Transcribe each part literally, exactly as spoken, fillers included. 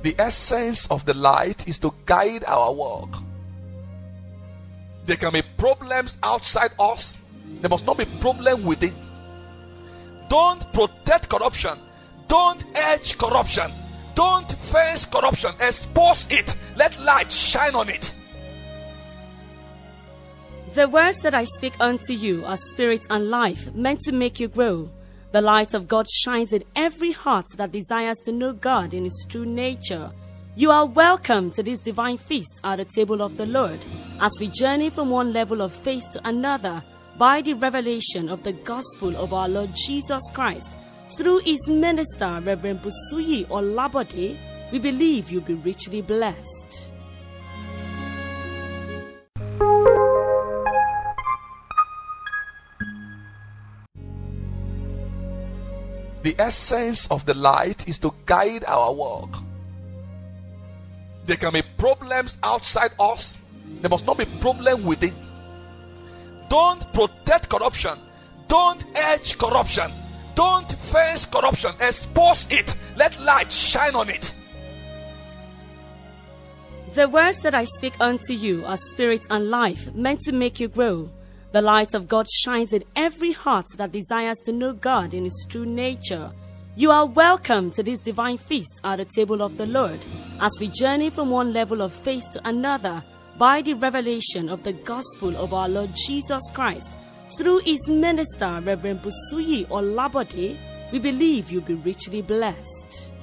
The essence of the light is to guide our walk. There can be problems outside us. There must not be problem within. Don't protect corruption. Don't edge corruption. Don't face corruption. Expose it. Let light shine on it. The words that I speak unto you are spirit and life, meant to make you grow. The light of God shines in every heart that desires to know God in His true nature. You are welcome to this divine feast at the table of the Lord, as we journey from one level of faith to another by the revelation of the gospel of our Lord Jesus Christ. Through His minister, Reverend Busuyi Olabode, we believe you'll be richly blessed. The essence of the light is to guide our walk. There can be problems outside us. There must not be problem within. Don't protect corruption. Don't edge corruption. Don't face corruption. Expose it. Let light shine on it. The words that I speak unto you are spirit and life, meant to make you grow. The light of God shines in every heart that desires to know God in His true nature. You are welcome to this divine feast at the table of the Lord, as we journey from one level of faith to another by the revelation of the gospel of our Lord Jesus Christ. Through His minister, Reverend Busuyi Olabode, we believe you'll be richly blessed.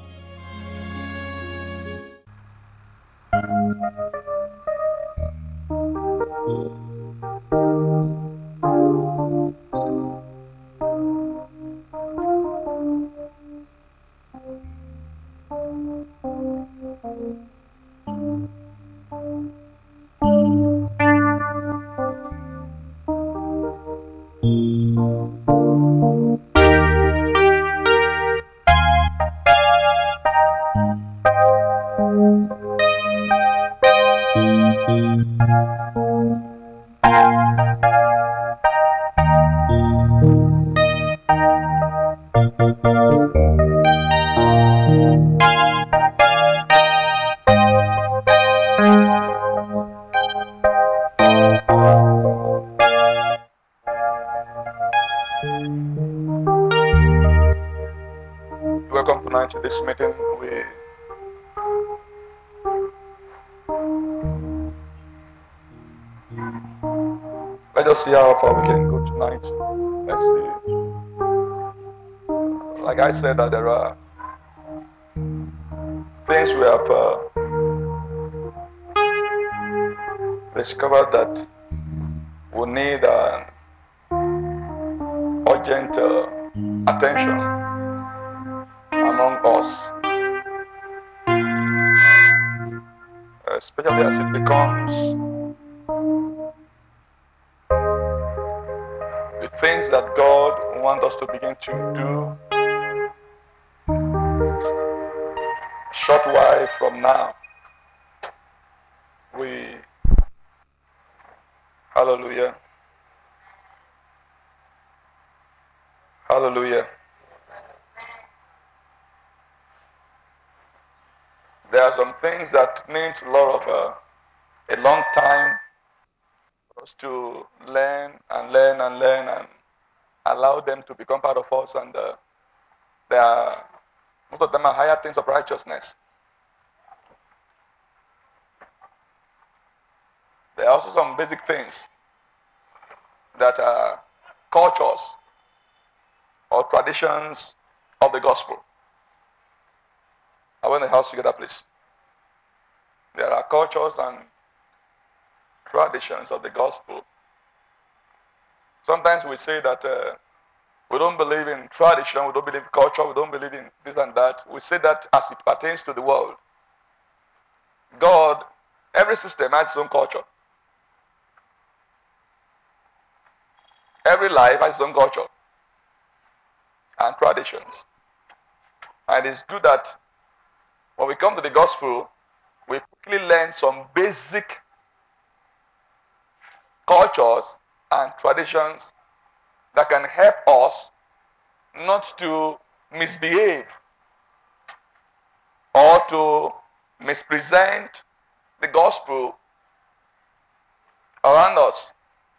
Welcome tonight to this meeting. We let us see how far we can go tonight. Let's see. Like I said, that there are things we have uh, discovered that we need uh, urgent uh, attention among us, especially as it becomes the things that God wants us to begin to do a short while from now. We, hallelujah, hallelujah. There are some things that needs a lot of uh, a long time for us to learn and learn and learn and allow them to become part of us. And uh, there are, most of them are higher things of righteousness. There are also some basic things that are cultures or traditions of the gospel. I want the house together, please. There are cultures and traditions of the gospel. Sometimes we say that uh, we don't believe in tradition, we don't believe in culture, we don't believe in this and that. We say that as it pertains to the world. God, every system has its own culture. Every life has its own culture and traditions. And it's good that when we come to the gospel, we quickly learn some basic cultures and traditions that can help us not to misbehave or to mispresent the gospel around us.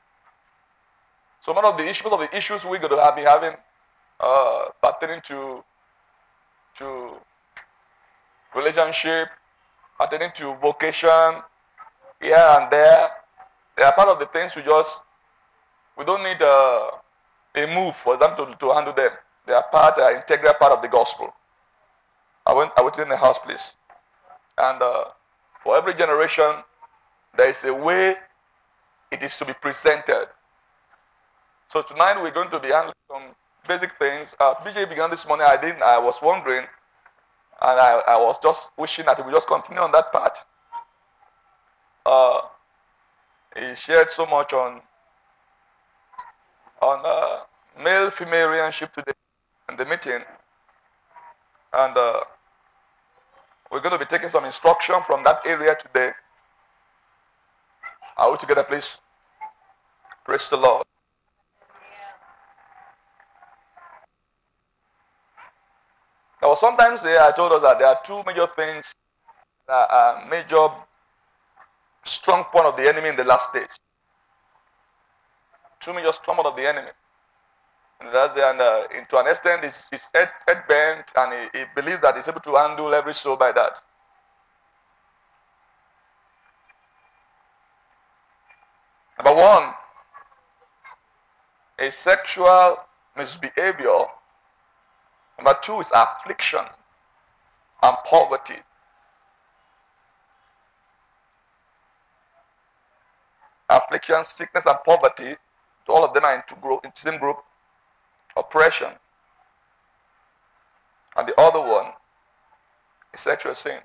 So one of the issues of the issues we're going to have, be having uh, pertaining to to relationship, pertaining to vocation, here and there, they are part of the things we just we don't need a, a move for them to, to handle them. They are part, uh, integral part of the gospel. I went, I went in the house, please. And uh, for every generation, there is a way it is to be presented. So tonight we're going to be handling some basic things. Uh, B J began this morning. I didn't. I was wondering, and I, I was just wishing that we would just continue on that part. Uh, he shared so much on on uh, male-female relationship today in the meeting, and uh, we're going to be taking some instruction from that area today. Are we together, please? Praise the Lord. Now, sometimes there I told us that there are two major things that are major strong point of the enemy in the last days. Two major strong point of the enemy. And that's the, and uh, to an extent, he's, he's head, head bent, and he, he believes that he's able to handle every soul by that. Number one is sexual misbehavior. Number two is affliction and poverty. Affliction, sickness, and poverty, all of them are into group, in the same group. Oppression. And the other one is sexual sin.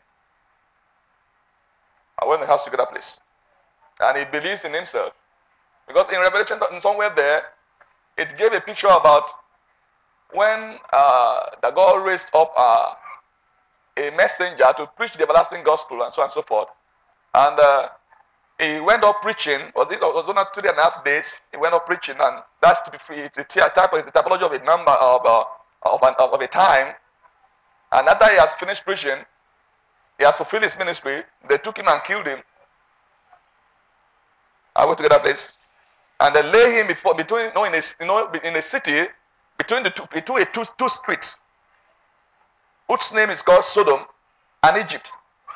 I went in the house together, please. And he believes in himself. Because in Revelation, in somewhere there, it gave a picture about when uh, the God raised up uh, a messenger to preach the everlasting gospel and so on and so forth. And uh, he went up preaching. Was it was it not three and a half days? He went up preaching, and that's to be free. It's a type of, it's a typology of a number of uh, of, an, of a time. And after he has finished preaching, he has fulfilled his ministry. They took him and killed him. I went together, please. And they lay him before between, you know, in a, you know, in a city between the two, between a two, two streets, whose name is called Sodom and Egypt.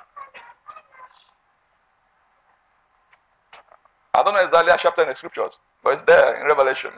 I don't know exactly a chapter in the scriptures, but it's there in Revelation.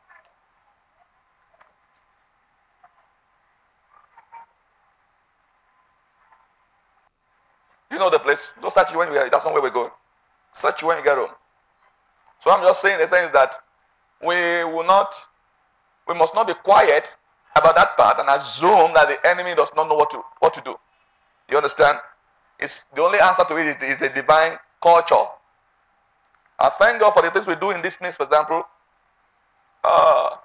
You know the place. Don't search it when you get. That's not where we're going. Search it when you get home. So I'm just saying the sense that we will not, we must not be quiet about that part and assume that the enemy does not know what to what to do. You understand? It's the only answer to it is, is a divine culture. I thank God for the things we do in this place, for example. Uh,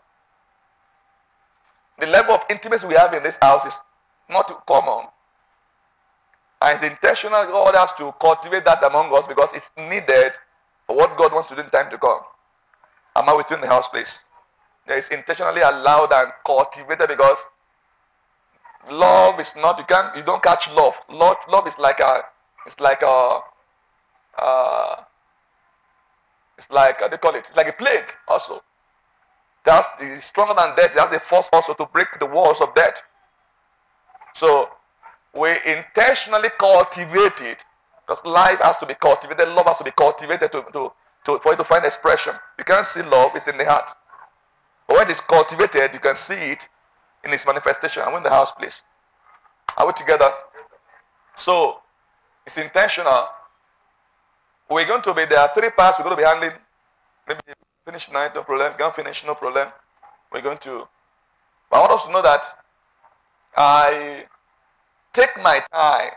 the level of intimacy we have in this house is not common. And it's intentional. God has to cultivate that among us because it's needed for what God wants to do in time to come. Am I with you in the house, please? It is intentionally allowed and cultivated because love is not, you can't, you don't catch love. Love, love is like a, it's like a, uh, it's like, how do you call it? It's like a plague also. That's the stronger than death. That's the force also to break the walls of death. So we intentionally cultivate it because life has to be cultivated. Love has to be cultivated to, to, to, for it to find expression. You can't see love, it's in the heart. But when it's cultivated, you can see it in its manifestation. I'm in the house, please. Are we together? So it's intentional. We're going to be, there are three parts we're going to be handling. Maybe finish tonight, no problem. Can't finish, no problem. We're going to. But I want us to know that I take my time.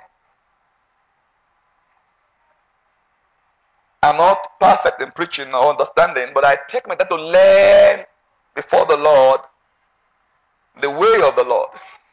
I'm not perfect in preaching or understanding, but I take my time to learn before the Lord the way of the Lord.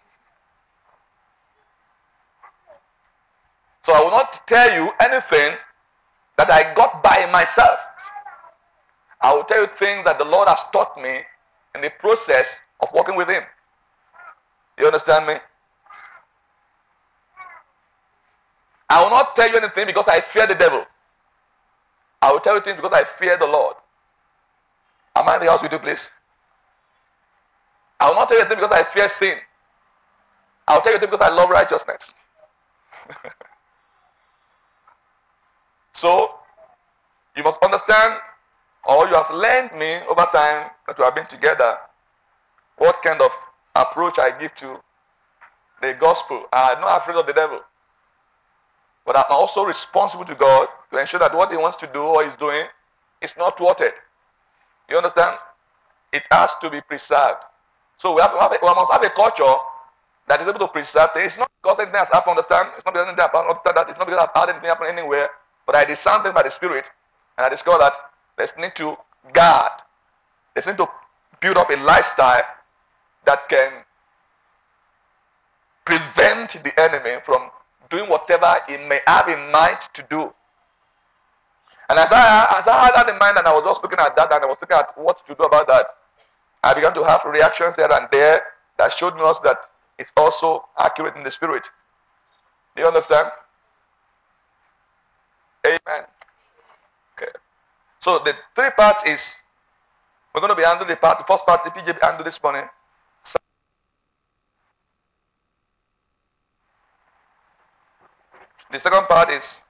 So I will not tell you anything that I got by myself. I will tell you things that the Lord has taught me in the process of working with Him. You understand me? I will not tell you anything because I fear the devil. I will tell you things because I fear the Lord. Am I in the house with you, please? I will not tell you anything because I fear sin. I will tell you things because I love righteousness. So, you must understand, or you have learned me over time that we have been together, what kind of approach I give to the gospel. I'm not afraid of the devil. But I'm also responsible to God to ensure that what he wants to do or is doing is not thwarted. You understand? It has to be preserved. So we, have to have a, we must have a culture that is able to preserve things. It's not because anything has happened, understand? It's not because anything has happened, understand that. It's not because I've had anything happen anywhere. But I discern things by the Spirit, and I discover that there's need to guard. There's need to build up a lifestyle that can prevent the enemy from doing whatever he may have in mind to do. And as I, as I had that in mind, and I was just looking at that, and I was looking at what to do about that, I began to have reactions here and there that showed me us that it's also accurate in the Spirit. Do you understand? Amen. Okay. So the three parts is, we're going to be handling the part, the first part, the P J handled this morning. The second part is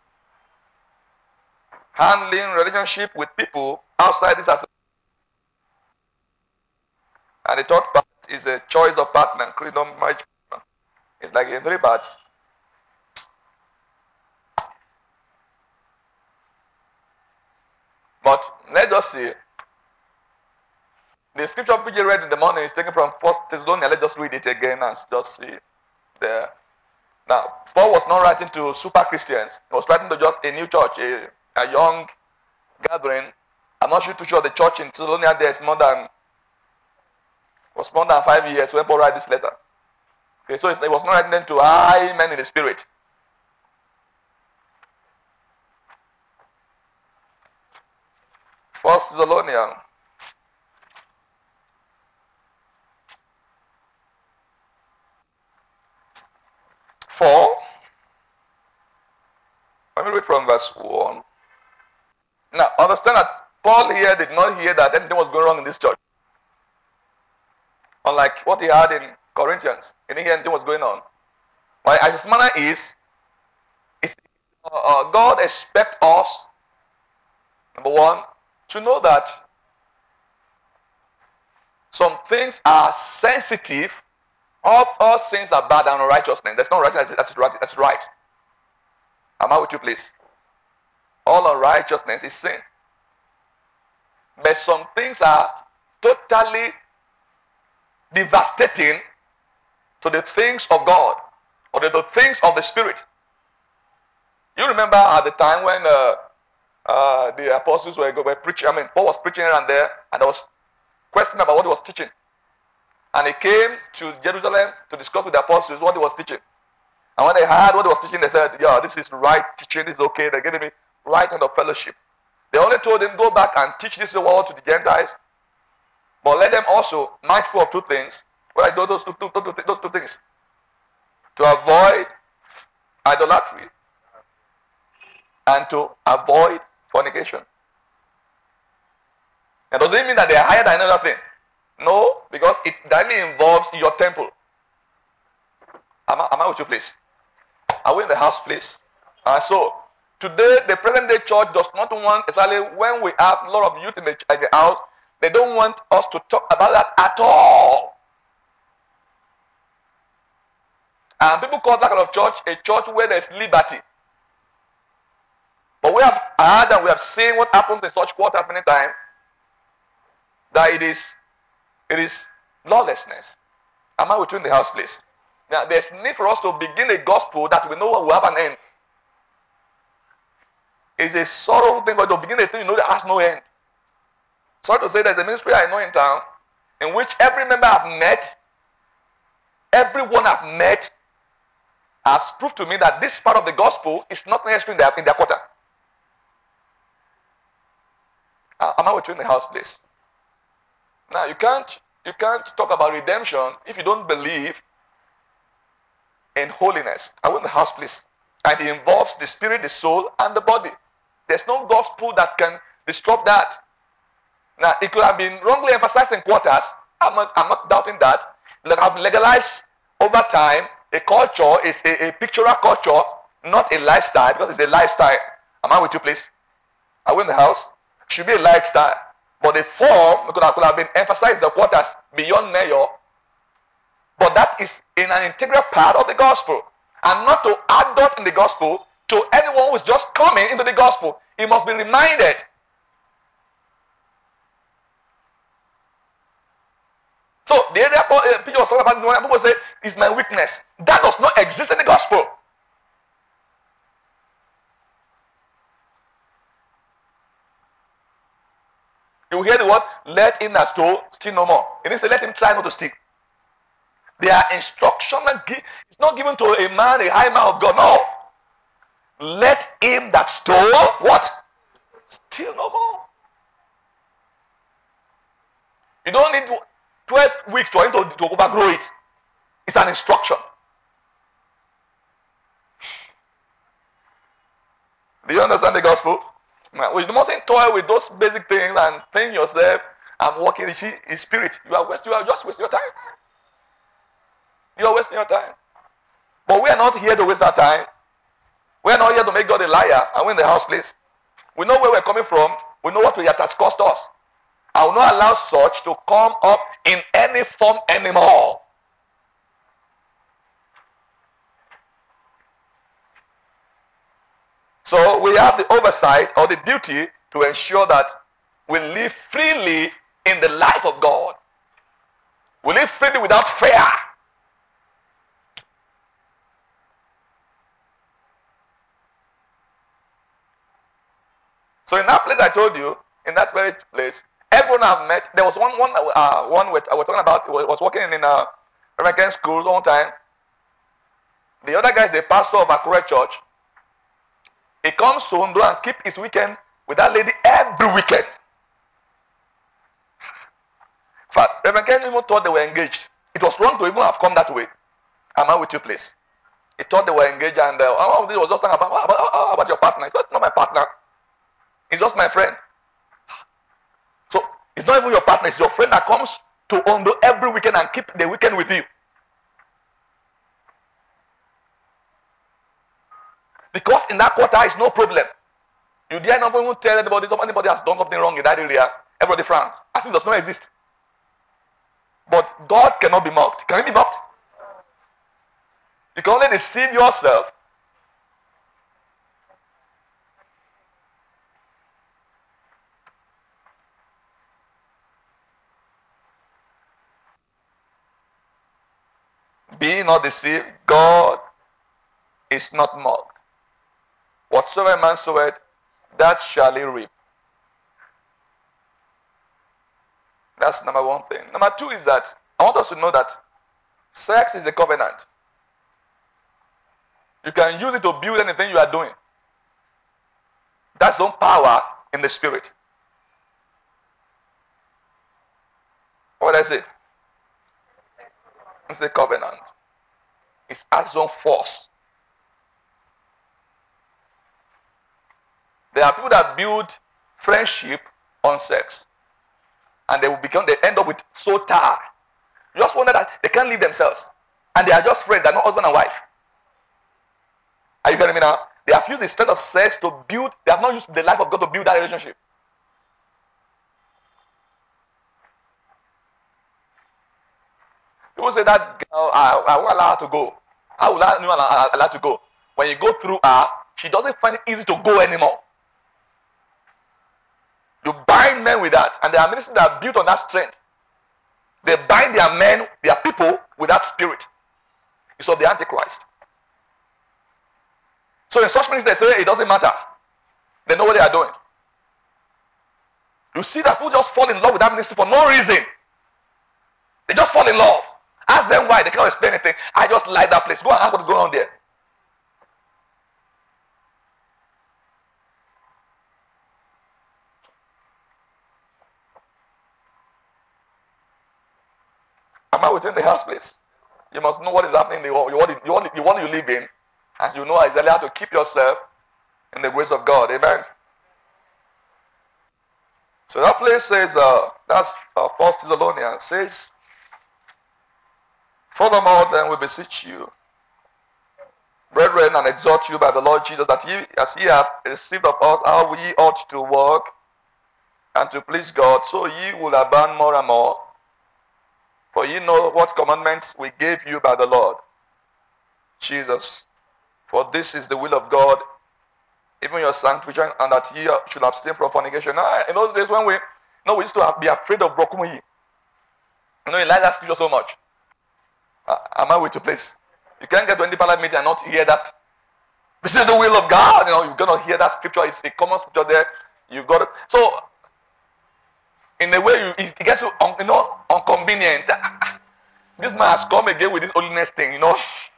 handling relationship with people outside this assembly. And the third part is a choice of partner, including marriage partner. It's like in three parts. But let's just see. The scripture P J read in the morning is taken from First Thessalonians. Let's just read it again and just see there. Now, Paul was not writing to super Christians. He was writing to just a new church, a, a young gathering. I'm not sure too sure the church in Thessalonica there is more than was more than five years when Paul wrote this letter. Okay, so he was not writing them to high men in the spirit. First Thessalonians. four. Let me read from verse one. Now, understand that Paul here did not hear that anything was going wrong in this church. Unlike what he had in Corinthians. He didn't hear anything was going on. Well, as his manner is, is uh, uh, God expects us, number one, to know that some things are sensitive. All, all sins are bad and unrighteousness. That's not righteousness, that's right. That's right. Am I with you, please? All unrighteousness is sin. But some things are totally devastating to the things of God or to the things of the Spirit. You remember at the time when uh, uh, the apostles were, were preaching, I mean, Paul was preaching here and there, and there was question about what he was teaching. And he came to Jerusalem to discuss with the apostles what he was teaching. And when they heard what he was teaching, they said, yeah, this is right teaching, this is okay. They gave him right kind of fellowship. They only told him, go back and teach this word to the Gentiles. But let them also mindful of two things. What are those two, two, two, two, those two things? To avoid idolatry and to avoid fornication. It doesn't mean that they are higher than another thing. No, because it directly involves your temple. Am I, am I with you, please? Are we in the house, please? Uh, so, today, the present day church does not want, especially when we have a lot of youth in the, in the house, they don't want us to talk about that at all. And people call that kind of church a church where there's liberty. But we have heard and we have seen what happens in such quarters many times, that it is It is lawlessness. Am I with you in the house, please? Now, there's need for us to begin a gospel that we know will have an end. It's a sorrowful thing, but to begin a thing you know that has no end. Sorry to say, there's a ministry I know in town in which every member I've met, everyone I've met has proved to me that this part of the gospel is not necessary in their, in their quarter. Uh, am I with you in the house, please? Now, you can't, you can't talk about redemption if you don't believe in holiness. I want the house, please. And it involves the spirit, the soul, and the body. There's no gospel that can disrupt that. Now, it could have been wrongly emphasized in quarters. I'm not, I'm not doubting that. It have been legalized over time. A culture is a, a pictorial culture, not a lifestyle, because it's a lifestyle. Am I with you, please? Are we in the house? Should be a lifestyle. But the form could have, could have been emphasized in the quarters beyond mayor. But that is in an integral part of the gospel. And not to add that in the gospel to anyone who is just coming into the gospel. He must be reminded. So the area uh, Peter was talking about, when people say, is my weakness. That does not exist in the gospel. You hear the word, let him that stole steal no more. It didn't say, let him try not to steal. There are instructions. It's not given to a man, a high man of God. No. Let him that stole, what? Steal no more. You don't need twelve weeks for him to, to overgrow it. It's an instruction. Do you understand the gospel? Now, you mustn't toil with those basic things and paying yourself and walking in spirit. You are, you are just wasting your time. You are wasting your time. But we are not here to waste our time. We are not here to make God a liar and win the house, please. We know where we're coming from. We know what it has cost us. I will not allow such to come up in any form anymore. So we have the oversight or the duty to ensure that we live freely in the life of God. We live freely without fear. So in that place I told you, in that very place, everyone I've met, there was one one uh, one with, I was talking about, was working in a American school one time. The other guy is the pastor of Akure Church. He comes to Ondo and keep his weekend with that lady every weekend. In fact, Reverend Ken even thought they were engaged. It was wrong to even have come that way. Am I with you, please? He thought they were engaged, and uh, all of this was just talking about, about, about, about your partner. He said, it's not my partner. He's just my friend. So it's not even your partner, it's your friend that comes to Ondo every weekend and keep the weekend with you. Because in that quarter is no problem. You dare not even tell anybody if anybody has done something wrong in that area. Everybody frowns. As if it does not exist. But God cannot be mocked. Can he be mocked? You can only deceive yourself. Be not deceived. God is not mocked. Whatsoever man soweth, that shall he reap. That's number one thing. Number two is that I want us to know that sex is a covenant. You can use it to build anything you are doing. That's some power in the spirit. What did I say? It's a covenant. It has some force. There are people that build friendship on sex. And they will become, they end up with soul tie. You just wonder that they can't leave themselves. And they are just friends, they're not husband and wife. Are you hearing me now? They have used the strength of sex to build, they have not used the life of God to build that relationship. People say that girl, I, I won't allow her to go. I will allow her allow to go. When you go through her, she doesn't find it easy to go anymore. You bind men with that, and there are ministries that are built on that strength. They bind their men, their people, with that spirit. It's of the Antichrist. So in such ministries, they say it doesn't matter. They know what they are doing. You see that people just fall in love with that ministry for no reason. They just fall in love. Ask them why. They can't explain anything. I just like that place. Go and ask what is going on there. Am I within the house, please? You must know what is happening in the world. You want, you want, you want you live in. And you know exactly how to keep yourself in the grace of God. Amen. So that place says, uh, that's uh, First Thessalonians says, furthermore, then we beseech you, brethren, and exhort you by the Lord Jesus, that ye, as ye have received of us how ye ought to walk and to please God, so ye will abound more and more. For ye know what commandments we gave you by the Lord Jesus. For this is the will of God, even your sanctification, and that ye should abstain from fornication. Now, in those days when we, you know, we used to have, be afraid of brokumui. You know, you like that scripture so much. Uh, am I with you, please? You can't get to any parliament meeting and not hear that. This is the will of God. You know, you're gonna hear that scripture. It's a common scripture there. You got it. So, in a way, you, it gets you, un, you know, inconvenient. This man has come again with this holiness thing. You know.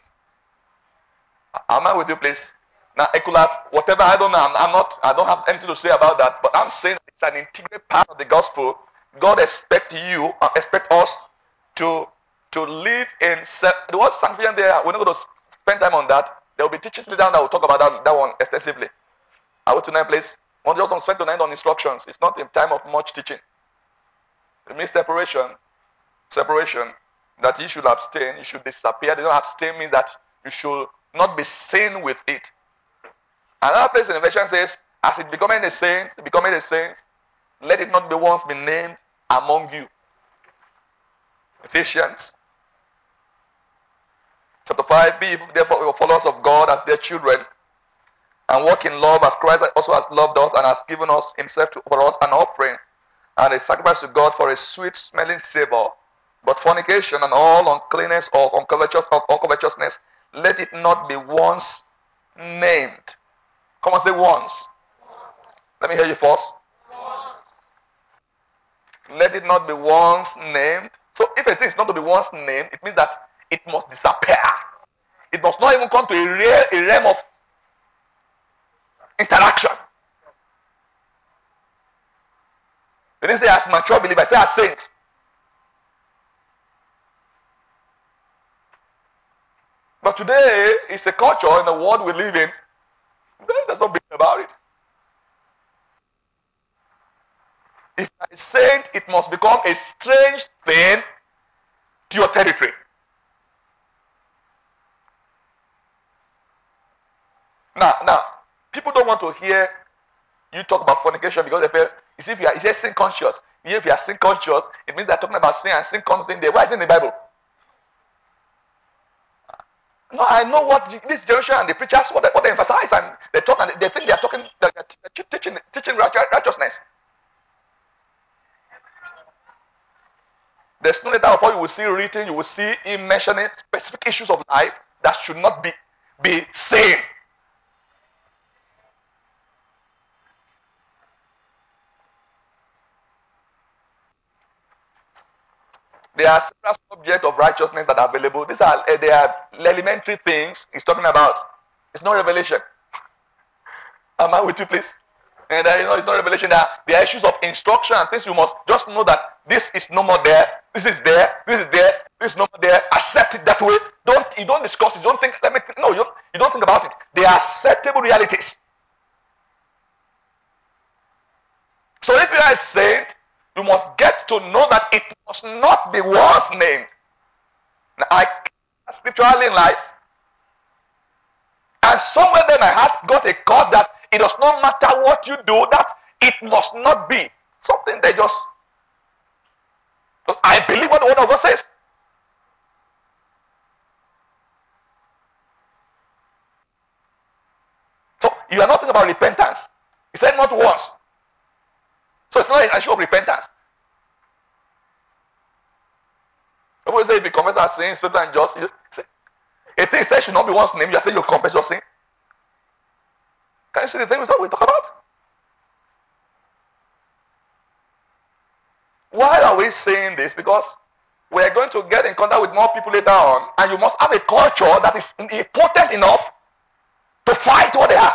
Am I with you, please? Now, I could have whatever. I don't know. I'm, I'm not. I don't have anything to say about that. But I'm saying it's an integral part of the gospel. God expects you, uh, expect us to to live in. The word sanctification there. We're not going to spend time on that. There will be teachings later on that will talk about that, that one extensively. Are we tonight, please? One just don't spend tonight on instructions. It's not in time of much teaching. It means separation. Separation. That you should abstain. You should disappear. The abstain means that you should not be seen with it. Another place in the version says, as it becoming a saint, becoming a saint, let it not be once be named among you. Ephesians chapter five, be therefore your followers of God as their children, and walk in love as Christ also has loved us and has given us himself to, for us an offering and a sacrifice to God for a sweet smelling savor. But fornication and all uncleanness or uncovetous or covetousness, let it not be once named. Come on, say once. Let me hear you first. Let it not be once named. So if a thing is not to be once named, it means that it must disappear. It must not even come to a, real, a realm of interaction. They didn't say as mature believers, say as saints. But today, it's a culture in the world we live in. There's nothing about it. If I saint, it must become a strange thing to your territory. Now, now, people don't want to hear you talk about fornication because they feel, you see, if you are just sin conscious, if you are sin conscious, it means they're talking about sin and sin comes in there. Why is it in the Bible? No, I know what this generation and the preachers what they, what they emphasize, and they talk and they think they are talking, they're teaching, teaching righteousness. There's no letter of all you will see written, you will see him mentioning specific issues of life that should not be, be seen. There are several subjects of righteousness that are available. These are uh, they are elementary things he's talking about. It's not revelation. Am I with you, please? And uh, you know, it's not revelation. There are, there are issues of instruction and things you must just know that this is no more there. This is there. This is there. This is no more there. Accept it that way. Don't you don't discuss it. You don't think. Let me. No, you don't, you don't think about it. They are acceptable realities. So if you are a saint, you must get to know that it must not be once named. Now, I spiritually in life, and somewhere there my heart got a call that it does not matter what you do, that it must not be something they just. I believe what the word of God says. So you are not talking about repentance. He said not once. So it's not an issue of repentance. People say if you confess our sins, faithful and just, a thing said should not be once named, you say you confess your sin. Can you see the thing we talk about? Why are we saying this? Because we are going to get in contact with more people later on, and you must have a culture that is important enough to fight what they have.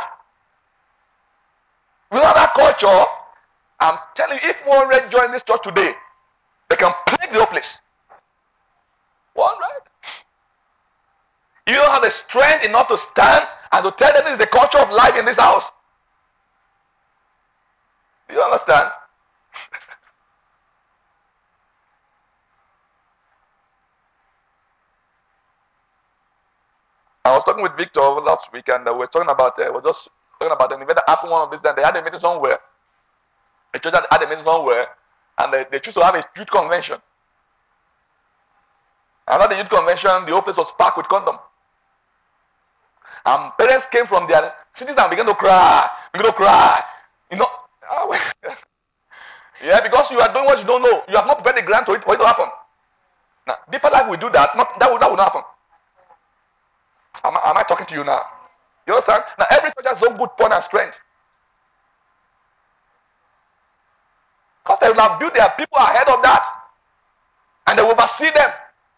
Without that culture, I'm telling you, if one red join this church today, they can plague the whole place. One right? You don't have the strength enough to stand and to tell them this is the culture of life in this house. Do you understand? I was talking with Victor last week, and uh, we were talking about, uh, we were just talking about an event that happened one of these days. They had a meeting somewhere. A church had a meeting somewhere, and they, they choose to have a youth convention. And at the youth convention, the whole place was packed with condom. And parents came from their cities and began to cry, began to cry. You know, yeah, because you are doing what you don't know. You have not prepared the ground to it for it to happen. Now, deeper life will do that. Not, that will that will not happen. Am I, am I talking to you now? You understand? Now, every church has its own good point and strength. Because they will have built their people ahead of that. And they will oversee them.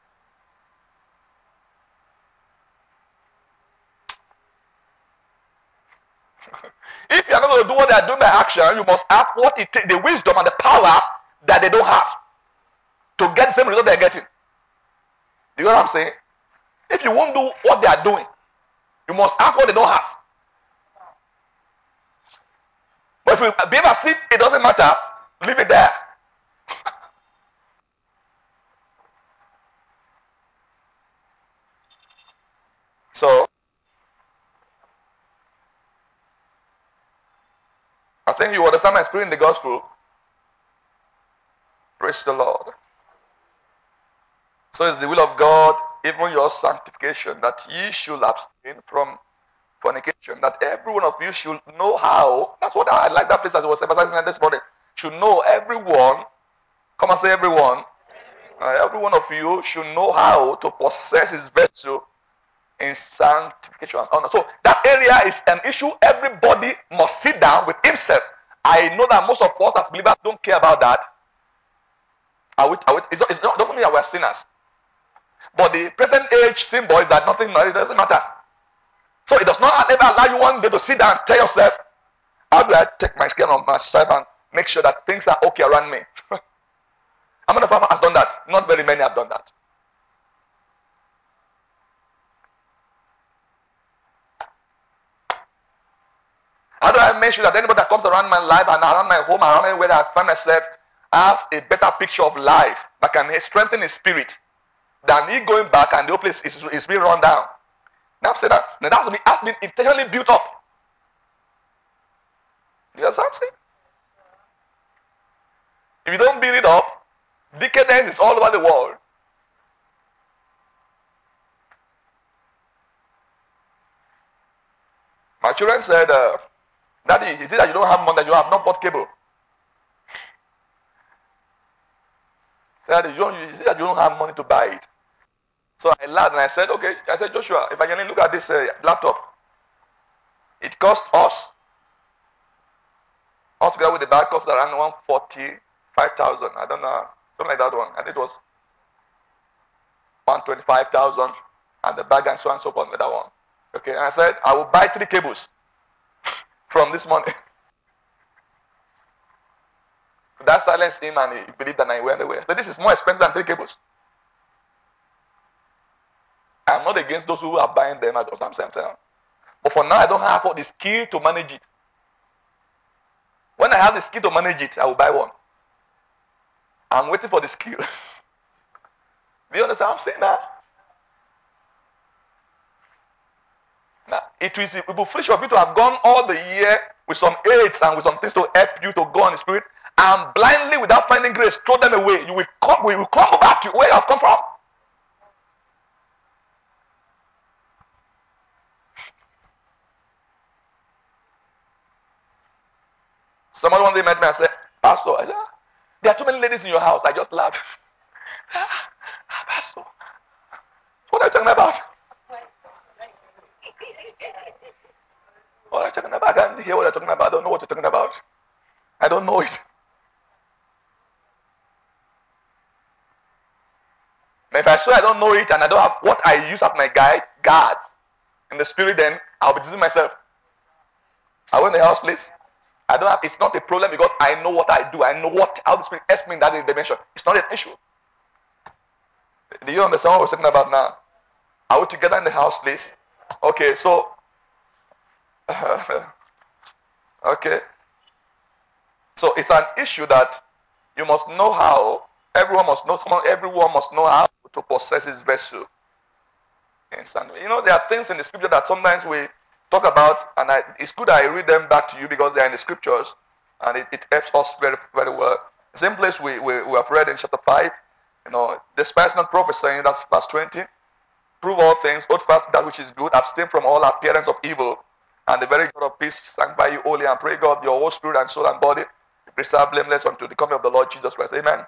If you are not going to do what they are doing by action, you must have what it takes, the wisdom and the power that they don't have to get the same result they're getting. You know what I'm saying? If you won't do what they are doing, you must have what they don't have. But if you behave as if it doesn't matter, leave it there. So, I think you understand my spirit in the gospel. Praise the Lord. So it's the will of God, even your sanctification, that ye should abstain from fornication, that every one of you should know how. That's what I like that place as I was emphasizing this morning. Should know everyone. Come and say everyone. Uh, every one of you should know how to possess his vessel in sanctification and honor. So that area is an issue everybody must sit down with himself. I know that most of us as believers don't care about that. Are we, are we, it's, it's not, don't mean that we're sinners. But the present age symbol is that nothing, it doesn't matter. So it does not ever allow you one day to sit down and tell yourself, how do I take my skin on myself and make sure that things are okay around me? How many of us has done that? Not very many have done that. How do I make sure that anybody that comes around my life and around my home, around anywhere that I find myself, has a better picture of life that can strengthen his spirit than he going back and the whole place is, is being run down? Now I've said that. Now that's been, that's been intentionally built up. You know what I'm saying? If you don't build it up, decadence is all over the world. My children said, uh, Daddy, is it that you don't have money, that you have not bought cable? Said, you don't, is it that you don't have money to buy it? So I laughed and I said, okay. I said, Joshua, if I can look at this uh, laptop, it cost us, altogether with the bag, cost around one hundred forty-five thousand. I don't know, something like that one. And it was one hundred twenty-five thousand, and the bag and so on and so forth with that one. Okay, and I said, I will buy three cables from this money. So that silenced him and he believed that I went away. So this is more expensive than three cables. I'm not against those who are buying them at some sense. But for now, I don't have all the skill to manage it. When I have the skill to manage it, I will buy one. I'm waiting for the skill. Do you understand what I'm saying now? Now, it is it will be foolish of you to have gone all the year with some aids and with some things to help you to go on the spirit, and blindly, without finding grace, throw them away. You will come, we will come back to where you have come from. Someone one day met me and said, Pastor, I said, there are too many ladies in your house. I just laughed. ah, Pastor, what are you talking about? What are you talking about? I can't hear what you're talking about. I don't know what you're talking about. I don't know it. Now, if I say I don't know it and I don't have what I use as my guide, guards in the spirit, then I'll be deceiving myself. I went to the house, please. I don't have, it's not a problem because I know what I do. I know what, how the spirit helps me in that dimension. It's not an issue. Do you understand what we're talking about now? Are we together in the house, please? Okay, so Okay. So it's an issue that you must know how. Everyone must know. Someone. Everyone must know how to possess his vessel. You know, there are things in the scripture that sometimes we talk about, and I, it's good I read them back to you because they are in the scriptures, and it, it helps us very, very well. The same place we, we, we have read in chapter five, you know, despise not prophesying, that's verse twenty. Prove all things, hold fast that which is good, abstain from all appearance of evil, and the very God of peace sanctify you holy, and pray God your whole spirit and soul and body be preserved blameless unto the coming of the Lord Jesus Christ. Amen.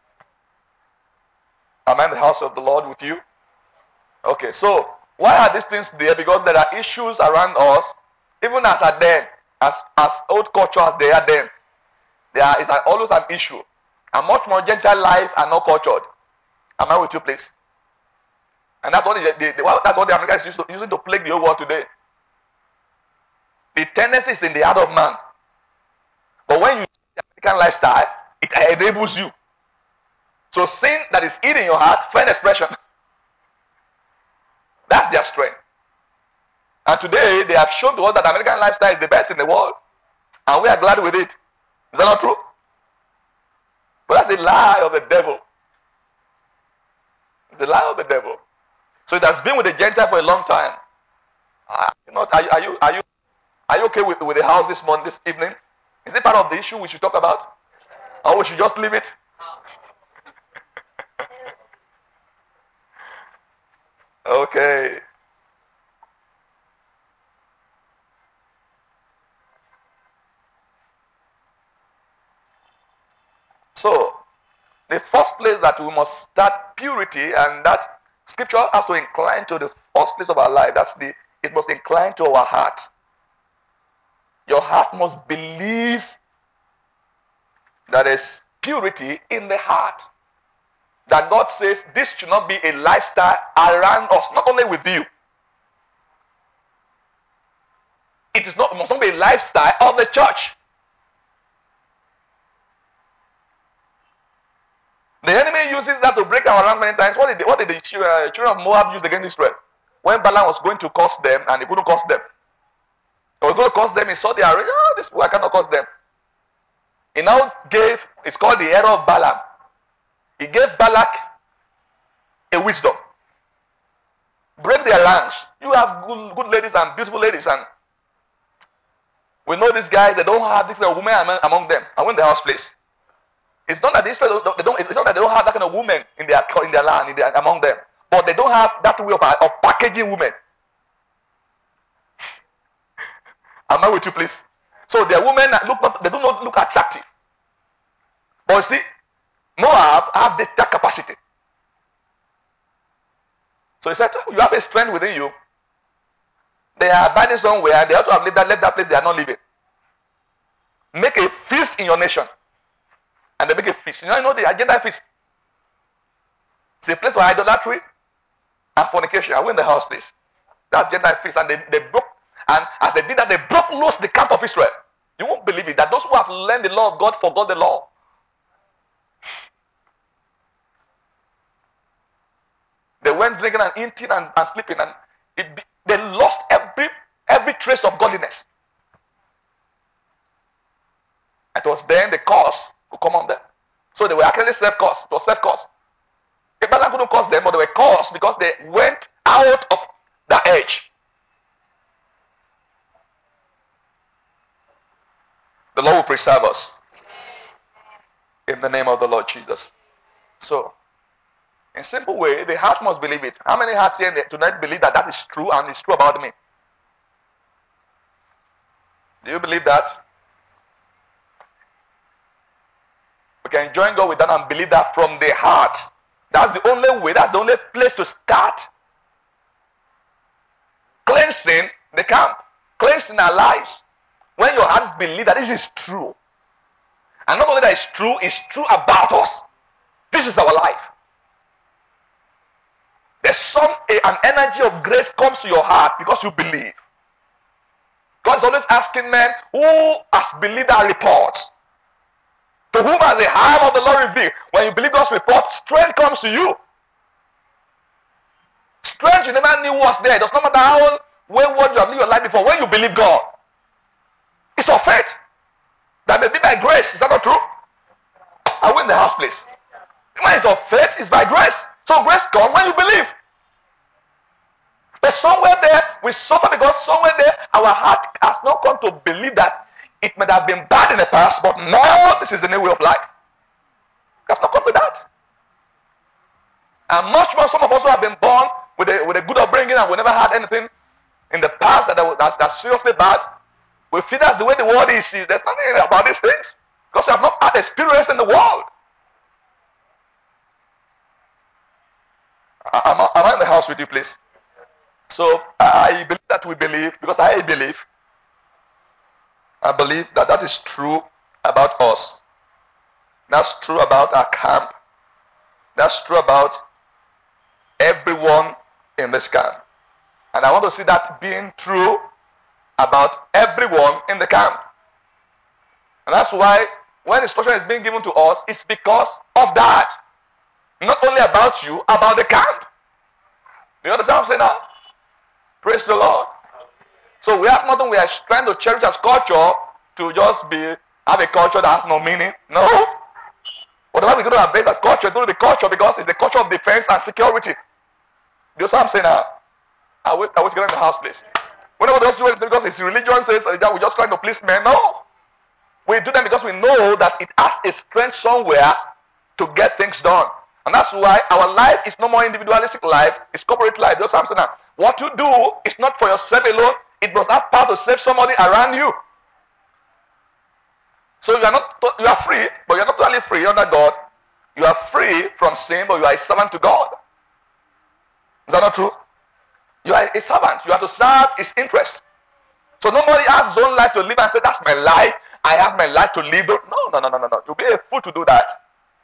Am I in the house of the Lord with you? Okay, so why are these things there? Because there are issues around us, even as at then, as, as old culture as they are then. There is always an issue. And much more Gentile life and not cultured. Am I with you, please? And that's what the, the, the, that's what the Americans use to, using to plague the whole world today. The tendency is in the heart of man. But when you see the American lifestyle, it enables you. So sin that is in your heart, find expression. That's their strength. And today, they have shown to us that American lifestyle is the best in the world. And we are glad with it. Is that not true? But that's the lie of the devil. It's the lie of the devil. So it has been with the Gentile for a long time. Uh, you know, are, you, are, you, are, you, are you okay with, with the house this morning, this evening? Is it part of the issue we should talk about? Or we should just leave it? Okay. So, the first place that we must start purity, and that scripture has to incline to the first place of our life. That's the, it must incline to our heart. Your heart must believe that there's purity in the heart. That God says this should not be a lifestyle around us, not only with you. It is not, it must not be a lifestyle of the church. The enemy uses that to break our ranks many times. What did the, what did the children of Moab use against Israel? When Balaam was going to curse them and he couldn't curse them. He was going to curse them, he saw the array. Oh, this boy, I cannot curse them. He now gave, it's called the error of Balaam. He gave Balak a wisdom. Break their ranks. You have good, good ladies and beautiful ladies, and we know these guys, they don't have different women among them. And when the house place. It's not that these people they don't. It's not that they don't have that kind of women in their in their land, in their, among them. But they don't have that way of, of packaging women. Am I with you, please? So their women look not. They do not look attractive. But you see, Moab have this, that capacity. So he said, you have a strength within you. They are abiding somewhere. They have to have left that, left that place they are not living. Make a feast in your nation. And they make a feast. You know, you know the agenda feast. It's a place for idolatry and fornication. I went in the house place. That's gender feast. And they, they broke, and as they did that, they broke loose the camp of Israel. You won't believe it, that those who have learned the law of God forgot the law. They went drinking and eating and, and sleeping, and it, they lost every every trace of godliness. It was then the curse would come on them. So they were actually self-cursed. It was self-cursed. Abraham couldn't curse them, but they were cursed because they went out of that edge. The Lord will preserve us. In the name of the Lord Jesus. So, in simple way, the heart must believe it. How many hearts here tonight believe that that is true and it's true about me? Do you believe that? We can join God with that and believe that from the heart. That's the only way, that's the only place to start cleansing the camp, cleansing our lives. When your heart believes that this is true. And not only that it's true, it's true about us. This is our life. There's some, a, an energy of grace comes to your heart because you believe. God is always asking men, who has believed our reports? To whom has the arm of the Lord revealed? When you believe God's report, strength comes to you. Strength you never knew was there. It does not matter how wayward you have lived your life before. When you believe God, It's of faith. That may be by grace. Is that not true? I win the house, please. When it's of faith, it's by grace. So grace comes when you believe. But somewhere there, we suffer because somewhere there, our heart has not come to believe that it might have been bad in the past, but now this is the new way of life. We have not come to that. And much more, some of us who have been born with a, with a good upbringing and we never had anything in the past that that's, that's seriously bad, we feel that's the way the world is. There's nothing about these things because we have not had experience in the world. Am I, am I in the house with you, please? So I believe that we believe, because I believe, I believe that that is true about us. That's true about our camp. That's true about everyone in this camp. And I want to see that being true about everyone in the camp. And that's why when instruction is being given to us, it's because of that. Not only about you, about the camp. Do you understand what I'm saying now? Praise the Lord. So we have nothing we are trying to cherish as culture to just be have a culture that has no meaning. No. Whatever we're going to embrace as culture is going to be culture because it's the culture of defense and security. Do you see what I'm saying now? I wish I wish get in the house, please. Whenever we just do it because it's religion says that we're just trying to please men. No. We do them because we know that it has a strength somewhere to get things done. And that's why our life is no more individualistic life, it's corporate life. That's what I'm saying now. What you do is not for yourself alone, it must have power to save somebody around you. So you are not you are free, but you are not totally free under God. You are free from sin, but you are a servant to God. Is that not true? You are a servant. You have to serve his interest. So nobody has his own life to live and say, that's my life. I have my life to live. No, no, no, no, no, no. You'll be a fool to do that.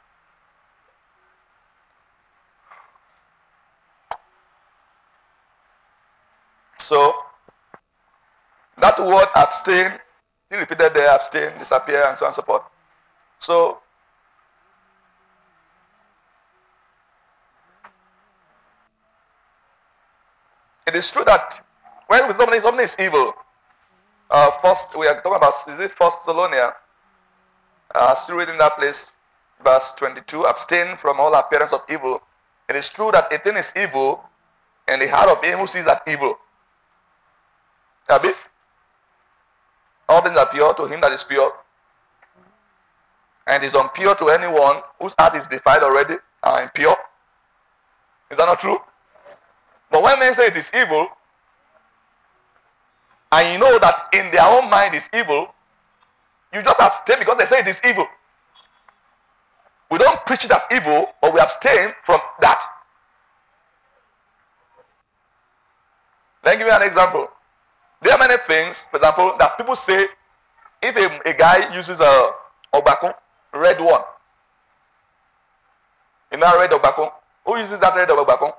So, that word abstain, still repeated there, abstain, disappear, and so on and so forth. So, it is true that when something, something is evil, uh, first, we are talking about, is it First Thessalonians? Uh, still reading that place, verse twenty-two, abstain from all appearance of evil. It is true that a thing is evil, and the heart of him who sees that evil. Abi? All things are pure to him that is pure, and is impure to anyone whose heart is defiled already and impure. Is that not true? But when men say it is evil, and you know that in their own mind is evil, you just abstain because they say it is evil. We don't preach it as evil, but we abstain from that. Let me give you an example. There are many things, for example, that people say, if a, a guy uses a obako, red one, you know red obako, who uses that red obako?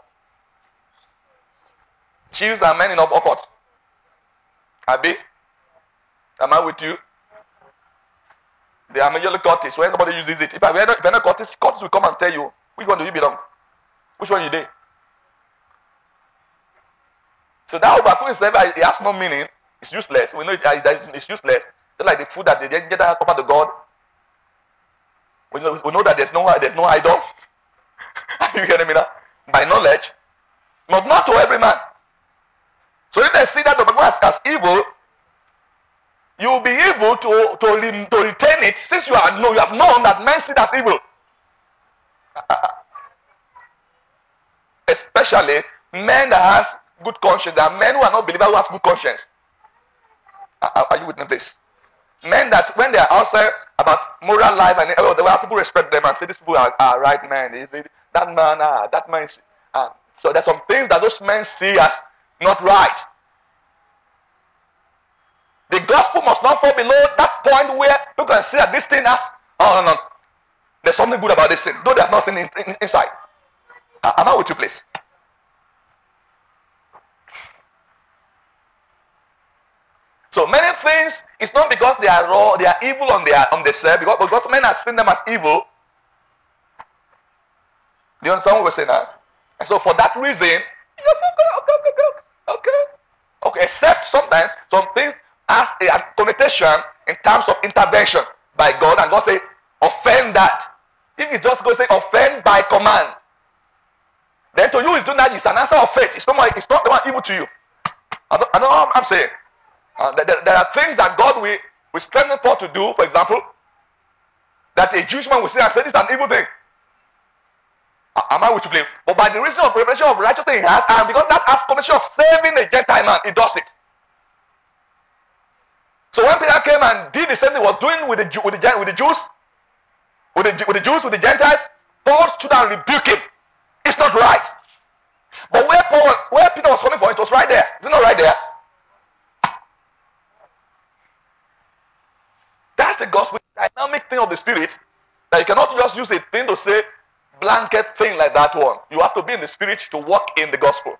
Chiefs and men in of Okot. Abi, am I with you? They are majorly Curtis. When somebody uses it, if I were not, not Curtis, Curtis will come and tell you, which one do you belong? Which one you did? So that obako itself, it has no meaning. It's useless. We know it, it's useless. Just like the food that they didn't get that offer to God. We know, we know that there's no there's no idol. Are you hearing me now? By knowledge, but not to every man. So if they see that obako as, as evil, you will be able to, to, to retain it since you are know you have known that men see that evil. Especially men that has good conscience. There are men who are not believers who have good conscience. Are, are you with me, please? Men that when they are outside about moral life and oh, the way people respect them and say these people are, are right men. They say, that man, ah, that man. Uh, so there's some things that those men see as not right. The gospel must not fall below that point where people can see that this thing has, oh no, no, there's something good about this thing, though they have not seen in, in, inside. Uh, am I with you, please? So many things, it's not because they are raw, they are evil on their on themselves, because, because men have seen them as evil. Do you understand what we're saying now? And so for that reason, you just say, okay, okay, okay, okay, okay. Okay, except sometimes some things has a connotation in terms of intervention by God, and God say, offend that. If it's just going to say offend by command, then to you is doing that is an answer of faith. It's not, it's not the one evil to you. I, don't, I know what I'm saying. Uh, there, there are things that God will, will strengthen Paul to do, for example, that a Jewish man will say and say this is an evil thing. Uh, am I with you, please? But by the reason of revelation of righteousness he has, and because that has condition of saving a Gentile man, he does it. So when Peter came and did the same thing he was doing with the, with the, with the Jews, with the, with the Jews, with the Gentiles, Paul stood and rebuked him. It's not right. But where Paul, where Peter was coming from, it was right there. Is it not right there? That's the gospel, dynamic thing of the Spirit, that you cannot just use a thing to say blanket thing like that one. You have to be in the Spirit to walk in the gospel.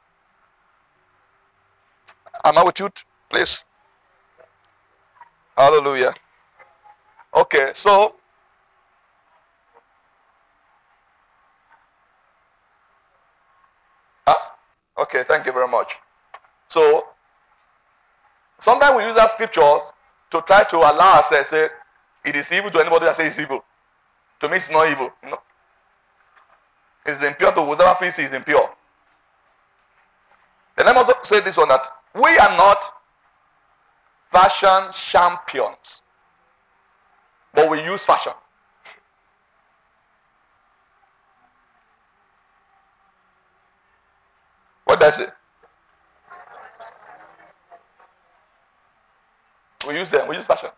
Am I with you, please? Hallelujah. Okay, so ah, okay, thank you very much. So sometimes we use our scriptures to try to allow ourselves say it is evil to anybody that says it's evil. To me, it's not evil. No. It's impure to whoever feels it is impure. Then let me also say this one, that we are not fashion champions, but we use fashion. What does it? We use them, we use fashion.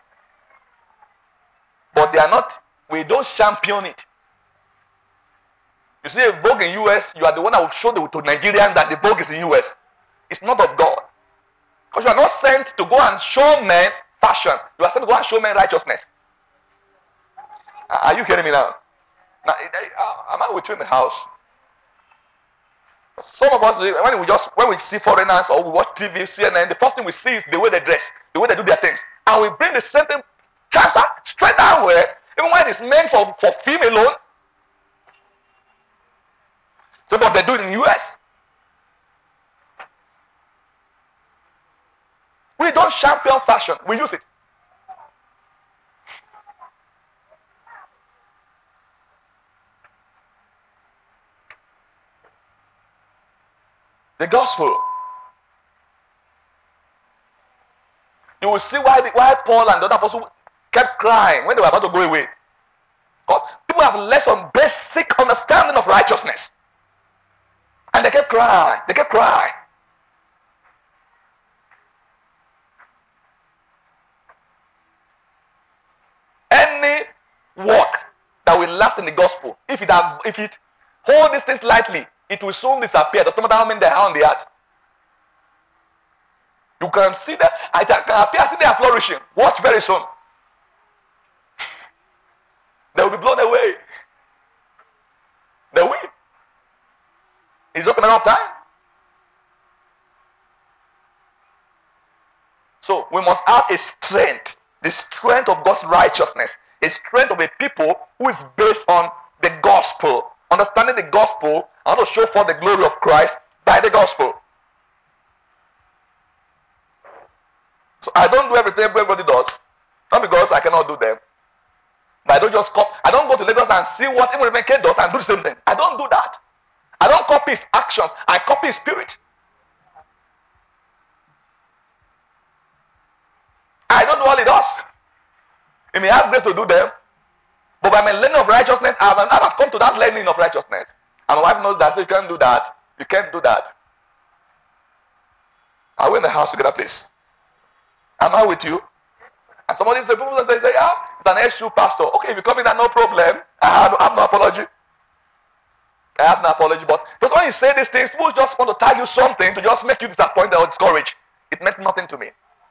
But they are not, we don't champion it. You see a Vogue in U S, you are the one that will show the, to Nigerians that the Vogue is in U S. It's not of God. Because you are not sent to go and show men fashion. You are sent to go and show men righteousness. Are you hearing me now? Now, am I with you in the house? Some of us, when we just when we see foreigners or we watch T V, C N N, the first thing we see is the way they dress, the way they do their things, and we bring the same thing transfer straight down where, even when it's meant for for female alone. So, but they do it in the U S. We don't champion fashion; we use it. The gospel. You will see why, the, why Paul and the other apostles kept crying when they were about to go away. Because people have less some basic understanding of righteousness. And they kept crying. They kept crying. Any work that will last in the gospel, if it have, if it hold these things lightly, it will soon disappear. Doesn't matter how many they are on the earth. You can see that it can appear see they are flourishing. Watch very soon. They will be blown away. They will. It's just a matter of time. So we must have a strength, the strength of God's righteousness, a strength of a people who is based on the gospel. Understanding the gospel, I want to show forth the glory of Christ by the gospel. So I don't do everything everybody does, not because I cannot do them, but I don't just copy. I don't go to Lagos and see what even Reverend K does and do the same thing. I don't do that. I don't copy his actions. I copy his spirit. I don't do all he does. He may have grace to do them, but by my learning of righteousness, I have, I have come to that learning of righteousness. And my wife knows that, so you can't do that. You can't do that. Are we in the house together, please? Am I with you? And somebody say, people say, say, yeah, it's an S U pastor. Okay, if you come in, that no problem. I have, I have no apology. I have no apology. But because when you say these things, people just want to tell you something to just make you disappointed or discouraged. It meant nothing to me.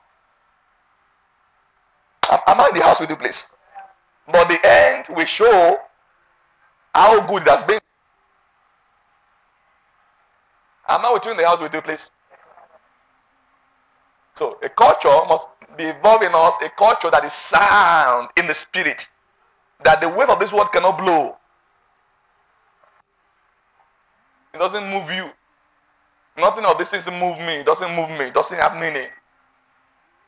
Am, am I in the house with you, please? But the end will show how good it has been. Am I with you in the house with you, please? So a culture must be evolving in us, a culture that is sound in the spirit, that the wave of this world cannot blow. It doesn't move you. Nothing of these things move me. It doesn't move me. It doesn't have meaning.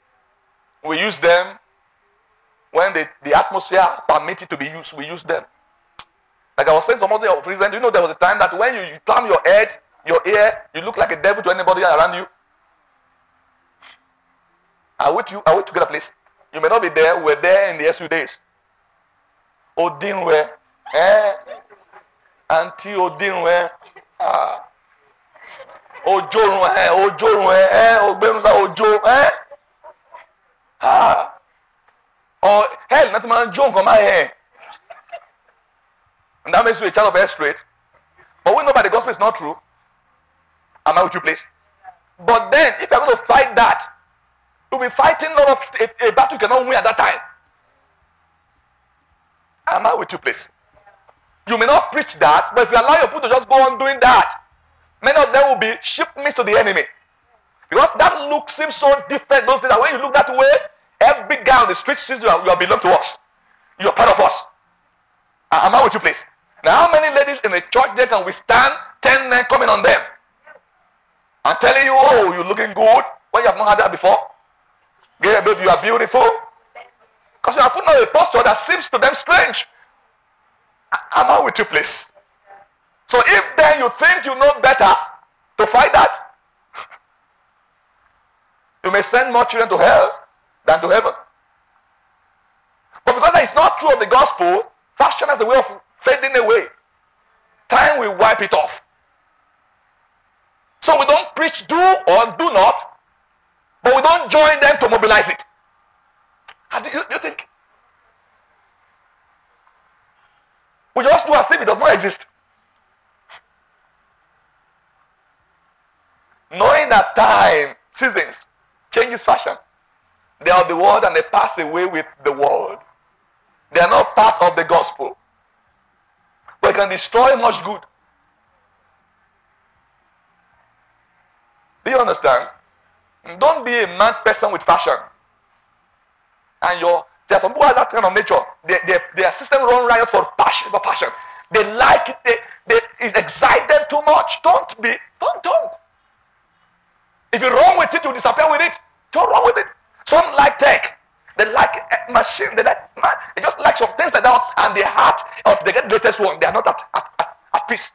We use them when the, the atmosphere permits it to be used. We use them. Like I was saying some other reason, you know there was a time that when you turn your head, your ear, you look like a devil to anybody around you. I wait you, I wait to get a place. You may not be there, we're there in the S U days. Odinwe, eh? Auntie Odinwe, ah. Ojorun, eh? Ojorun, eh? Ogbenusa Ojo, eh? Ah. Or hell, nothing man joke on my hair. And that makes you a child of hair straight. But we know by the gospel it's not true. Am I with you, please? But then, if you're going to fight that, you'll be fighting a lot of a, a battle you cannot win at that time. Am I with you, please? You may not preach that, but if you allow your people to just go on doing that, many of them will be shipmates to the enemy. Because that look seems so different those days that when you look that way, every guy on the street sees you are, you are belong to us. You are part of us. Am I with you, please? Now, how many ladies in the church they can withstand ten men coming on them and telling you, oh, you're looking good when you have not had that before? Yeah, baby, you are beautiful. Because you are putting on a posture that seems to them strange. Am I with you, please? So if then you think you know better to fight that, you may send more children to hell than to heaven. But because that is not true of the gospel, fashion has a way of fading away. Time will wipe it off. So we don't preach do or do not, but we don't join them to mobilize it. How do you, do you think? We just do as if it does not exist. Knowing that time, seasons, changes fashion. They are the world and they pass away with the world. They are not part of the gospel. But it can destroy much good. Do you understand? Don't be a mad person with fashion. And your there are some people who have that kind of nature. They, they, their system run riot for passion, for passion. They like it. They, they it excites them too much. Don't be. Don't don't. If you run with it, you disappear with it. Don't run with it. Some like tech. They like machine. They like man. They just like some things like that. And their heart, or they get the latest one. They are not at, at, at, at peace.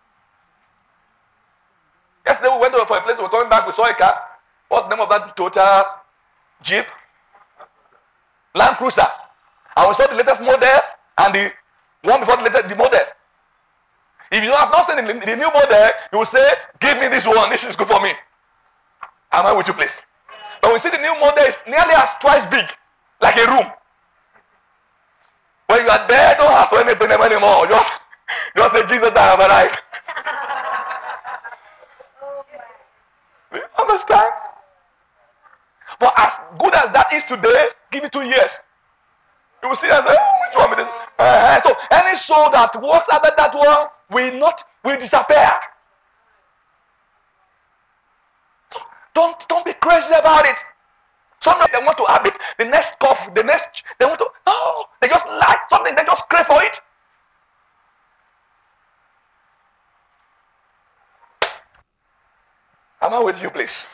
Yesterday we went over for a place. We were coming back. We saw a car. What's the name of that Toyota Jeep? Land Cruiser. And we saw the latest model and the one before the latest the model. If you have not seen the, the new model, you will say, give me this one. This is good for me. Am I with you, please? But we see the new model is nearly as twice big, like a room. When you are there, don't ask for anything anymore. Just, just say, Jesus, I have arrived. Do you understand? But as good as that is today, give it two years. You will see and say, oh, which one is this? Uh, so any soul that works after that one will not will disappear. So don't don't be crazy about it. Some of them want to have it, the next cough, the next they want to no, they just like something, they just crave for it. Am I with you, please?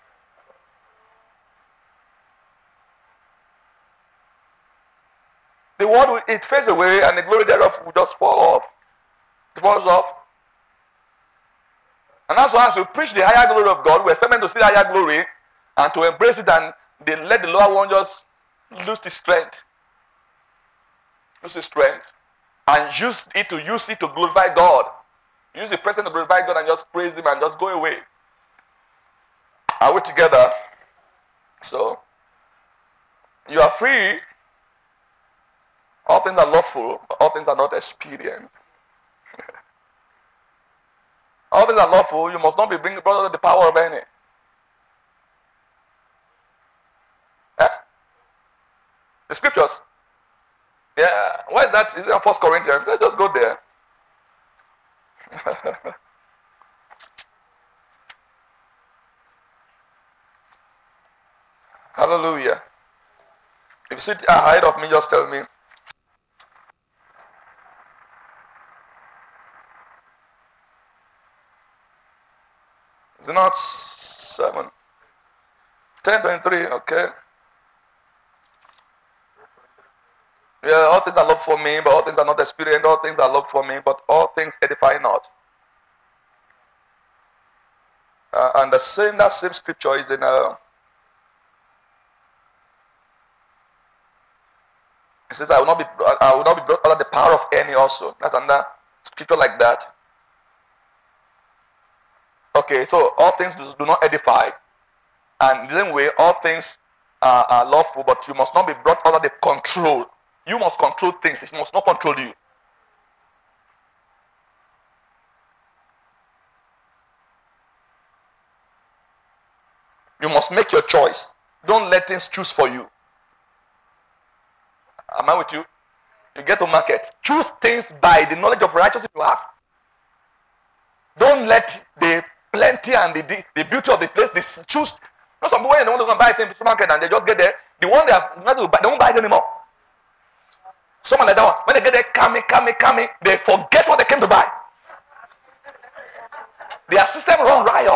The world, it fades away and the glory thereof will just fall off. It falls off. And that's why as we preach the higher glory of God, we expect them to see the higher glory and to embrace it, and they let the lower one just lose its strength. Lose its strength. And use it to use it to glorify God. Use the presence to glorify God and just praise Him and just go away. Are we together? So, you are free. All things are lawful, but all things are not expedient. All things are lawful, you must not be bringing brought under the power of any. Eh? The scriptures. Yeah, where is that? Is it in First Corinthians? Let's just go there. Hallelujah. If you sit ahead of me, just tell me. Is it not seven? ten twenty-three, okay. Yeah, all things are love for me, but all things are not experienced. All things are love for me, but all things edify not. Uh, and the same that same scripture is in uh, it says, I will not be I will not be brought under the power of any also. That's another scripture like that. Okay, so all things do, do not edify. And in the same way, all things are, are lawful, but you must not be brought under the control. You must control things. It must not control you. You must make your choice. Don't let things choose for you. Am I with you? You get to market. Choose things by the knowledge of righteousness you have. Don't let the plenty and the, the, the beauty of the place they choose. You know, some people when they want to go and buy things in the supermarket and they just get there, the one they have not to buy, they won't buy it anymore. Someone like that one, when they get there, coming, coming, coming, they forget what they came to buy. Their system run riot.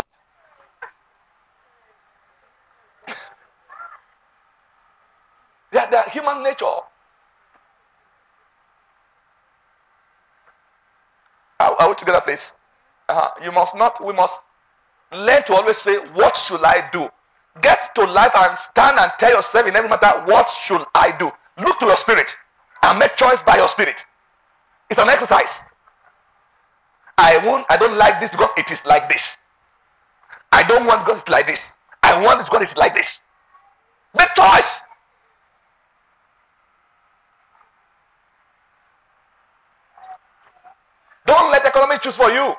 they, are, they are human nature. Are, are we together, please? Uh-huh. You must not, we must learn to always say, what should I do? Get to life and stand and tell yourself in every matter, what should I do? Look to your spirit and make choice by your spirit. It's an exercise. I won't, I don't like this because it is like this. I don't want because it's like this. I want this because it's like this. Make choice. Don't let the economy choose for you.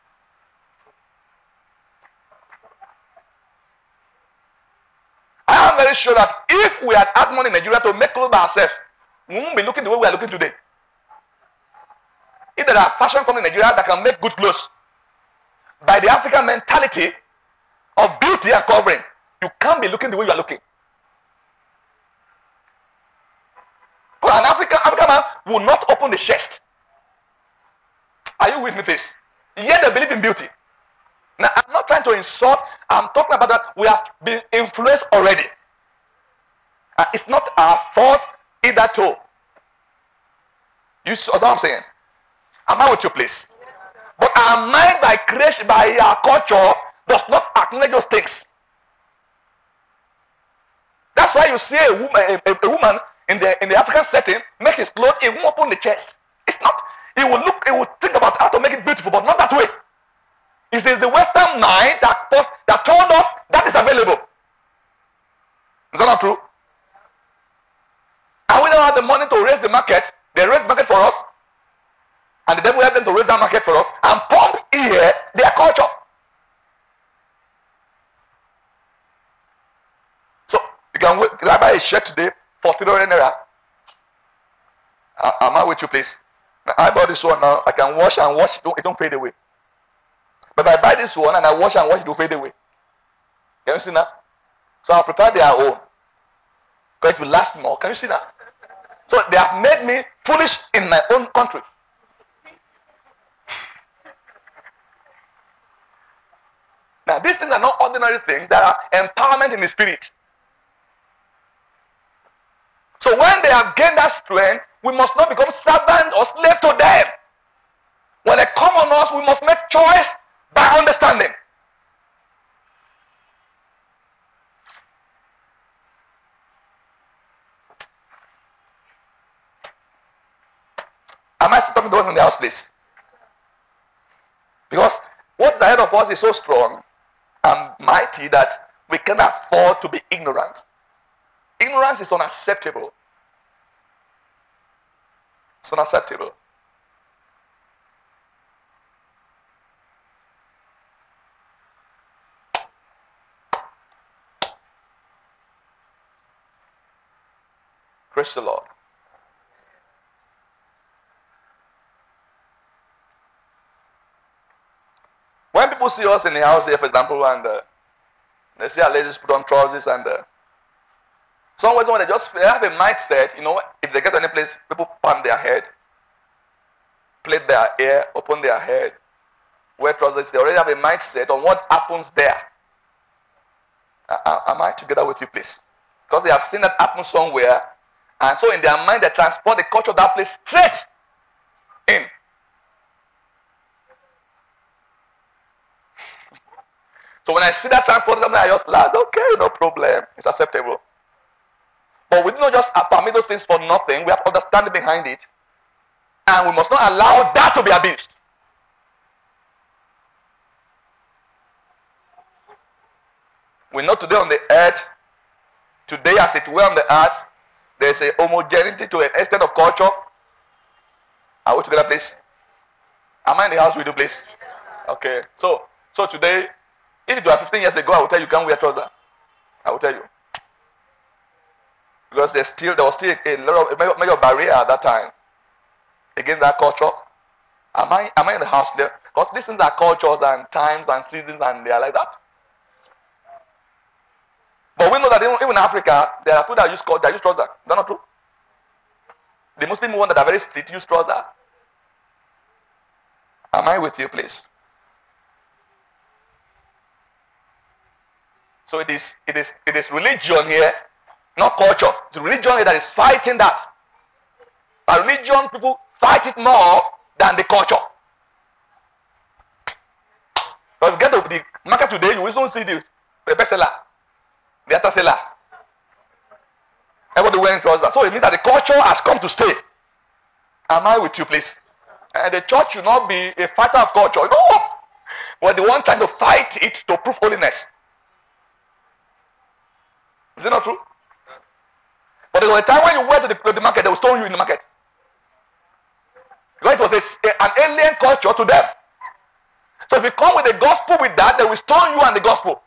I am very sure that if we had had money in Nigeria to make clothes by ourselves, we won't be looking the way we are looking today. If there are fashion companies in Nigeria that can make good clothes by the African mentality of beauty and covering, you can't be looking the way you are looking. But an African, African man will not open the chest. Are you with me, please? Yet they believe in beauty. Now, I'm not trying to insult. I'm talking about that we have been influenced already. Uh, it's not our fault either too. You see what I'm saying? Am I with you, please? But our mind by creation, by our culture, does not acknowledge those things. That's why you see a woman, a, a, a woman in the in the African setting make his clothes, it won't open the chest. It's not. He will look. He will think about how to make it beautiful, but not that way. It is the Western mind that that told us that is available. Is that not true? And we don't have the money to raise the market. They raise the market for us, and the devil help them to raise that market for us and pump here their culture. So you can buy a shirt today for three hundred naira. Am I with you, please? Now, I bought this one now. I can wash and wash. It don't, it don't fade away. But if I buy this one and I wash and wash, it will fade away. Can you see now? So I prefer their own. Because it will last more. Can you see now? So they have made me foolish in my own country. Now these things are not ordinary things. They are empowerment in the spirit. So when they have gained that strength, we must not become servant or slave to them. When they come on us, we must make choice by understanding. Am I still talking to us in the house, please? Because what is ahead of us is so strong and mighty that we cannot afford to be ignorant. Ignorance is unacceptable. It's unacceptable. Praise the Lord. When people see us in the house here, for example, and uh, they see our ladies put on trousers and uh, some ways when they just they have a mindset, you know, if they get to any place, people palm their head, plait their hair, open their head, wear trousers. They already have a mindset on what happens there. Uh, am I together with you, please? Because they have seen that happen somewhere, And so in their mind, they transport the culture of that place straight in. So when I see that transport, I just laugh. Okay, no problem. It's acceptable. But we do not just permit those things for nothing. We have understanding behind it. And we must not allow that to be abused. We know today on the earth, today as it were on the earth, there is a homogeneity to an extent of culture. Are we together, please? Am I in the house with you, please? Okay. So, so today, if it were fifteen years ago, I would tell you you can't wear trousers. I will tell you. Because there's still, there was still a, a lot of a major barrier at that time against that culture. Am I, am I in the house there? Because these things are cultures and times and seasons and they are like that. But we know that even, even in Africa, there are people that use, that use trousers. Is that not true? The Muslim ones that are very strict use trousers. Am I with you, please? So it is, it is, it is religion here, not culture. It's religion here that is fighting that. But religion, people fight it more than the culture. But if you get to the market today, you will soon see this, the bestseller, the other seller. Everybody wearing trousers. So it means that the culture has come to stay. Am I with you, please? And the church should not be a fighter of culture. No! We're the one trying to fight it to prove holiness. Is it not true? But there was a time when you went to the, to the market, they will stone you in the market. Because it was a, a, an alien culture to them. So if you come with the gospel with that, they will stone you and the gospel.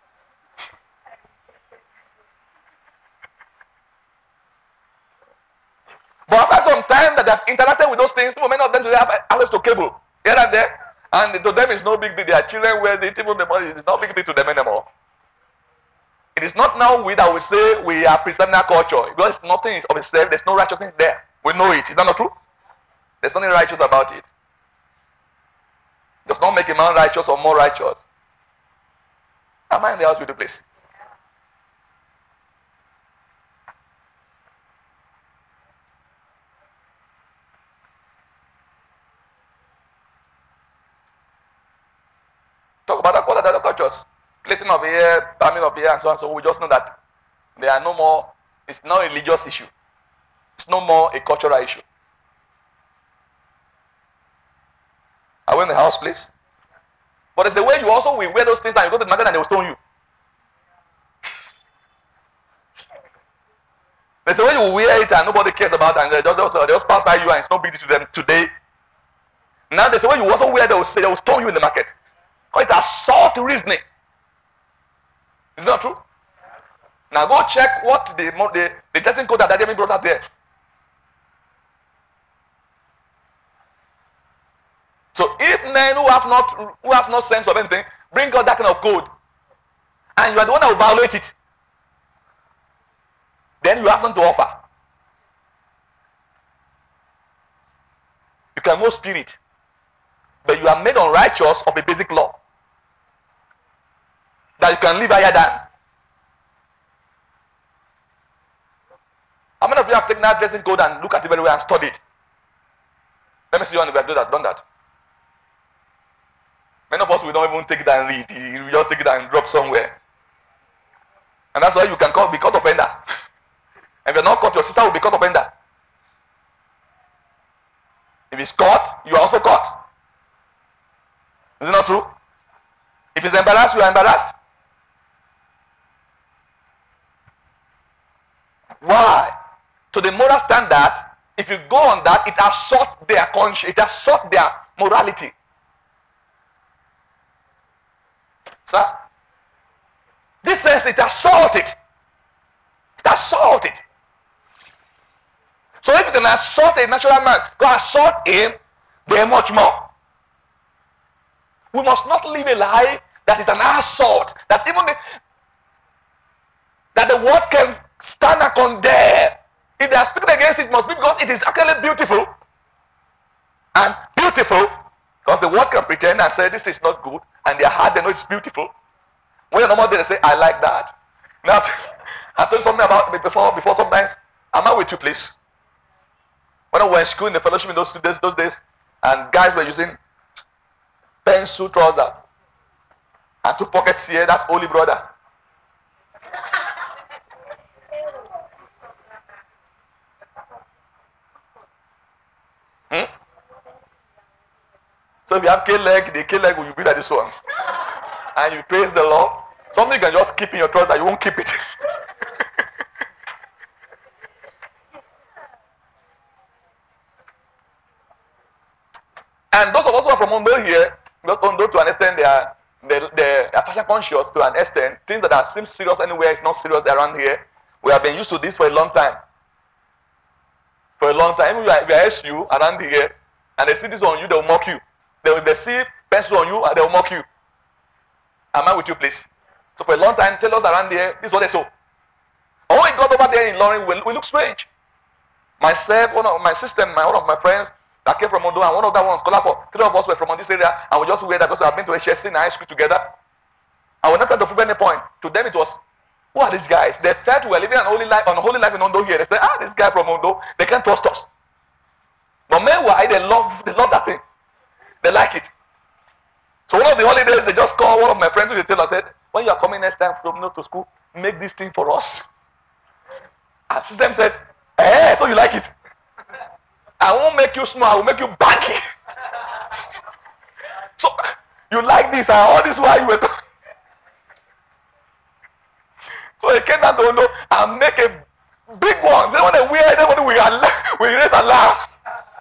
But after some time that they have interacted with those things, many of them today have access to cable here and there, and to them it's no big deal. Their children wear the even the money, it's not big deal to them anymore. It is not now we that we say we are preserving our culture. Because nothing of itself, there's no righteousness there. We know it. Is that not true? There's nothing righteous about it. It does not make a man righteous or more righteous. Am I in the house with you, please? Talk about the other cultures. Plating of here, palming of here, and so on. So we just know that there are no more, it's not a religious issue. It's no more a cultural issue. Are we in the house, please? But it's the way you also will wear those things and you go to the market and they will stone you. There's a way you will wear it and nobody cares about it and they just, they just pass by you and it's no big deal to them today. Now there's a way you also wear, they will say, they will stone you in the market. Because it's assault reasoning. Is that true? Now go check what the the, the dressing code that Daddy brought out there. So if men who have not who have no sense of anything bring out that kind of code, and you are the one that will violate it, then you have nothing to offer. You can know spirit, but you are made unrighteous of a basic law that you can live higher than. How many of you have taken that dressing code and look at it very well and studied? Let me see you on the web do that, done that. Many of us will not even take it and read. You will just take it and drop somewhere. And that's why you can call, be caught offender. If you're not caught, your sister will be caught offender. If it's caught, you are also caught. Is it not true? If it's embarrassed, you are embarrassed. Why? To the moral standard, if you go on that, it assaults their conscience, it assaults their morality. Sir? This says it assaults it. It assaults it. So if you can assault a natural man, go assault him, then much more. We must not live a life that is an assault, that even the, that the world can stand and condemn. If they are speaking against it, it must be because it is actually beautiful. And beautiful, because the world can pretend and say this is not good, and their heart they know it's beautiful. When you're normal, they say, I like that. Now, I've told you something about it before, before sometimes. Am I with you, please? When I was in school in the fellowship in those days, those days, and guys were using pencil trouser and two pockets here, that's holy brother. Hmm? So if you have K-leg, the K-leg will be like this one. And you praise the Lord. Something you can just keep in your trouser, you won't keep it. And those of us who are from Ondo here, because Ondo to an extent they are they, they are fashion conscious to an extent. Things that are seem serious anywhere is not serious around here. We have been used to this for a long time. For a long time, if you are, if you are S U around here, and they see this on you, they will mock you. They will they see pencil on you, and they will mock you. Am I with you, please? So for a long time, tell us around here, this is what they saw. Oh, it got over there in Loring, we, we look strange. Myself, one of my sister, my one of my friends that came from Ondo, and one of that one scholar for three of us were from this area, and we just wear that because we have been to H S C in high school together. And we're not trying to prove any point. To them, it was, who are these guys? They felt we were living an holy life, on holy life in Ondo here. They said, ah, this guy from Ondo, they can't trust us. But meanwhile, they love, they love that thing. They like it. So one of the holidays, they just called one of my friends who they tell us, said, when you are coming next time from to school, make this thing for us. And system said, eh, so you like it? I won't make you small, I will make you baggy. So you like this, and all this while you were talking. So they came down to Ondo and make a big one. They want to wear, they want to wear, we raise a laugh.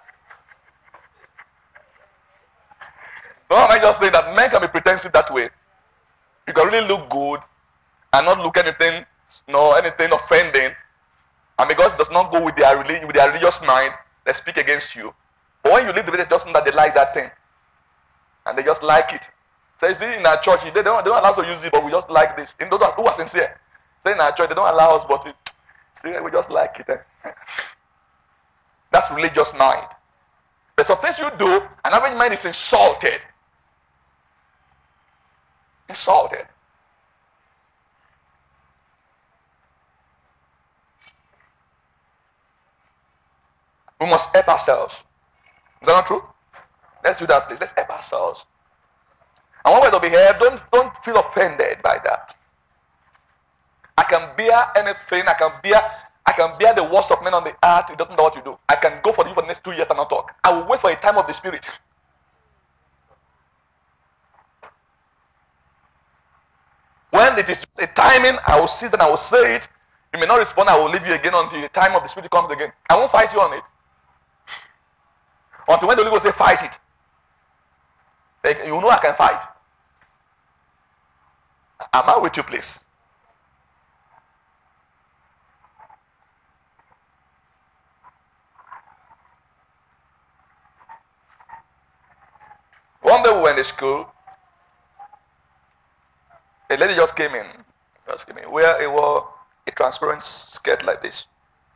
No, I just say that men can be pretensive that way. You can really look good and not look anything, no anything offending. And because it does not go with their religion, with their religious mind, they speak against you. But when you leave the village, just know that they like that thing. And they just like it. So you see, in our church, they don't, they don't allow us to use it, but we just like this. In those who are sincere. Say in our church, they don't allow us, but we, see, we just like it. Eh? That's religious mind. But some things you do, an average mind is insulted. Insulted. We must help ourselves. Is that not true? Let's do that, please. Let's help ourselves. And when we're to behave, don't, don't feel offended by that. I can bear anything. I can bear I can bear the worst of men on the earth. It doesn't know what you do. I can go for you for the next two years and not talk. I will wait for a time of the Spirit. When it is a timing, I will seize and I will say it. You may not respond. I will leave you again until the time of the Spirit comes again. I won't fight you on it. Until when the Holy Ghost say fight it. Like, you know I can fight. Am I with you, please? One day we were in the school. A lady just came in. Just came in. Where it was a transparent skirt like this.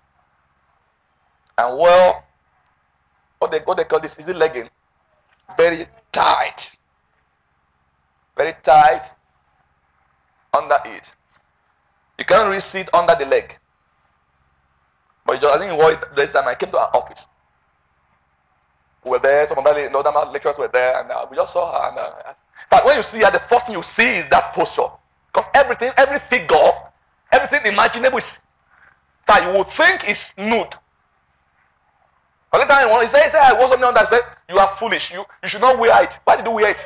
And well, what they, what they call this is a legging. Very tight. Very tight under it. You can't really see it under the leg. But just, I think what this time I came to our office. We were there, some other, the other lecturers were there, and uh, we just saw her. And, uh, but when you see her, the first thing you see is that posture. Because everything, every figure, everything imaginable is that you would think is nude. But later on, he said, he said, I was something on that. I said, you are foolish. You, you should not wear it. Why did you wear it?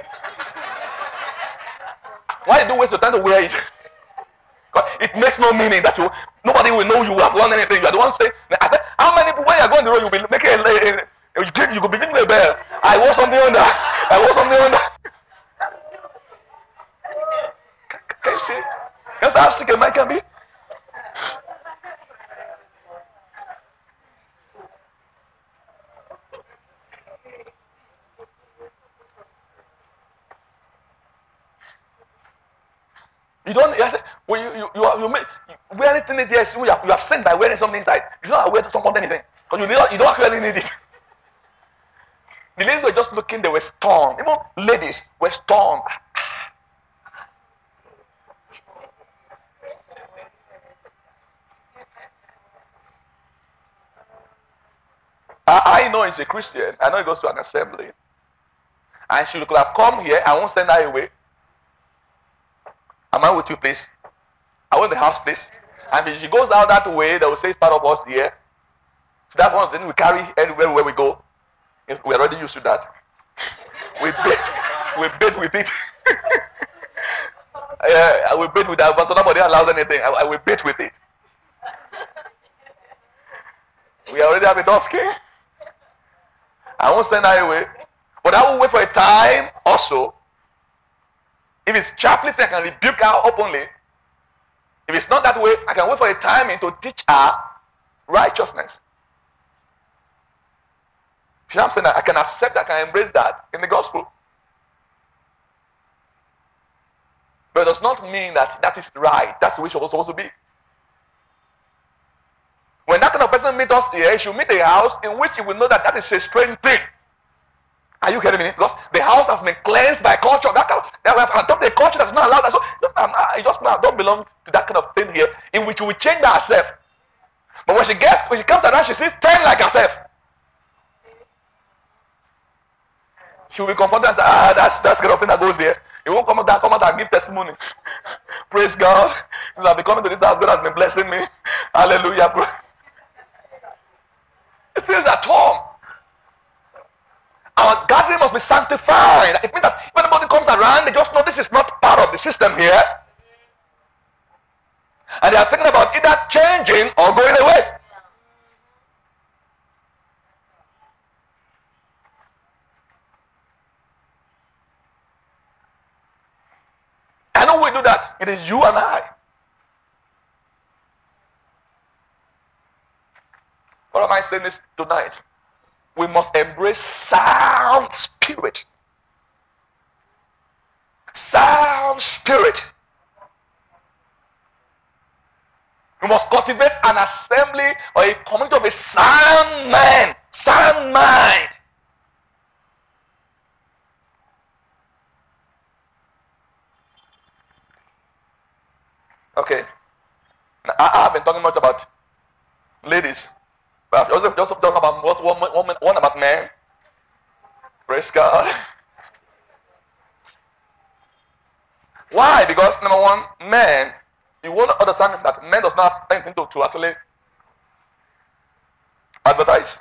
Why did you waste your time to wear it? It makes no meaning that you, nobody will know you have done anything. You are the one saying, I said, how many people, when you are going the road, you will be making a, a, a you could be giving a bell. I was something on that. I was something on that. Can, can you see? That's how sick a man can be. You don't. When you you you, you make wear anything there. You have you have sent by wearing something inside. You don't wear to someone anything because you don't you don't really need it. The ladies were just looking. They were stunned. Even ladies were stunned. know he's a Christian. I know he goes to an assembly. And she could have come here. I won't send her away. Am I with you, please? I want the house, please. And if she goes out that way, they will say it's part of us here. So that's one of the things we carry anywhere where we go. We're already used to that. We bathe, we bathe with it. Yeah, I will bathe with that, but so nobody allows anything. I, I will bathe with it. We already have a dusky. I won't send her away. But I will wait for a time also. If it's chaplain, I can rebuke her openly. If it's not that way, I can wait for a time to teach her righteousness. You know what I'm saying? I can accept, I can embrace that in the gospel. But it does not mean that that is right. That's the way it's supposed to be. When that kind of person meets us here, he should meet a house in which he will know that that is a strange thing. Are you getting me? Because the house has been cleansed by culture. That, kind of, that we have adopted a culture that's not allowed. That. So just, um, I just now don't belong to that kind of thing here, in which we change ourselves. But when she gets, when she comes around, she sees ten like herself. She will be confronted and say, ah, that's that's the kind of thing that goes there. You won't come out and come out and give testimony. Praise God. Since I've been coming to this house, God has been blessing me. Hallelujah. It feels at home. Our gathering must be sanctified. It means that when anybody comes around, they just know this is not part of the system here. And they are thinking about either changing or going away. I know we do that. It is you and I. What am I saying this tonight? We must embrace sound spirit. Sound spirit. We must cultivate an assembly or a community of a sound man, sound mind. Okay. Now, I have been talking much about ladies, but I've also just talking about what woman, woman, one about men. Praise God. Why? Because number one, men, you want to understand that men does not have anything to, to actually advertise.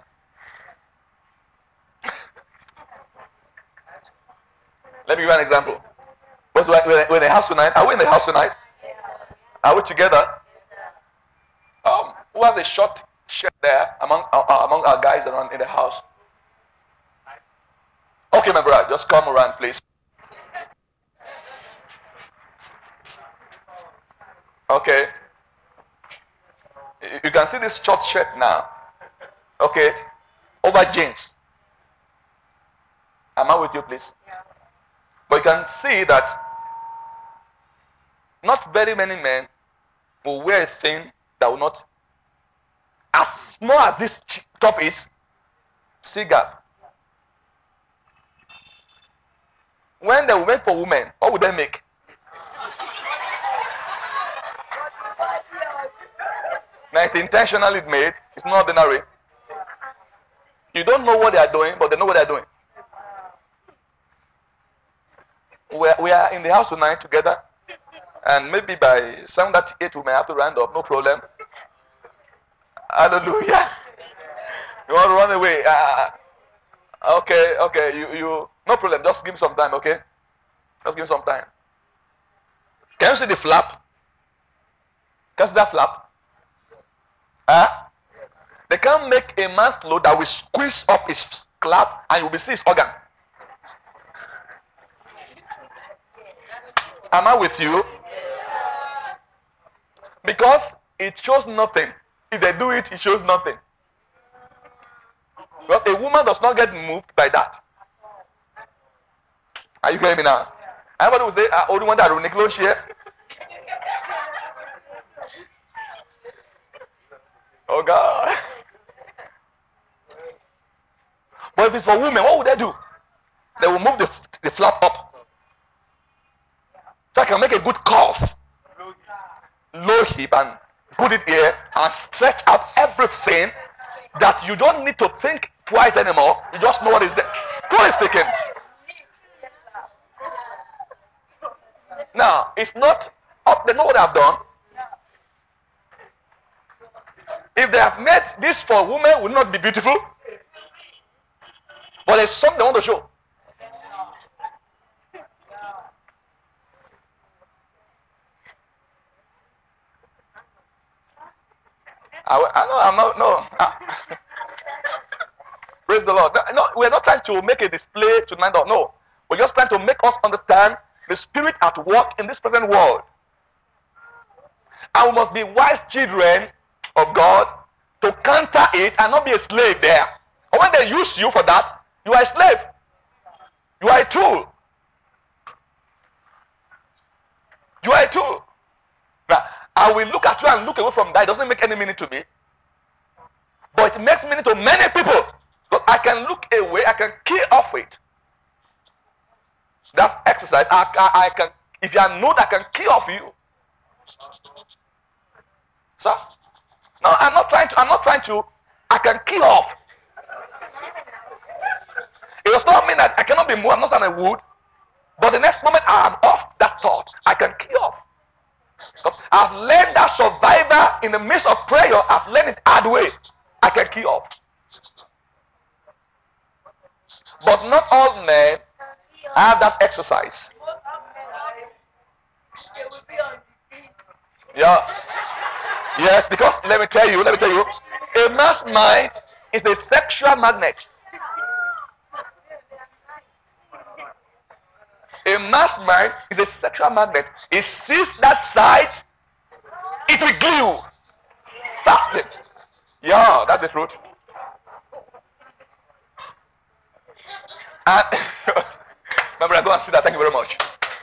Let me give you an example. We're in the house tonight. Are we in the house tonight? Are we together? Um, who has a short shirt there among uh, among our guys around in the house? Okay, my brother, just come around, please. Okay. You can see this short shirt now. Okay. Over jeans. Am I with you, please? But you can see that not very many men will wear a thing that will not, as small as this top is, cigar. When they went for women, what would they make? Now it's intentionally made, it's not ordinary. You don't know what they are doing, but they know what they are doing. We are, we are in the house tonight together. And maybe by seven thirty-eight we may have to round up, no problem. Hallelujah. You want to run away? Uh, okay, okay, you, you, no problem. Just give me some time, okay? Just give me some time. Can you see the flap? Can you see that flap? Huh? They can't make a man's clothes that will squeeze up his clap and you will see his organ. Am I with you? Because it shows nothing. If they do it, it shows nothing. Because a woman does not get moved by that. Are you hearing me now? Everybody will say, I only want that Nicholas here. Oh God. But if it's for women, what would they do? They will move the, the flap up. So I can make a good cough. Low hip and put it here and stretch out everything that you don't need to think twice anymore. You just know what is there. Truly speaking. Now, it's not up. They know what I've done. If they have made this for women, will not be beautiful. But there's something they want to show. I, I know I'm not, no. I, praise the Lord. No, no, we're not trying to make a display tonight. No. We're just trying to make us understand the spirit at work in this present world. And we must be wise children of God to counter it and not be a slave there. And when they use you for that, you are a slave. You are a tool. You are a tool. Now, I will look at you and look away from that. It doesn't make any meaning to me. But it makes meaning to many people. But I can look away, I can key off it. That's exercise. I, I, I can, if you are nude, I can key off you. Sir? No, I'm not trying to, I'm not trying to, I can key off. It does not mean that I cannot be moved, I'm not saying I would. But the next moment I am off that thought, I can key off. Because I've learned that survivor in the midst of prayer, I've learned it hard way. I can key off. But not all men have that exercise. Yeah. Yes, because let me tell you, let me tell you, a man's mind is a sexual magnet. A man's mind is a sexual magnet. It sees that side, it will glue. Fasting. Yeah, that's the truth. And remember, I go and see that. Thank you very much.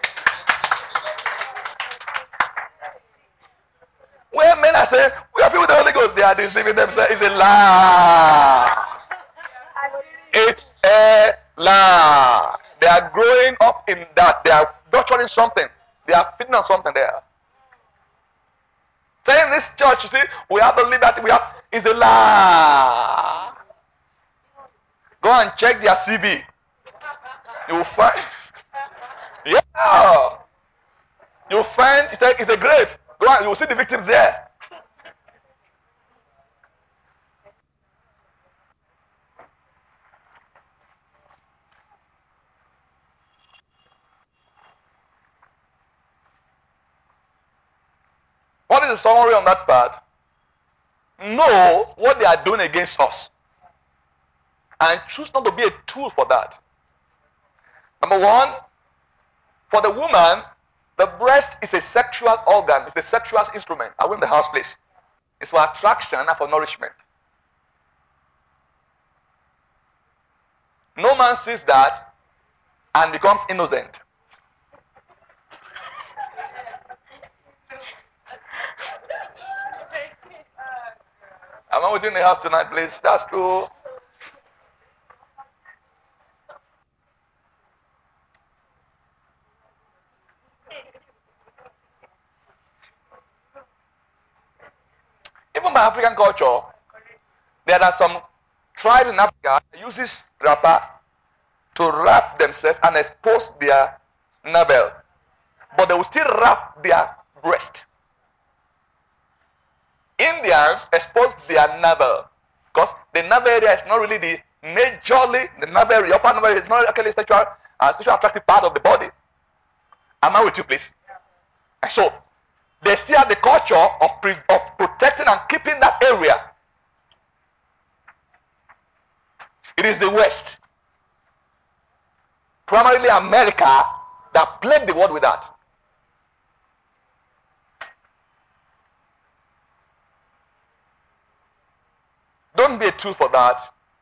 When men are saying, we are filled with the Holy Ghost, they are deceiving themselves. It's a lie. It's a lie. They are growing up in that. They are doctoring something. They are feeding on something there. Saying this church, you see, we have the liberty, we have, is a lie. Go and check their C V. You will find, yeah. You will find, it's a, it's a grave. Go on, you will see the victims there. What is the summary on that part? Know what they are doing against us. And choose not to be a tool for that. Number one, for the woman, the breast is a sexual organ. It's a sexual instrument. I win the house, please. It's for attraction and for nourishment. No man sees that and becomes innocent. Am I within the house tonight, please? That's true. Even by African culture, there are some tribes in Africa that uses wrapper to wrap themselves and expose their navel. But they will still wrap their breast. Indians expose their navel because the navel area is not really the majorly the navel area, upper navel is not actually a sexual, uh, sexual attractive part of the body. Am I with you, please? And so they still have the culture of, pre of protecting and keeping that area. It is the West, primarily America, that plagued the world with that. Don't be a tool for that.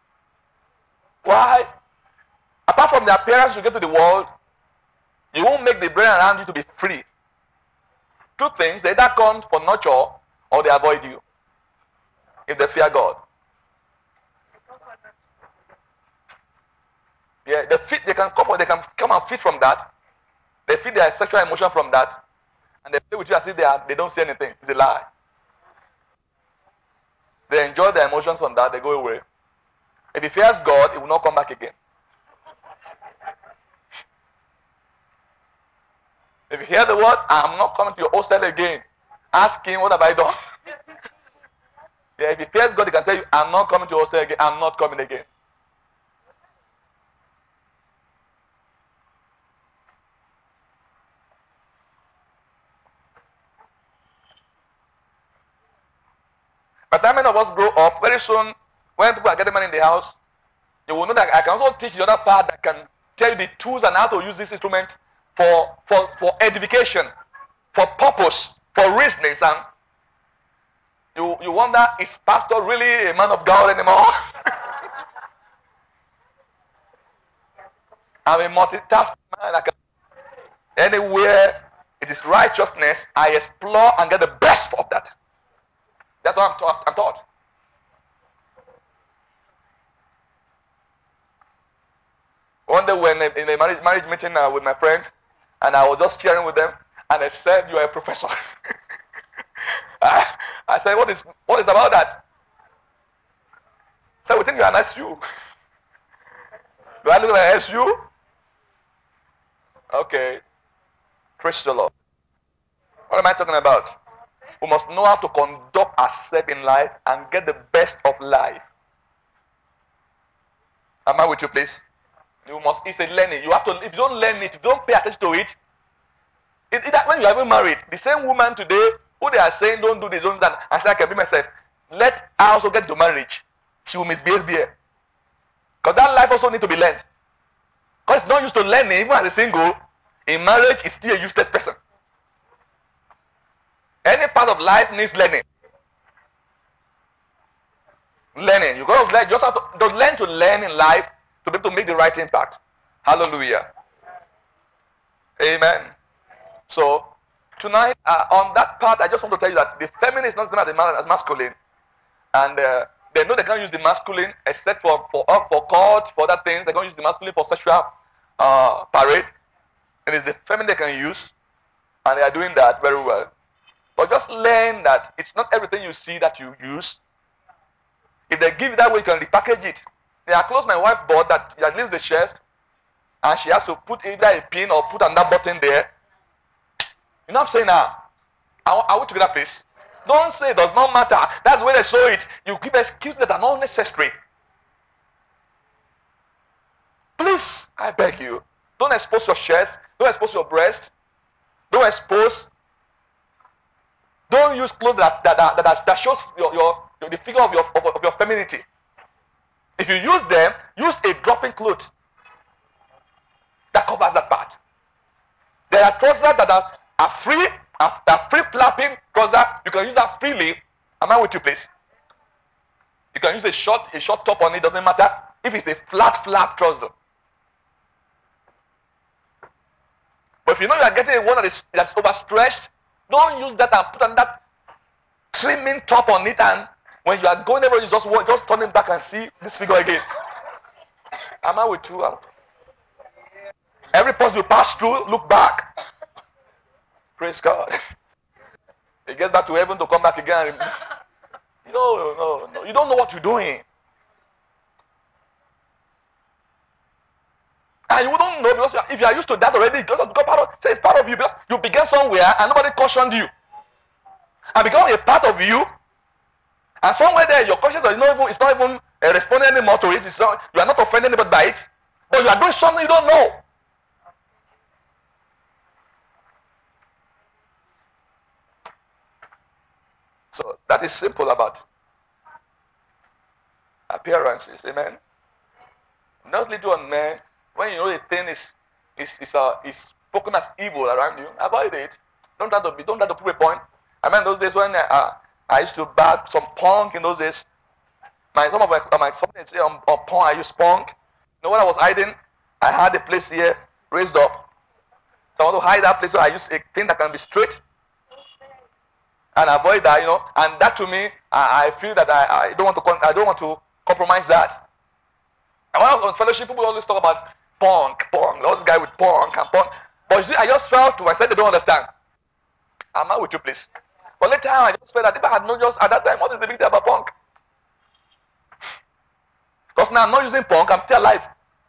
Why? Apart from the appearance you get to the world, you won't make the brain around you to be free. Two things, they either come for nurture or they avoid you. If they fear God. Yeah, they fit, they can come for, they can come and feed from that. They feed their sexual emotion from that. And they play with you as if they are, they don't see anything. It's a lie. They enjoy their emotions from that, they go away. If he fears God, he will not come back again. If you hear the word, I'm not coming to your hostel again. Ask him, what have I done? Yeah, if he fears God, he can tell you, I'm not coming to your hostel again. I'm not coming again. By the time many of us grow up, very soon, when people are getting money in the house, you will know that I can also teach the other part that can tell you the tools and how to use this instrument for, for, for edification, for purpose, for reasonings. And you, you wonder, is pastor really a man of God anymore? I'm a multitask man. I can, anywhere it is righteousness, I explore and get the best of that. That's what I'm taught. I'm taught. One day when in a marriage, marriage meeting uh, with my friends, and I was just sharing with them, and I said, "You are a professor." I, I said, "What is what is about that?" So we think you are an S U. Do I look like an S U? Okay. Praise the Lord. What am I talking about? We must know how to conduct ourselves in life and get the best of life. Am I with you, please? You must, it's a learning. You have to, if you don't learn it, if you don't pay attention to it, it, it when you are even married, the same woman today, who they are saying don't do this, don't do that, I say I can be myself. Let her also get to marriage. She will misbehave there. Because that life also needs to be learned. Because it's not used to learning, even as a single, in marriage, it's still a useless person. Any part of life needs learning. Learning. You got to learn. You just have to, to learn to learn in life to be able to make the right impact. Hallelujah. Amen. So tonight, uh, on that part, I just want to tell you that the feminine is not the same as masculine, and uh, they know they can't use the masculine except for for uh, for court, for other things. They can't use the masculine for sexual uh, parade. It is the feminine they can use, and they are doing that very well. But just learn that it's not everything you see that you use. If they give it that way, you can repackage it. There are clothes my wife bought that, that leaves the chest, and she has to put either a pin or put another button there. You know what I'm saying now? Are, are we together, please? Don't say it does not matter. That's where they show it. You give excuses that are not necessary. Please, I beg you, don't expose your chest. Don't expose your breast. Don't expose. Don't use clothes that that that, that, that shows your, your, your the figure of your of, of your femininity. If you use them, use a dropping cloth that covers that part. There are trousers that are, are free, are, are free flapping trousers. You can use that freely. Am I with you, please? You can use a short a short top on it. Doesn't matter if it's a flat flat trouser. But if you know you are getting a one that is that's overstretched, don't use that and put on that trimming top on it, and when you are going everywhere, you just want, just turn it back and see this figure again. Am I with you? Every person you pass through, look back. Praise God. It gets back to heaven to come back again. No, no, no. You don't know what you're doing. And you don't know because if you are used to that already, it doesn't become part of, say it's part of you because you began somewhere and nobody cautioned you. And become a part of you. And somewhere there, your conscience is not even, it's not even uh, responding anymore to it. It's not, you are not offending anybody by it. But you are doing something you don't know. So that is simple about appearances. Amen. Those little men, when you know the thing is is is uh, is spoken as evil around you, avoid it. Don't try to be. Don't try to prove a point. I mean, those days when uh, I used to bag some punk in those days. My some of my, my something say on, on punk, I use punk. You know when I was hiding, I had a place here raised up. So I want to hide that place, so I use a thing that can be straight and avoid that, you know. And that to me, I, I feel that I, I don't want to I don't want to compromise that. And when I was on fellowship, people always talk about punk, punk, those guys with punk and punk. But you see, I just felt to myself they don't understand. Am I with you, please? But later I just felt that if I had known just at that time, what is the big deal about punk? Because Because now I'm not using punk, I'm still alive.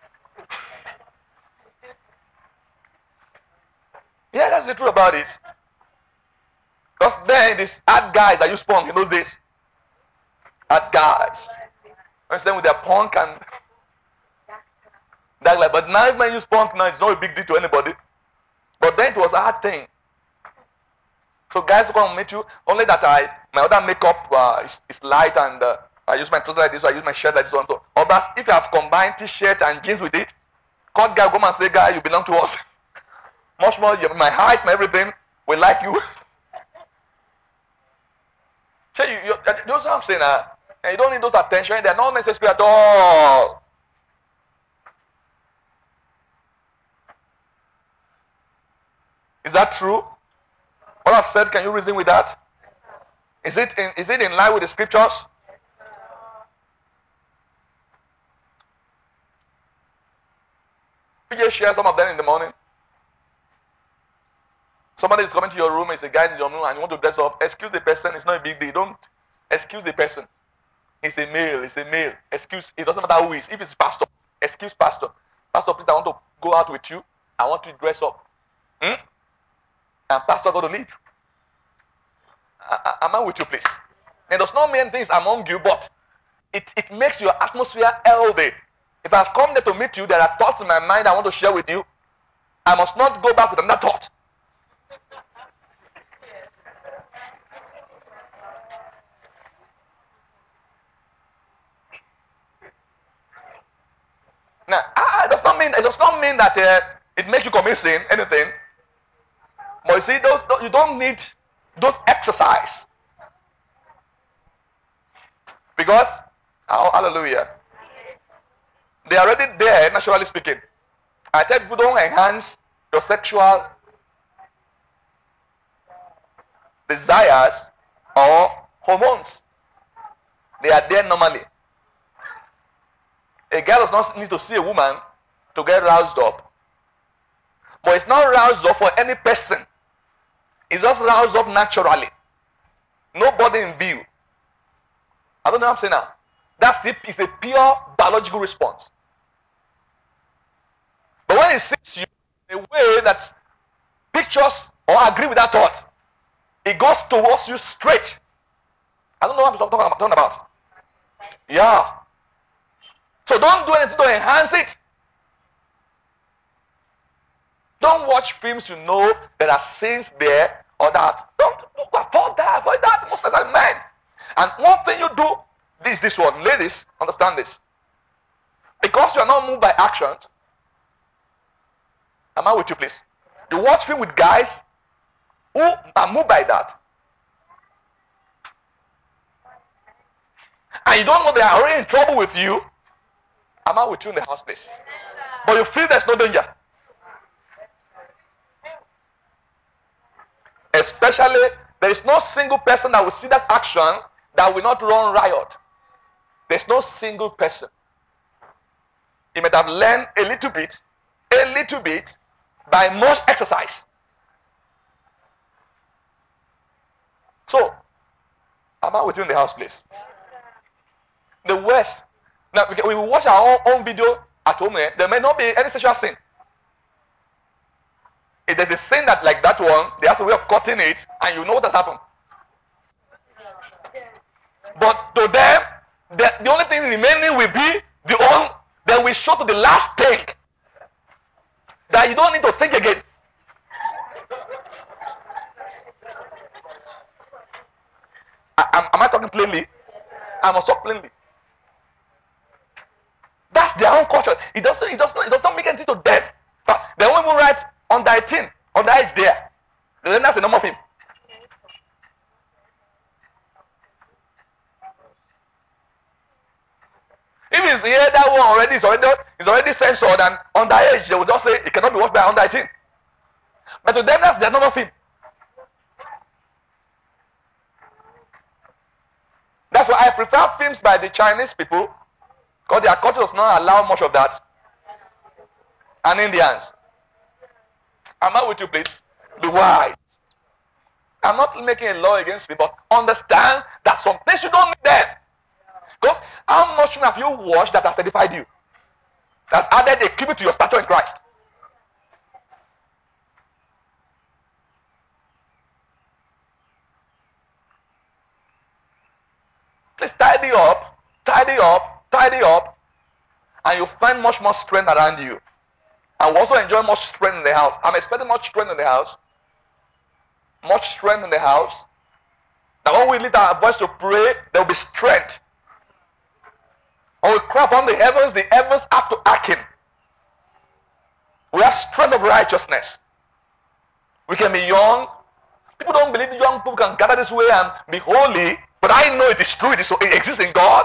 Yeah, that's the truth about it. Because then these hard guys that use punk in those days. Hard guys. Understand with their punk and that like, but now if man use punk now, it's not a big deal to anybody. But then it was a hard thing. So guys who come meet you, only that I my other makeup uh, is, is light and uh, I use my clothes like this, so I use my shirt like this. So, so others, if you have combined t-shirt and jeans with it, cut guy come and say, guy, you belong to us. Much more, you, my height, my everything, we like you. So you, you, you know what I'm saying? Uh, and you don't need those attention. They're not necessary at all. Is that true? What I've said, can you reason with that? Is it in, is it in line with the scriptures? You just share some of them in the morning. Somebody is coming to your room, it's a guy in your room, and you want to dress up. Excuse the person, it's not a big deal. Don't excuse the person. It's a male, it's a male. Excuse, it doesn't matter who it is. If it's pastor, excuse pastor. Pastor, please, I want to go out with you. I want to dress up. Hmm? And pastor got to leave. Am I with you, please? It does not mean things among you, but it, it makes your atmosphere healthy. If I've come there to meet you, there are thoughts in my mind I want to share with you. I must not go back with another thought. Now, ah, it does not mean it does not mean that uh, it makes you commit sin, anything. But you see, those you don't need those exercise because, oh, hallelujah, they are already there, naturally speaking. I tell people, don't enhance your sexual desires or hormones. They are there normally. A girl does not need to see a woman to get roused up. But it's not roused up for any person. It's just roused up naturally. Nobody in view. I don't know what I'm saying now. That's the, it's a pure biological response. But when it sees you in a way that pictures or agree with that thought, it goes towards you straight. I don't know what I'm talking about. Talking about. Yeah. So don't do anything to enhance it. Don't watch films you know there are sins there or that. Don't avoid that. Avoid that. Most of the time, man. And one thing you do is this one. Ladies, understand this. Because you are not moved by actions. Am I with you, please? You watch film with guys who are moved by that. And you don't know they are already in trouble with you. Am I with you in the house, please? But you feel there's no danger. Especially, there is no single person that will see that action that will not run riot. There's no single person. You might have learned a little bit, a little bit, by much exercise. So, am I with you in the house, please? The West. Now, we will watch our own, own video at home. Eh? There may not be any sexual sin. If there's a sin that like that one, there's a way of cutting it, and you know what has happened. But to them, the, the only thing remaining will be the own. They will show to the last thing that you don't need to think again. I, am, am I talking plainly? I must talk plainly. That's their own culture. It doesn't. It does not. It does not make anything to them. But they won't even write under eighteen, under age there. Then that's a normal thing. If it's here, that one already is already is already censored and underage, they will just say it cannot be watched by under eighteen. But to them, that's their normal thing. That's why I prefer films by the Chinese people, because their culture does not allow much of that. And Indians. Am I with you, please? Be wise. I'm not making a law against people, but understand that some things you don't need them. Because how much washroom have you washed that has edified you? That's added a cubit to your stature in Christ. Please tidy up, tidy up, tidy up, and you'll find much more strength around you. And we'll also enjoy much strength in the house. I'm expecting much strength in the house. Much strength in the house. That when we lift our voice to pray, there will be strength. When we cry upon the heavens, the heavens have to hearken. We have strength of righteousness. We can be young. People don't believe young people can gather this way and be holy, but I know it is true. It, is, it exists in God.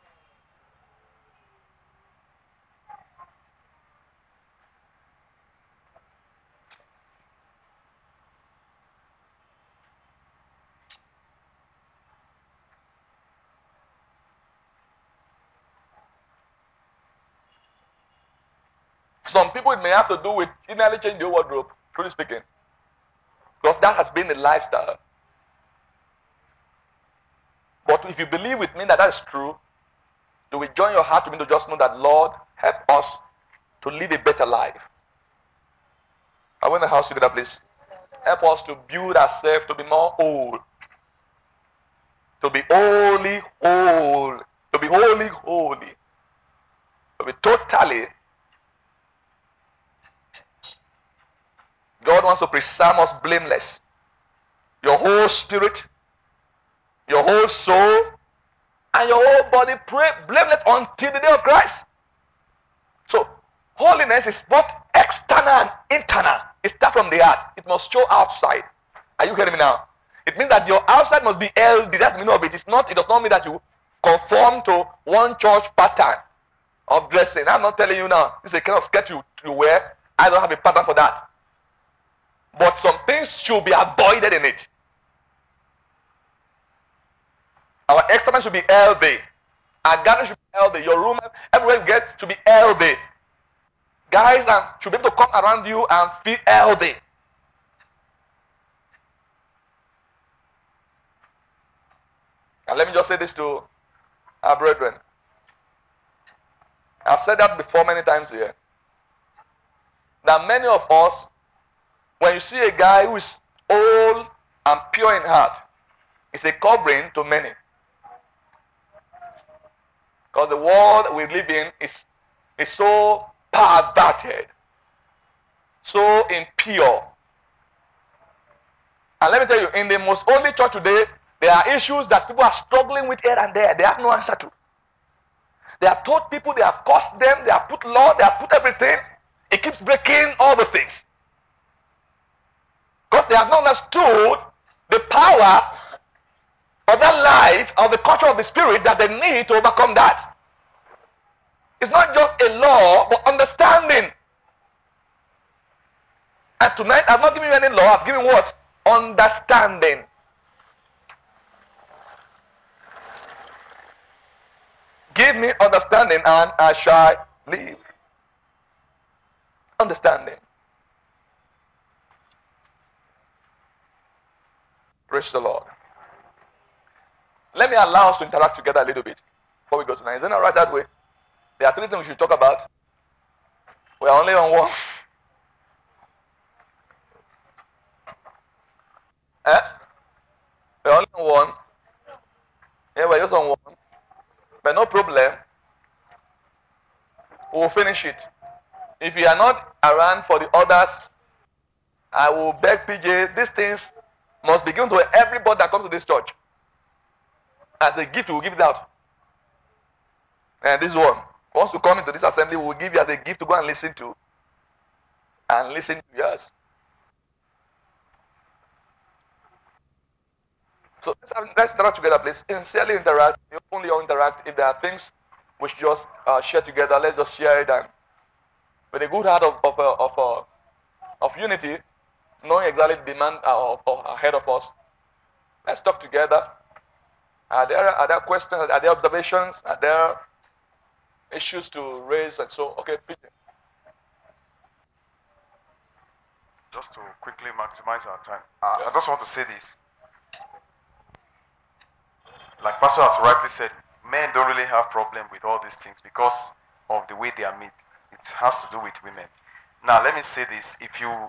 Some people, it may have to do with finally changing the wardrobe, truly speaking. Because that has been the lifestyle. But if you believe with me that that is true, you will join your heart to me to just know that, Lord, help us to live a better life. I want the house together, please. Help us to build ourselves to be more whole. To be holy, whole. To be holy, holy. To be totally. God wants to preserve us blameless. Your whole spirit, your whole soul, and your whole body pray blameless until the day of Christ. So, holiness is both external and internal. It starts from the heart. It must show outside. Are you hearing me now? It means that your outside must be healthy. That's the meaning of it. It's not, it does not mean that you conform to one church pattern of dressing. I'm not telling you now. This is a kind of skirt you, you wear. I don't have a pattern for that. But some things should be avoided in it. Our external should be healthy. Our garden should be healthy. Your room, everywhere you get, should be healthy. Guys um, should be able to come around you and feel healthy. And let me just say this to our brethren. I've said that before many times here. That many of us, when you see a guy who is old and pure in heart, it's a covering to many. Because the world we live in is, is so perverted, so impure. And let me tell you, in the most holy church today, there are issues that people are struggling with here and there. They have no answer to. They have told people, they have cursed them, they have put law, they have put everything. It keeps breaking all those things. Because they have not understood the power of that life, of the culture of the spirit that they need to overcome that. It's not just a law, but understanding. And tonight, I've not given you any law, I've given what? Understanding. Give me understanding and I shall live. Understanding. Praise the Lord. Let me allow us to interact together a little bit before we go tonight. Isn't it right that way? There are three things we should talk about. We are only on one. Eh? We're only on one. Yeah, we're just on one. But no problem. We'll finish it. If you are not around for the others, I will beg P J, these things must be given to everybody that comes to this church. As a gift, we will give it out. And this one, once you come into this assembly, we will give you as a gift to go and listen to. And listen to yours. So let's, have, let's interact together, please. Sincerely interact. You only interact if there are things we should just uh, share together. Let's just share it, and with a good heart of of uh, of, uh, of unity, knowing exactly the demand uh, of, of ahead of us. Let's talk together. Are there are there questions? Are there observations? Are there issues to raise? And so, okay, Peter. Just to quickly maximize our time, uh, yeah. I just want to say this. Like Pastor has rightly said, men don't really have problem with all these things because of the way they are made. It has to do with women. Now, let me say this. If you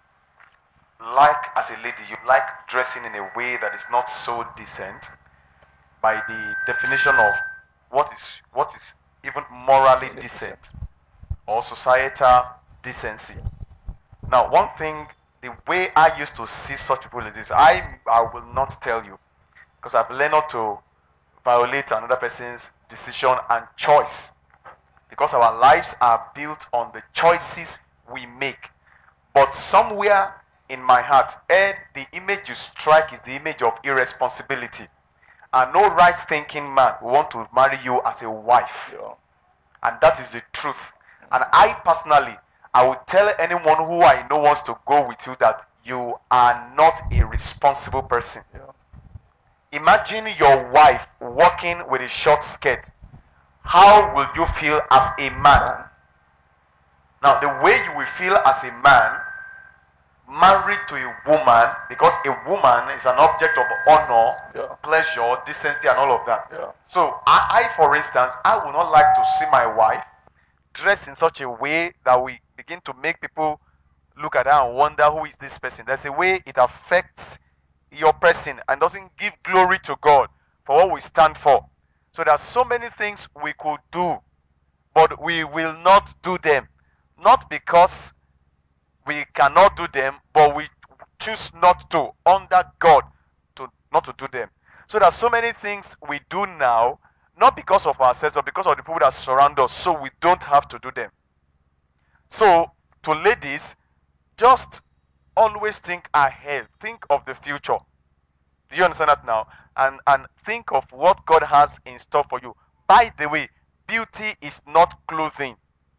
like, as a lady, you like dressing in a way that is not so decent, by the definition of what is what is even morally decent or societal decency. Now, one thing, the way I used to see such people is this. I, I will not tell you, because I've learned not to violate another person's decision and choice, because our lives are built on the choices we make. But somewhere in my heart, and the image you strike is the image of irresponsibility. And no right thinking man will want to marry you as a wife. Yeah. And that is the truth. And I personally, I will tell anyone who I know wants to go with you that you are not a responsible person. Yeah. Imagine your wife walking with a short skirt. How will you feel as a man? Now, the way you will feel as a man married to a woman, because a woman is an object of honor, Yeah. pleasure, decency, and all of that. Yeah. So, I, I, for instance, I would not like to see my wife dressed in such a way that we begin to make people look at her and wonder, who is this person? There's a way it affects your person and doesn't give glory to God for what we stand for. So there are so many things we could do, but we will not do them. Not because we cannot do them, but we choose not to, under God, to not to do them. So there are so many things we do now, not because of ourselves, but because of the people that surround us, so we don't have to do them. So, to ladies, just always think ahead. Think of the future. Do you understand that now? And, and think of what God has in store for you. By the way, beauty is not clothing.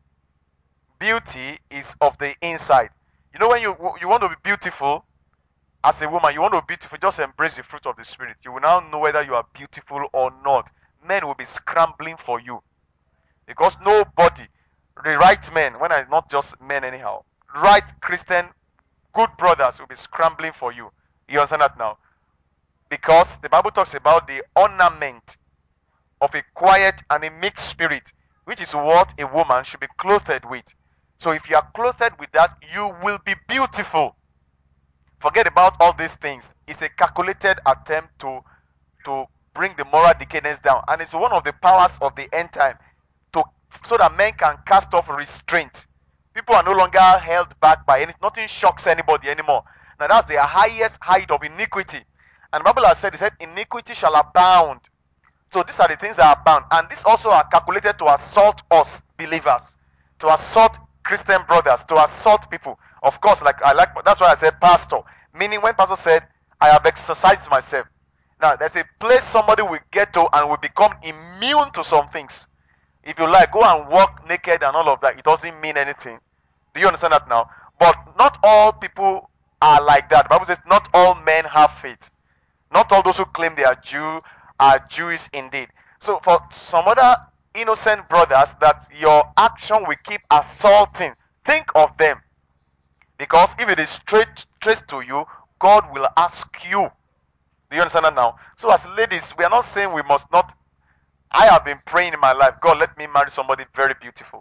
Beauty is of the inside. You know, when you, you want to be beautiful as a woman, you want to be beautiful, just embrace the fruit of the Spirit. You will now know whether you are beautiful or not. Men will be scrambling for you. Because nobody, the right men, when it's not just men anyhow, right Christian, good brothers will be scrambling for you. You understand that now? Because the Bible talks about the ornament of a quiet and a meek spirit, which is what a woman should be clothed with. So if you are clothed with that, you will be beautiful. Forget about all these things. It's a calculated attempt to, to bring the moral decadence down. And it's one of the powers of the end time, to so that men can cast off restraint. People are no longer held back by anything. Nothing shocks anybody anymore. Now that's the highest height of iniquity. And the Bible has said, it said, iniquity shall abound. So these are the things that are bound. And these also are calculated to assault us, believers. To assault Christian brothers. To assault people. Of course, like I like, that's why I said pastor. Meaning when pastor said, I have exercised myself. Now, there's a place somebody will get to and will become immune to some things. If you like, go and walk naked and all of that. It doesn't mean anything. Do you understand that now? But not all people are like that. The Bible says not all men have faith. Not all those who claim they are Jew are Jewish indeed. So for some other innocent brothers that your action will keep assaulting, think of them. Because if it is straight traced to you, God will ask you. Do you understand that now? So as ladies, we are not saying we must not. I have been praying in my life, God, let me marry somebody very beautiful.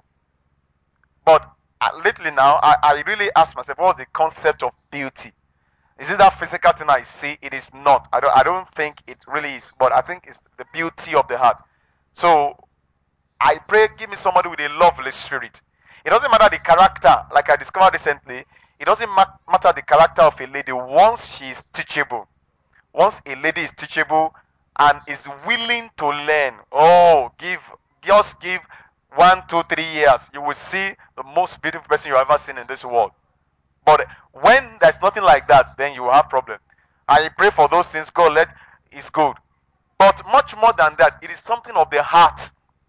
But uh, lately now, I, I really ask myself, what's the concept of beauty? Is it that physical thing I see? It is not. I don't, I don't think it really is. But I think it's the beauty of the heart. So I pray, give me somebody with a lovely spirit. It doesn't matter the character, like I discovered recently. It doesn't ma- matter the character of a lady once she is teachable. Once a lady is teachable and is willing to learn, oh, give, just give one, two, three years, you will see the most beautiful person you've ever seen in this world. But when there's nothing like that, then you will have problem. I pray for those things. God, let is good. But much more than that, it is something of the heart.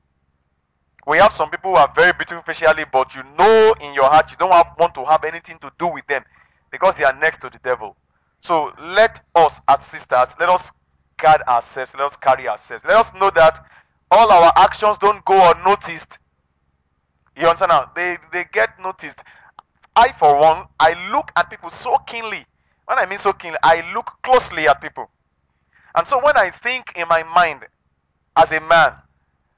We have some people who are very beautiful facially, but you know in your heart you don't have, want to have anything to do with them because they are next to the devil. So let us as sisters, let us guard ourselves, let us carry ourselves. Let us know that all our actions don't go unnoticed. You understand now? They, they get noticed. I, for one, I look at people so keenly. When I mean so keenly, I look closely at people. And so when I think in my mind, as a man,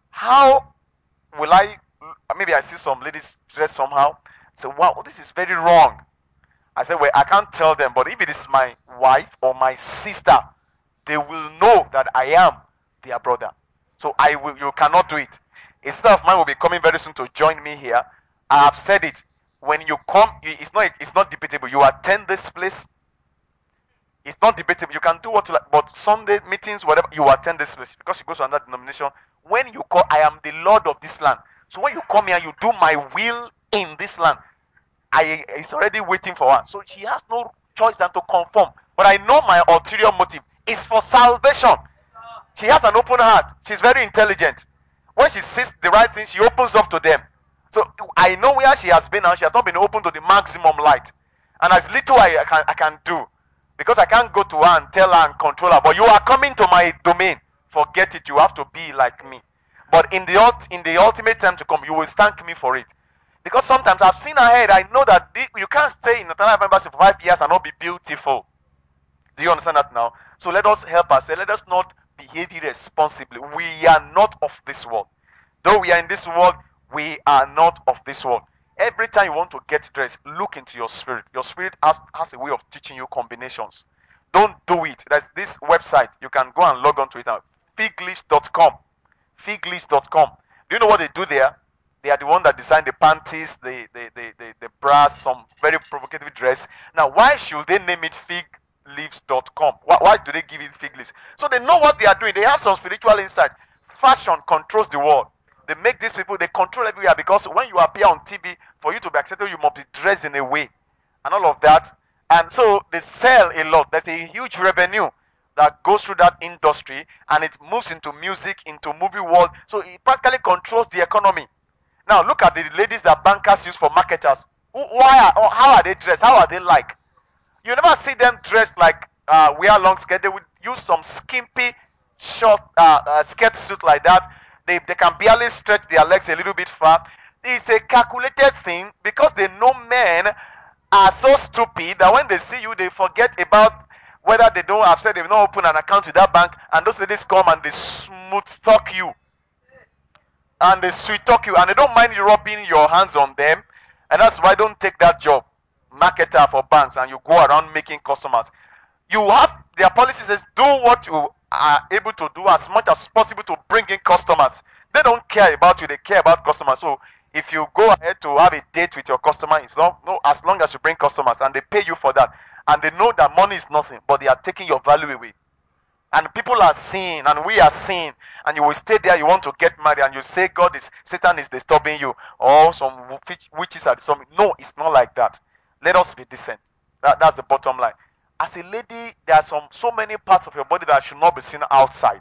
how will I, maybe I see some ladies dressed somehow, say, wow, this is very wrong. I said, well, I can't tell them, but if it is my wife or my sister, they will know that I am their brother. So I will, you cannot do it. A sister of mine will be coming very soon to join me here. I have said it. When you come, it's not, it's not debatable. You attend this place. It's not debatable. You can do what you like, but Sunday meetings, whatever, you attend this place because you go to another denomination. When you call, I am the Lord of this land. So when you come here, you do my will in this land. I is already waiting for her. So she has no choice than to conform. But I know my ulterior motive is for salvation. She has an open heart. She's very intelligent. When she sees the right thing, she opens up to them. So I know where she has been and she has not been open to the maximum light. And as little I, I can I can do. Because I can't go to her and tell her and control her. But you are coming to my domain. Forget it. You have to be like me. But in the ult, in the ultimate time to come, you will thank me for it. Because sometimes I've seen ahead. I know that the, you can't stay in the Nathaniel Embassy for five years and not be beautiful. Do you understand that now? So let us help us. Let us not behave irresponsibly. We are not of this world. Though we are in this world, we are not of this world. Every time you want to get dressed, look into your spirit. Your spirit has, has a way of teaching you combinations. Don't do it. There's this website. You can go and log on to it now. Figleaves dot com. Figleaves dot com. Do you know what they do there? They are the one that designed the panties, the, the, the, the, the bras, some very provocative dress. Now, why should they name it figleaves dot com? Why, why do they give it fig leaves? So they know what they are doing. They have some spiritual insight. Fashion controls the world. They make these people, they control everywhere because when you appear on T V, for you to be accepted, you must be dressed in a way. And all of that. And so they sell a lot. There's a huge revenue that goes through that industry and it moves into music, into movie world. So it practically controls the economy. Now look at the ladies that bankers use for marketers. Why are, or how are they dressed? How are they like? You never see them dressed like uh, wear long skirt. They would use some skimpy short uh, uh, skirt suit like that. They, they can barely stretch their legs a little bit far. It's a calculated thing because they know men are so stupid that when they see you, they forget about whether they don't have said they've not opened an account with that bank, and those ladies come and they smooth talk you. And they sweet talk you, and they don't mind you rubbing your hands on them. And that's why don't take that job, marketer for banks, and you go around making customers. You have, their policy says, do what you are able to do as much as possible to bring in customers. They don't care about you, they care about customers. So if you go ahead to have a date with your customer, it's not, no, as long as you bring customers and they pay you for that. And they know that money is nothing, but they are taking your value away. And people are seeing, and we are seeing, and you will stay there, you want to get married, and you say God is, Satan is disturbing you, or some witches are disturbing. No, it's not like that. Let us be decent. That, that's the bottom line. As a lady, there are some so many parts of your body that should not be seen outside.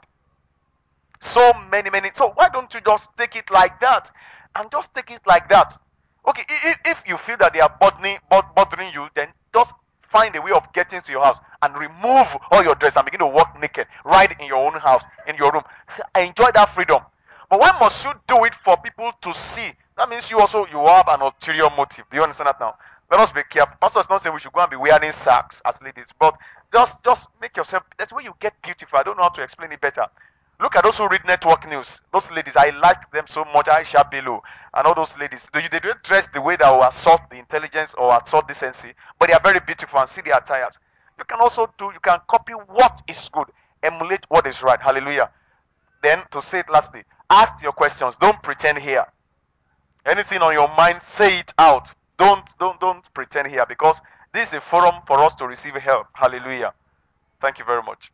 So many, many. So why don't you just take it like that? And just take it like that. Okay, if, if you feel that they are bothering, bothering you, then just find a way of getting to your house and remove all your dress and begin to walk naked right in your own house, in your room. Enjoy that freedom. But why must you do it for people to see? That means you also, you have an ulterior motive. Do you understand that now? Let us be careful. Pastor is not saying we should go and be wearing sacks as ladies, but just, just make yourself, that's where you get beautiful. I don't know how to explain it better. Look at those who read network news. Those ladies, I like them so much. Aisha Bello and all those ladies. They, they don't dress the way that will assault the intelligence or assault decency, but they are very beautiful and see their attires. You can also do, you can copy what is good, emulate what is right. Hallelujah. Then to say it lastly, ask your questions. Don't pretend here. Anything on your mind, say it out. Don't, don't, don't pretend here, because this is a forum for us to receive help. Hallelujah. Thank you very much.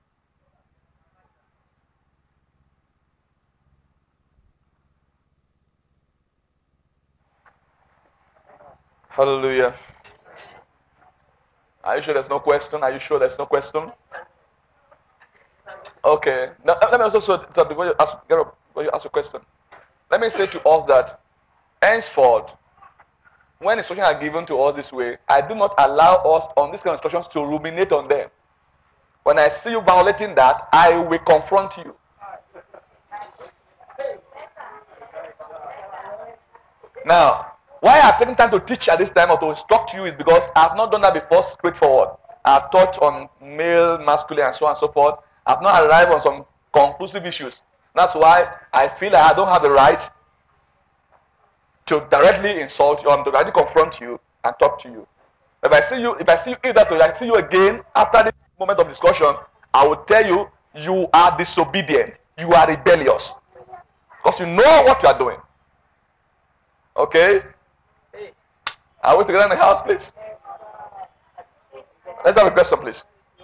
Hallelujah. Are you sure there's no question? Are you sure there's no question? Okay. Now, let me also say, so before you ask, get up, before you ask a question, let me say to us that henceforth, when instructions are given to us this way, I do not allow us on these kind of instructions to ruminate on them. When I see you violating that, I will confront you. Now, why I have taken time to teach at this time or to instruct you is because I have not done that before straightforward. I have taught on male, masculine, and so on and so forth. I have not arrived on some conclusive issues. That's why I feel like I don't have the right to directly insult you or to directly confront you and talk to you. If I see you, if I see you either to I see you again after this moment of discussion, I will tell you you are disobedient, you are rebellious, because you know what you are doing. Okay? Are we together in the house, please? Let's have a question, please.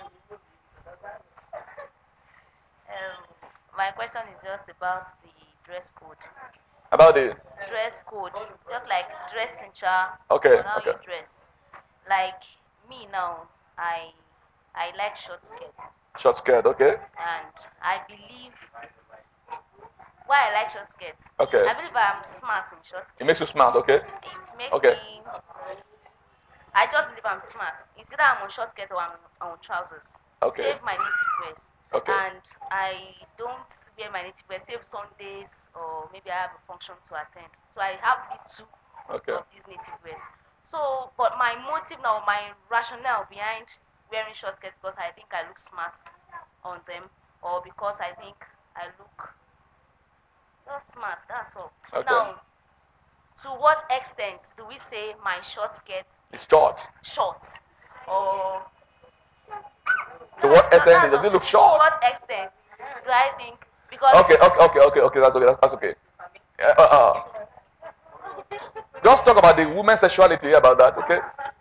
Um, my question is just about the dress code. About the Dress code, just like dressing, cha. Okay, or how okay. you dress. Like me now, I I like short skirts, short skirt, okay? and I believe why I like short skirts. Okay. I believe I'm smart in short It skirts. makes you smart, okay? It makes Okay. me. I just believe I'm smart. It's either I'm on short skirts or I'm on trousers. Okay. Save my native wears. Okay. And I don't wear my native wear, save Sundays or maybe I have a function to attend. So I have little Okay. of these native wears. So, but my motive now, my rationale behind wearing short skirts because I think I look smart on them, or because I think I look just smart. That's all. Okay. Now, to what extent do we say my short skirt It's short. Short, or To what No, extent that's does it all. look short? To what extent do I think? Because Okay, okay, okay, okay, okay. That's okay. That's, that's okay. Uh, uh, uh. Just talk about the women's sexuality about that, okay?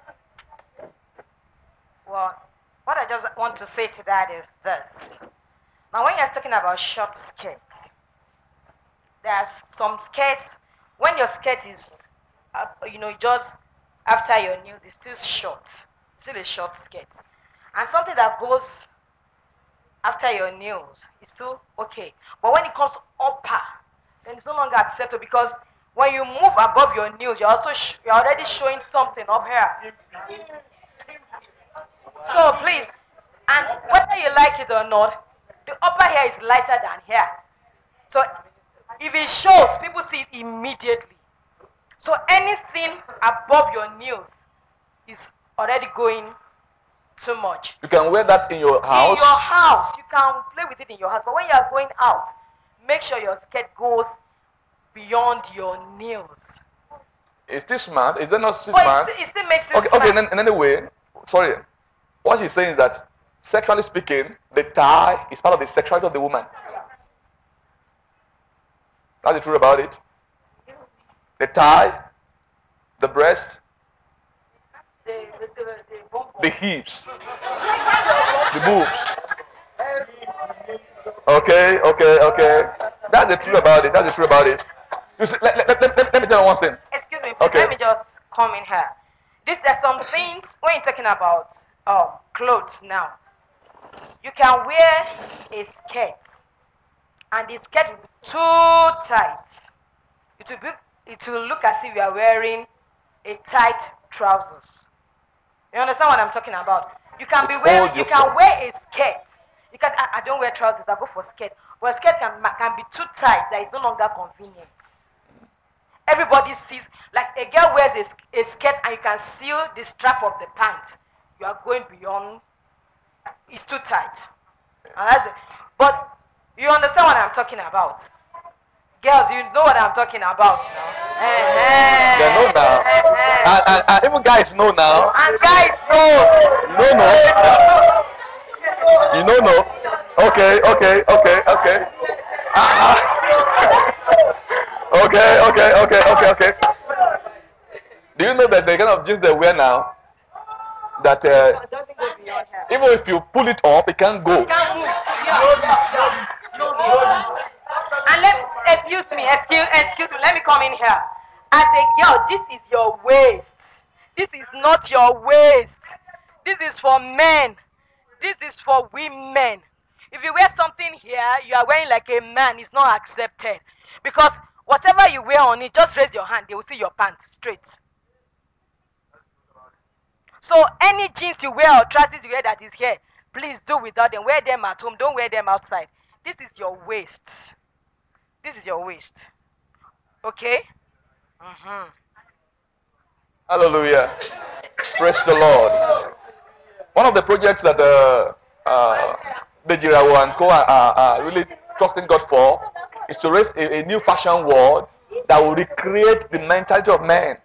Well, what I just want to say to that is this. Now, when you're talking about short skirts, there's some skirts, when your skirt is, uh, you know, just after your nails, it's still short, still a short skirt. And something that goes after your nails is still okay. But when it comes upper, then it's no longer acceptable, because when you move above your nails, you're also sh- you're already showing something up here. So please, and whether you like it or not, the upper hair is lighter than here. So if it shows, people see it immediately. So anything above your nails is already going too much. You can wear that in your house. In your house, you can play with it in your house. But when you are going out, make sure your skirt goes beyond your nails. Is this smart? Is that not still But it smart? still, it still makes you Okay, smart. okay. In, in any way, sorry. What she's saying is that, sexually speaking, the tie is part of the sexuality of the woman. That's the truth about it. The tie, the breast, The, the, the, the bum bum. the hips, the boobs. Okay, okay, okay. That's the truth about it. That's the truth about it. You see, let, let, let, let, let me tell you one thing. Excuse me, please, Okay. let me just come in here. This, there's some things, when you're talking about um, clothes now, you can wear a skirt, and the skirt will be too tight. It will, be, it will look as if you are wearing a tight trousers. You understand what I'm talking about? You can be wearing, Hold you your can phone. wear a skirt. You can, I, I don't wear trousers, I go for skirt. But a skirt can, can be too tight that it's no longer convenient. Everybody sees, like a girl wears a, sk- a skirt and you can seal the strap of the pants. You are going beyond, it's too tight. And that's it. But you understand what I'm talking about. Girls, you know what I'm talking about now. Eh, They know now. eh, eh. And, and, and even guys know now. And guys know. No, no. You know, no. Okay, okay, okay, okay. Okay, okay, okay, okay, okay. Do you know that the kind of jeans they wear now, that uh, It doesn't go beyond here. even if you pull it up, it can't go? You can't move. Yeah. Yeah. And let excuse me, excuse excuse me, let me come in here. As a girl, this is your waist. This is not your waist. This is for men. This is for women. If you wear something here, you are wearing like a man, it's not accepted. Because whatever you wear on it, just raise your hand, they will see your pants straight. So any jeans you wear or trousers you wear that is here, please do without them. Wear them at home, don't wear them outside. This is your waist. This is your waist. Okay? Mm-hmm. Hallelujah. Praise the Lord. One of the projects that uh, uh, the Jirawo and Co are, are, are really trusting God for is to raise a, a new fashion world that will recreate the mentality of men.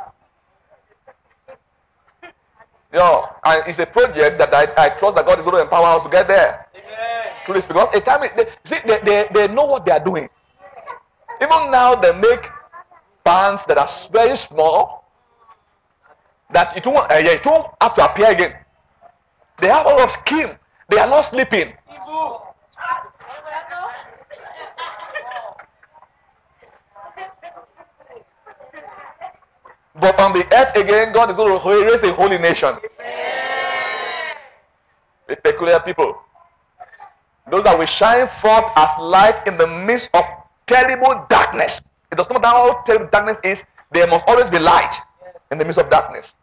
You know, and it's a project that I, I trust that God is going to empower us to get there. Truly, because a time they, see they, they, they know what they are doing. Even now they make pants that are very small that it won't, uh, yeah, it won't have to appear again. They have a lot of skin. They are not sleeping. But on the earth again, God is going to raise a holy nation. A peculiar people. Those that will shine forth as light in the midst of terrible darkness. It does not matter how terrible darkness is, there must always be light in the midst of darkness.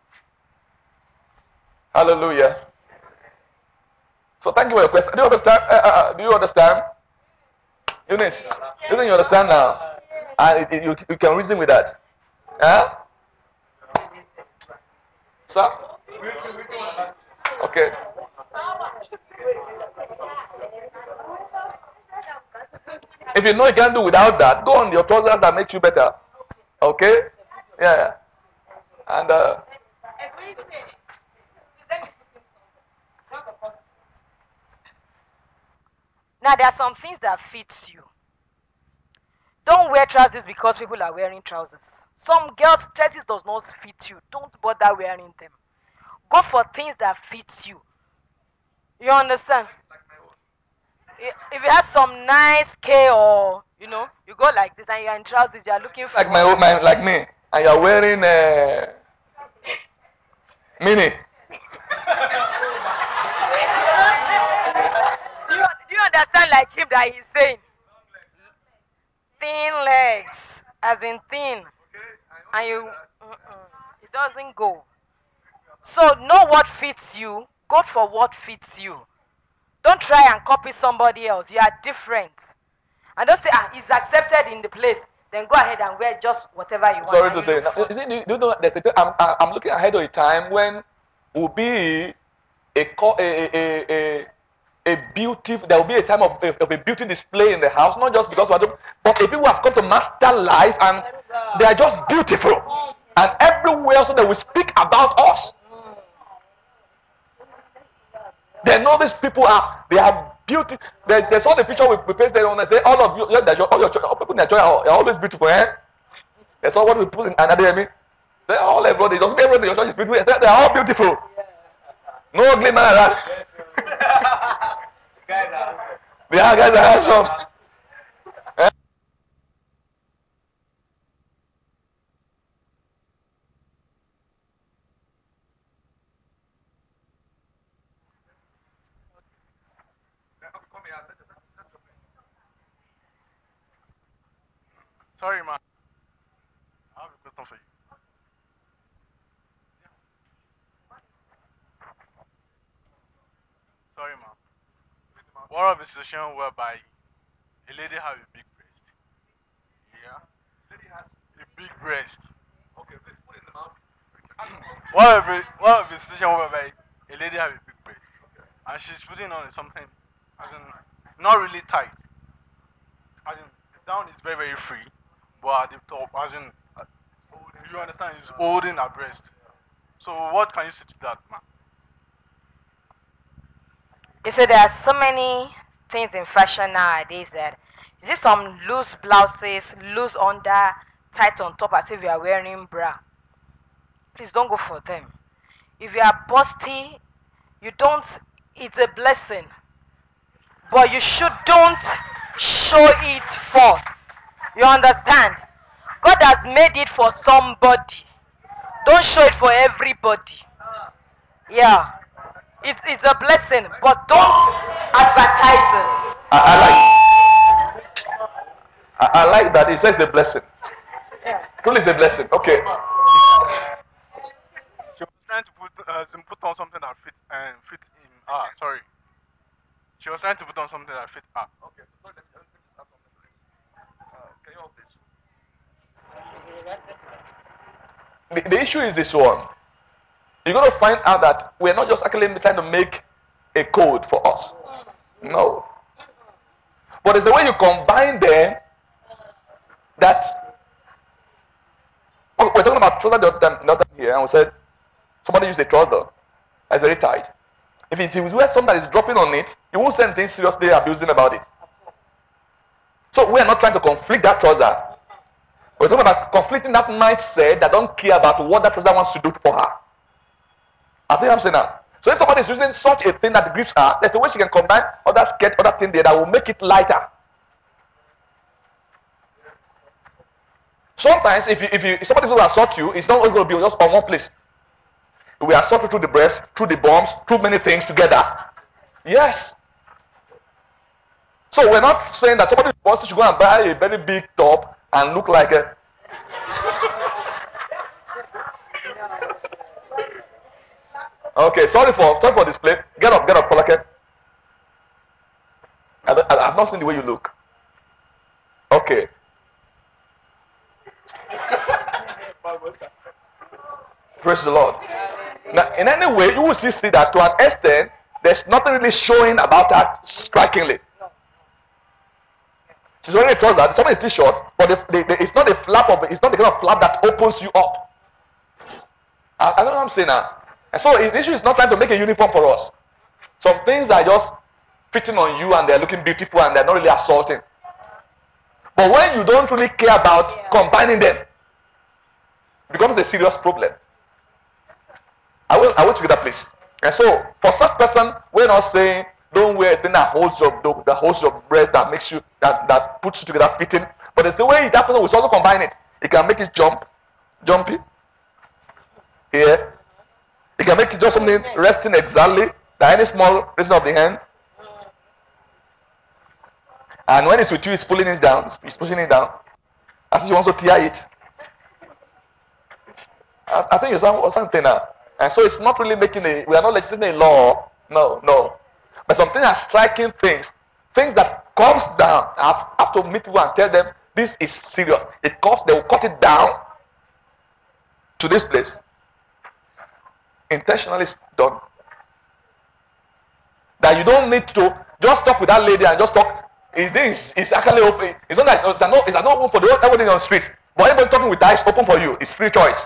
Hallelujah. So thank you for your question. Do you understand? Uh, uh, do you understand? Eunice, you think you understand now? And it, it, you, you can reason with that. Huh? Sir? Okay. If you know you can't do without that, go on your trousers that makes you better. Okay? Yeah. And uh, now there are some things that fit you. Don't wear trousers because people are wearing trousers. Some girls' dresses does not fit you. Don't bother wearing them. Go for things that fit you. You understand? If you have some nice K or, you know, you go like this and you're in trousers, you're looking for... Like my, my like me. And you're wearing a... Uh, mini. do, you, do you understand like him that he's saying? Thin legs, as in thin. And you... Mm-mm, it doesn't go. So know what fits you. Go for what fits you. Don't try and copy somebody else. You are different. And don't say, ah, it's accepted in the place. Then go ahead and wear just whatever you want. Sorry to say. Now, you see, do you know that I'm, I'm looking ahead of a time when will be a, a, a, a, a beauty, there will be a time of, of a beauty display in the house, not just because we're doing, but the people have come to master life and they are just beautiful. And everywhere so they will speak about us. They know these people are, they have beauty. They, they saw the picture we, we pasted on, they say, all of you, all your, all your all people in their church are, are always beautiful, eh? They saw what we put in anatomy. They all everybody, doesn't everyone in your church is beautiful. They say, they're all beautiful. No ugly man around. The other guys are handsome. Eh? Sorry, man. I have a question for you. Sorry, man. What of a situation whereby a lady have a big breast? Yeah. Lady has a big breast. Okay, please put it in the mouth. What of a what of a situation whereby a lady have a big breast, okay, and she's putting on something, as in not really tight, as in the down is very very free, but at the top, as in, uh, you understand, it's holding her breast. So what can you say to that, man? You see, there are so many things in fashion nowadays that you see some loose blouses, loose under, tight on top as if you are wearing bra. Please don't go for them. If you are busty, you don't, it's a blessing. But you should don't show it forth. You understand? God has made it for somebody. Don't show it for everybody. Yeah. It's, it's a blessing, but don't advertise it. I, I like I, I like that. It says the blessing. Yeah. Truly, it's a blessing. Okay. She was trying to put uh, put on something that fit and uh, fit in. Ah, sorry. She was trying to put on something that fit. Ah. Okay. So let me, let me just have something, please. Uh, can you hold this? The, the issue is this one. You're going to find out that we're not just actually trying to make a code for us. No. But it's the way you combine them that. Oh, we're talking about trouser the other time, the other time here, and we said somebody used a trouser that's very tight. If it is where somebody is dropping on it, you won't say anything seriously abusing about it. So we are not trying to conflict that trouser. We're talking about conflicting that mindset that don't care about what that trouser wants to do for her. I think I'm saying that. So if somebody is using such a thing that grips her, there's a way she can combine other skirt, other thing there that will make it lighter. Sometimes if you, if you if somebody will assault you, it's not always going to be just on one place. We assault you through the breast, through the bombs, through many things together. Yes. So we're not saying that somebody should go and buy a very big top and look like a. Okay, sorry for sorry for display. Get up, get up, Folake. I, I, I've not seen the way you look. Okay. Praise the Lord. Now, in any way, you will see, see that to an extent, there's nothing really showing about that strikingly. She's wearing a trouser. Something is still short, but the, the, the, it's not a flap of it's not the kind of flap that opens you up. I, I don't know what I'm saying now. And so the issue is not trying to make a uniform for us. Some things are just fitting on you and they're looking beautiful and they're not really assaulting. But when you don't really care about yeah. combining them, it becomes a serious problem. I will I will together, please. And so for such person, we're not saying don't wear a thing that holds your that holds your breast, that makes you that, that puts you together fitting. But it's the way that person will also combine it. It can make it jump, jumpy. Here. It can make it just something resting exactly. That any small raising of the hand. And when it's with you, it's pulling it down. It's pushing it down. As if he wants to tear it. I, I think it's something now. And so it's not really making a, we are not legislating a law. No, no. But something are striking things. Things that comes down. I have to meet people and tell them, this is serious. It comes, they will cut it down to this place. Intentionally done. That you don't need to just talk with that lady and just talk. Is this is actually open? It's not that it's not, it's not open for the everybody on the street. But anybody talking with that is open for you. It's free choice.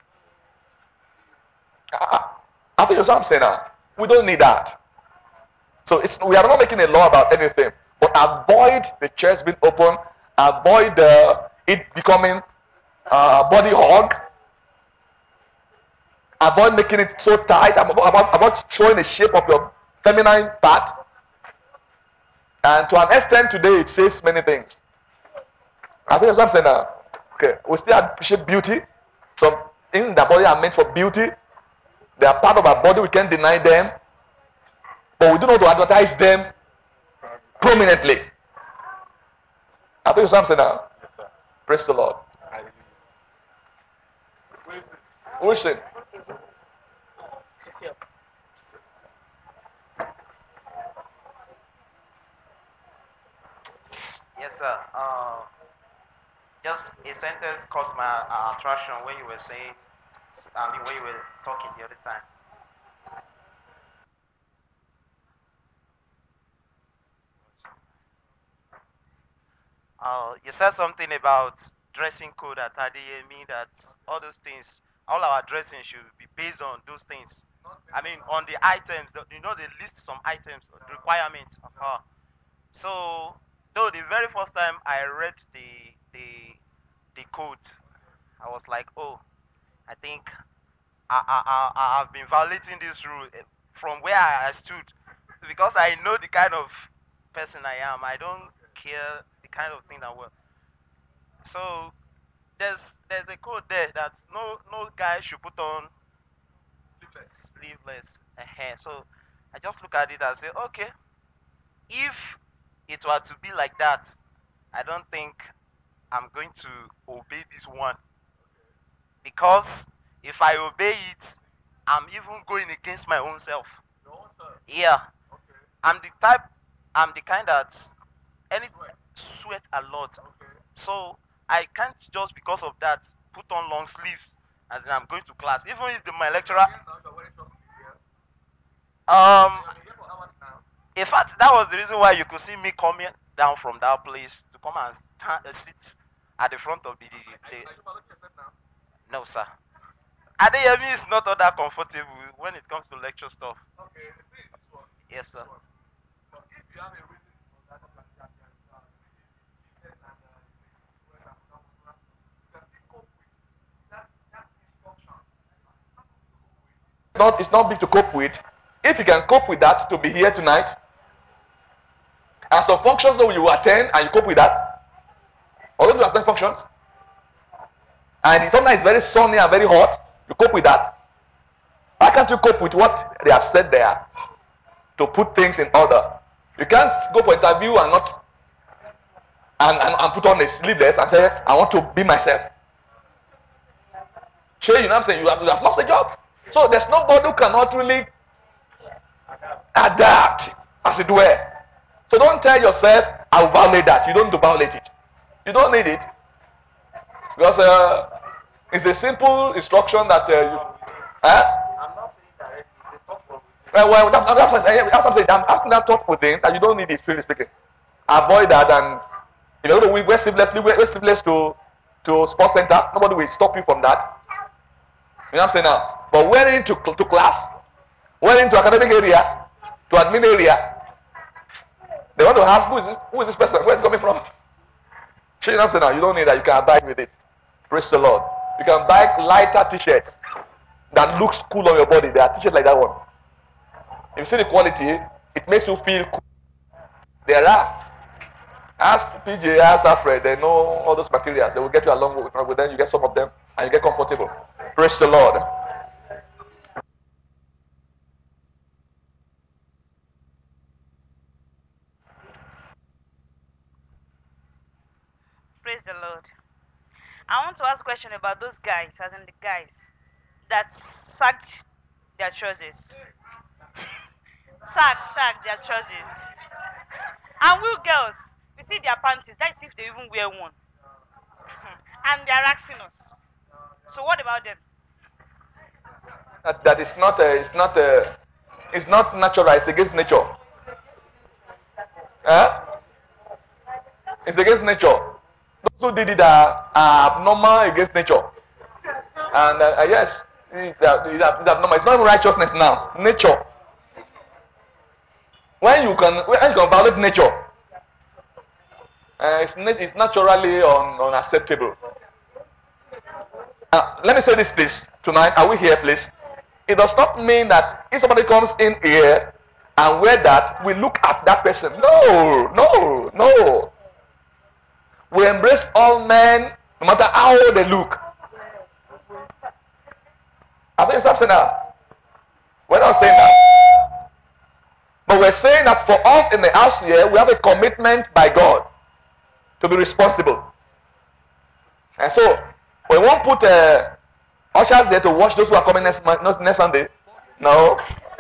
I, I think that's what I'm saying now. We don't need that. So it's we are not making a law about anything. But avoid the church being open. Avoid uh, it becoming uh, body hug. Avoid making it so tight. About, about showing the shape of your feminine part. And to an extent today, it saves many things. I think that's what I'm saying now. Okay, we still appreciate beauty. Some things in the body are meant for beauty. They are part of our body. We can't deny them. But we do not advertise them prominently. I think that's what I'm saying now. Praise the Lord. Who is it? Yes, sir. Uh, just a sentence caught my uh, attraction when you were saying, I mean, when you were talking the other time. Uh, you said something about dressing code at A D M E, that all those things, all our dressing should be based on those things. I mean, on the items, you know, they list some items, requirements of her. So, though the very first time I read the the the codes, I was like, oh, I think I I I I've been violating this rule from where I stood, because I know the kind of person I am. I don't care the kind of thing that will. So there's there's a code there that no no guy should put on sleeveless, sleeveless hair. So I just look at it and say, okay, if it were to be like that, I don't think I'm going to obey this one. Because if I obey it, I'm even going against my own self. Yeah. Okay. I'm the type, I'm the kind that any sweat a lot. Okay. So I can't just because of that put on long sleeves as in I'm going to class. Even if the, my lecturer. Um. In fact, that was the reason why you could see me coming down from that place to come and stand, uh, sit at the front of the, the, the no sir. Adeyemi is not all that comfortable when it comes to lecture stuff. Okay, the thing is this one. Yes sir. But if you have a reason for that, like that, there is uh, business and uh, you can still cope with that, that instruction. Not, it's not big to cope with. If you can cope with that, to be here tonight, and some functions that you attend and you cope with that, or don't you attend functions, and it's, sometimes it's very sunny and very hot, you cope with that. Why can't you cope with what they have said there to put things in order? You can't go for interview and not and, and, and put on a sleeveless and say, I want to be myself. Sure, you know what I'm saying? You have, you have lost a job. So there's nobody who cannot really adapt, as it were. So don't tell yourself, I'll violate that. You don't do violate it. You don't need it. Because uh, it's a simple instruction that uh, you... Huh? I'm not saying directly, they talk from Well, well that's, that's, that's, that's what I'm saying. I'm asking that thought within that you don't need it, freely speaking. Avoid that, and if you're going to wear sleeveless, wear sleeveless to, to sports center, nobody will stop you from that. You know what I'm saying now? But wearing to, to class, wearing to academic area, to admin area, they want to ask, who is, who is this person? Where is it coming from? You know what I'm saying now? You don't need that. You can abide with it. Praise the Lord. You can buy lighter t-shirts that looks cool on your body. There are t-shirts like that one. If you see the quality, it makes you feel cool. There are. Ask P J, ask Alfred, they know all those materials. They will get you along with, with them. You get some of them and you get comfortable. Praise the Lord. Praise the Lord. I want to ask a question about those guys, as in the guys, that sagged their trousers. sag, sag their trousers. And we girls, we see their panties, that's if they even wear one. And they're asking us. So what about them? That, that is not a, it's not a, it's not natural, it's against nature. Huh? It's against nature. Those who did it are, are abnormal against nature. And uh, uh, yes, it's, uh, it's abnormal. It's not even righteousness now. Nature. When you can, when you can violate nature, uh, it's, it's naturally un, unacceptable. Uh, let me say this, please. Tonight, are we here, please? It does not mean that if somebody comes in here and wear that, we look at that person. No, no, no. We embrace all men, no matter how they look. I think it's saying that. We're not saying that. But we're saying that for us in the house here, we have a commitment by God to be responsible. And so, we won't put uh, ushers there to watch those who are coming next, next Sunday. No.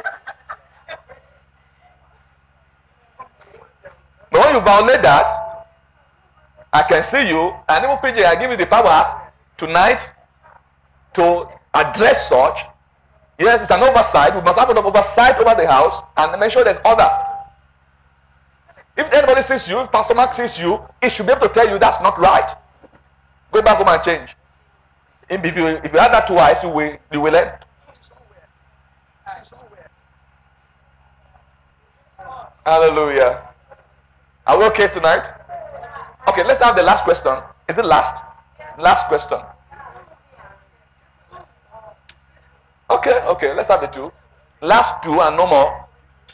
But when you violate that, I can see you, and even P J, I give you the power tonight to address such. Yes, it's an oversight. We must have an oversight over the house and make sure there's order. If anybody sees you, if Pastor Mark sees you, he should be able to tell you that's not right. Go back home and change. If you, if you add that twice, you will, you will learn. Hallelujah. Are we okay tonight? Okay, let's have the last question. Is it last? Last question. Okay, okay, let's have the two. Last two and no more.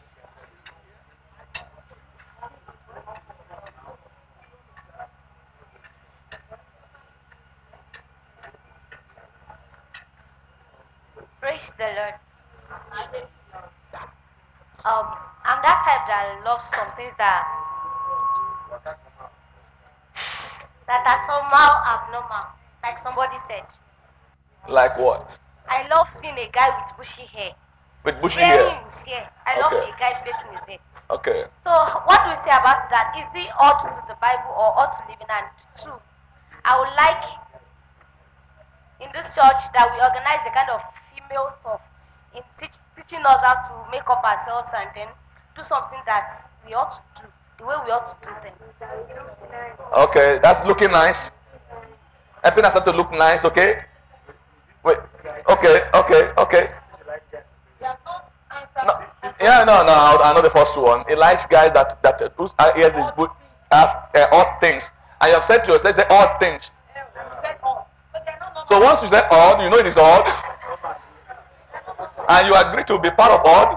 Praise the Lord. Um, I'm that type that loves some things that that are somehow abnormal, like somebody said. Like what? I love seeing a guy with bushy hair. With bushy Wearing hair? his hair. I love Okay. a guy plaiting his hair. Okay. So what do we say about that? Is it odd to the Bible or odd to living? And two, I would like in this church that we organize a kind of female stuff in teach, teaching us how to make up ourselves and then do something that we ought to do, the way we ought to do them. Okay, that's looking nice. Helping us to look nice, okay? Wait, okay, okay, okay. No, yeah, no, no, I know the first one. He likes guys that that whose ears is good, have uh, odd things, and you have said to yourself, say odd things. So once you say odd, you know it is odd, and you agree to be part of odd.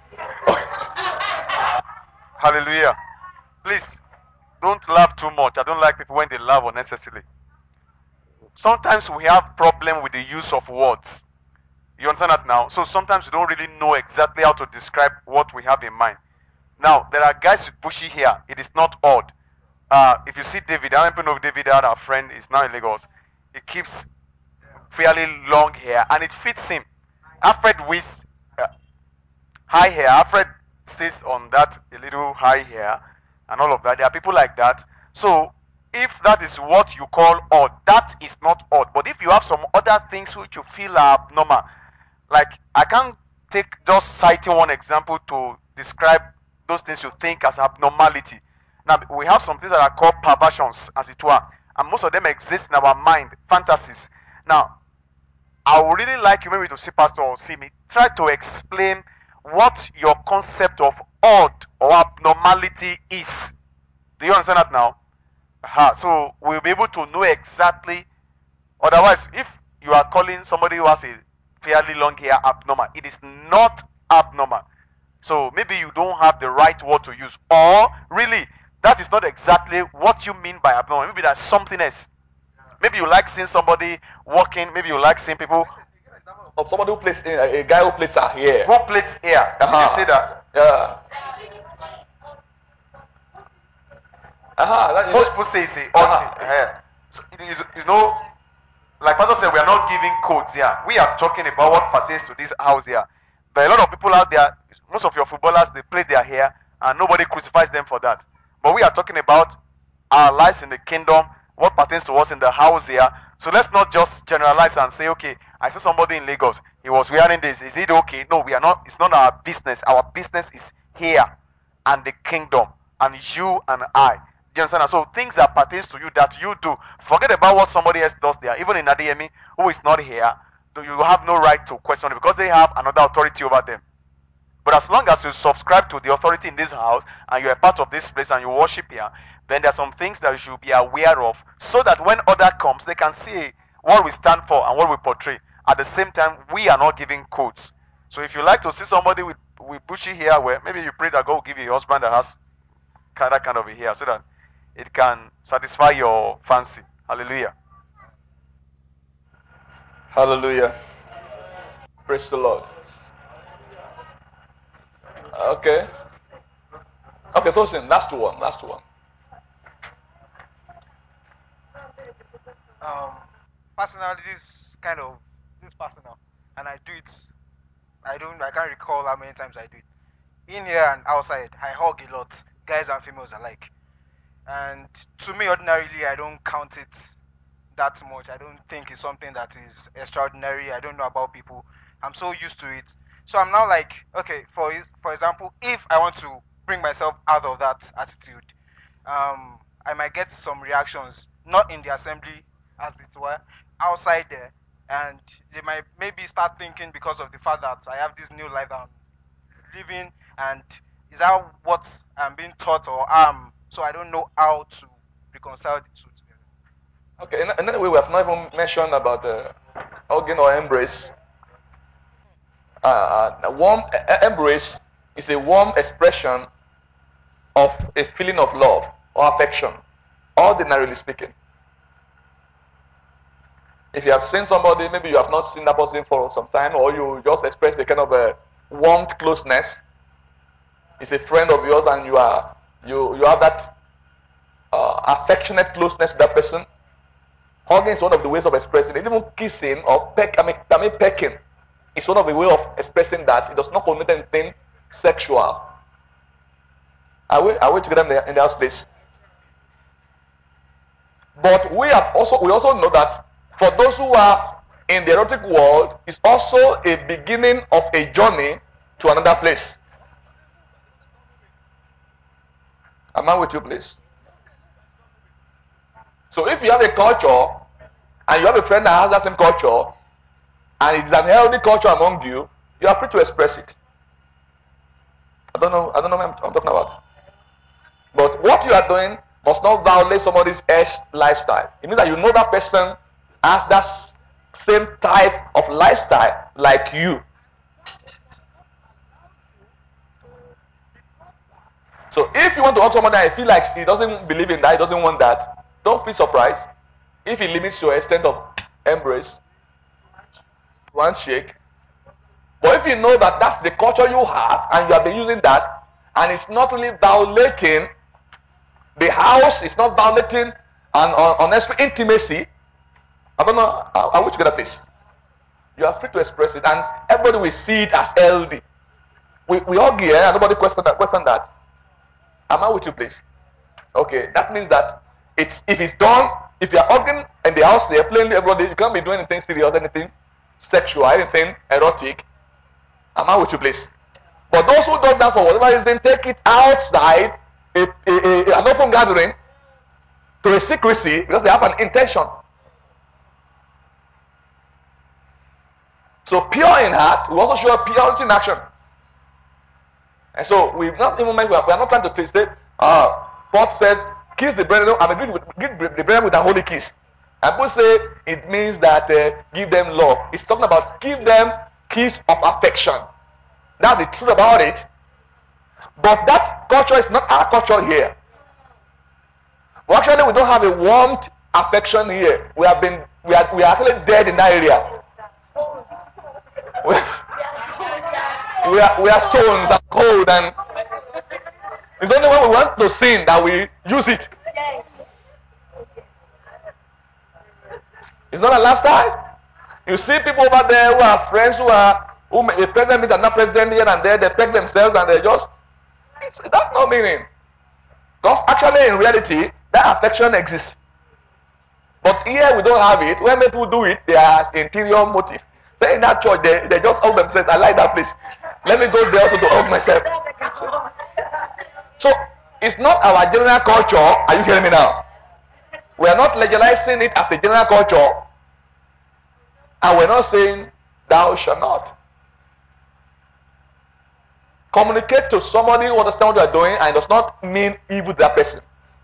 Hallelujah. Please, don't laugh too much. I don't like people when they laugh unnecessarily. Sometimes we have problem with the use of words. You understand that now? So sometimes we don't really know exactly how to describe what we have in mind. Now, there are guys with bushy hair. It is not odd. Uh, if you see David, I don't know if David had a friend, is now in Lagos. He keeps fairly long hair and it fits him. Alfred with uh, high hair. Alfred stays on that a little high hair and all of that. There are people like that. So if that is what you call odd, that is not odd. But if you have some other things which you feel are abnormal, like I can't take just citing one example to describe those things you think as abnormality. Now we have some things that are called perversions, as it were, and most of them exist in our mind, fantasies. Now, I would really like you maybe to see Pastor or see me try to explain what your concept of odd or abnormality is. Do you understand that now? Uh-huh. So we'll be able to know exactly. Otherwise, if you are calling somebody who has a fairly long hair abnormal, it is not abnormal. So maybe you don't have the right word to use, or really that is not exactly what you mean by abnormal. Maybe that's something else. Maybe you like seeing somebody walking. Maybe you like seeing people. Of somebody who plays a, a guy who plays a hair. Who plays hair? Uh-huh. Did you say that? Yeah. Uh-huh. That is Most people say it's a odd Uh-huh. thing. Uh-huh. So it is, it's no, like Pastor said, we are not giving codes here. We are talking about what pertains to this house here. But a lot of people out there, most of your footballers, they play their hair and nobody crucifies them for that. But we are talking about our lives in the kingdom, what pertains to us in the house here. So let's not just generalize and say, okay, I see somebody in Lagos, he was wearing this. Is it okay? No, we are not. It's not our business. Our business is here and the kingdom and you and I. Do you understand? So things that pertains to you that you do, forget about what somebody else does there. Even in Adeyemi, who is not here, you have no right to question it because they have another authority over them. But as long as you subscribe to the authority in this house and you are part of this place and you worship here, then there are some things that you should be aware of so that when order comes, they can see what we stand for and what we portray. At the same time, we are not giving codes. So if you like to see somebody with, with bushy hair, well, maybe you pray that God will give you a husband that has kind of, kind of a hair so that it can satisfy your fancy. Hallelujah. Hallelujah. Praise the Lord. Okay. Okay, Tosin, last one, last one. Um, personal, this is kind of this is personal, and I do it. I don't. I can't recall how many times I do it. In here and outside, I hug a lot, guys and females alike. And to me, ordinarily, I don't count it that much. I don't think it's something that is extraordinary. I don't know about people. I'm so used to it. So I'm now like, okay, for for example, if I want to bring myself out of that attitude, um, I might get some reactions, not in the assembly, as it were, outside there, and they might maybe start thinking because of the fact that I have this new life I'm living, and is that what I'm being taught or am? So I don't know how to reconcile the two together. Okay, in, in any way, we have not even mentioned about uh, hugging or embrace. Uh, uh, warm uh, embrace is a warm expression of a feeling of love or affection, ordinarily speaking. If you have seen somebody, maybe you have not seen that person for some time, or you just express a kind of a warmth, closeness. It's a friend of yours, and you are you you have that uh, affectionate closeness to that person. Hugging is one of the ways of expressing it. Even kissing or peck, I mean, I mean pecking, is one of the ways of expressing that. It does not connote anything sexual. Are we are we together in the in the house, please? But we have also we also know that for those who are in the erotic world, it's also a beginning of a journey to another place. Am I with you, please? So if you have a culture and you have a friend that has that same culture and it is an healthy culture among you, you are free to express it. I don't know, I don't know what I'm, I'm talking about. But what you are doing must not violate somebody's else lifestyle. It means that you know that person has that same type of lifestyle like you. So if you want to hug someone and feel like he doesn't believe in that, he doesn't want that, don't be surprised if he limits your extent of embrace, one shake. But if you know that that's the culture you have and you have been using that and it's not really violating the house, it's not violating an unnecessary intimacy, I don't know, I wish you get a place. You are free to express it and everybody will see it as healthy. We, we all here and nobody question that, question that. Am I with you, please? Okay, that means that it's if it's done, if you are hugging in the house there, plainly everybody, you can't be doing anything serious, anything sexual, anything erotic. Am I with you, please? But those who does that for whatever reason, take it outside a, a, a, an open gathering to a secrecy because they have an intention. So pure in heart, we also show purity in action. And so we've not even meant, we are, we are not trying to taste it. Uh, Paul says, kiss the brethren, I'm agreed with give the brethren with a holy kiss. And people say it means that uh, give them love. It's talking about give them kiss of affection. That's the truth about it. But that culture is not our culture here. Well, actually, we don't have a warmed affection here. We have been, we are, we are actually dead in that area. We, we are, we are stones and cold, and it's only when we want to sin that we use it. It's not a lifestyle. You see people over there who are friends who are who may be president and not president here and there, they peg themselves and they just, that's no meaning. Because actually in reality, that affection exists. But here we don't have it. When people do it, they are interior motive. Say in that church, they, they just hug themselves. I like that place. Let me go there also to hug myself. So, so it's not our general culture. Are you getting me now? We are not legalizing it as a general culture. And we're not saying thou shalt not. Communicate to somebody who understands what you are doing and it does not mean evil to that person.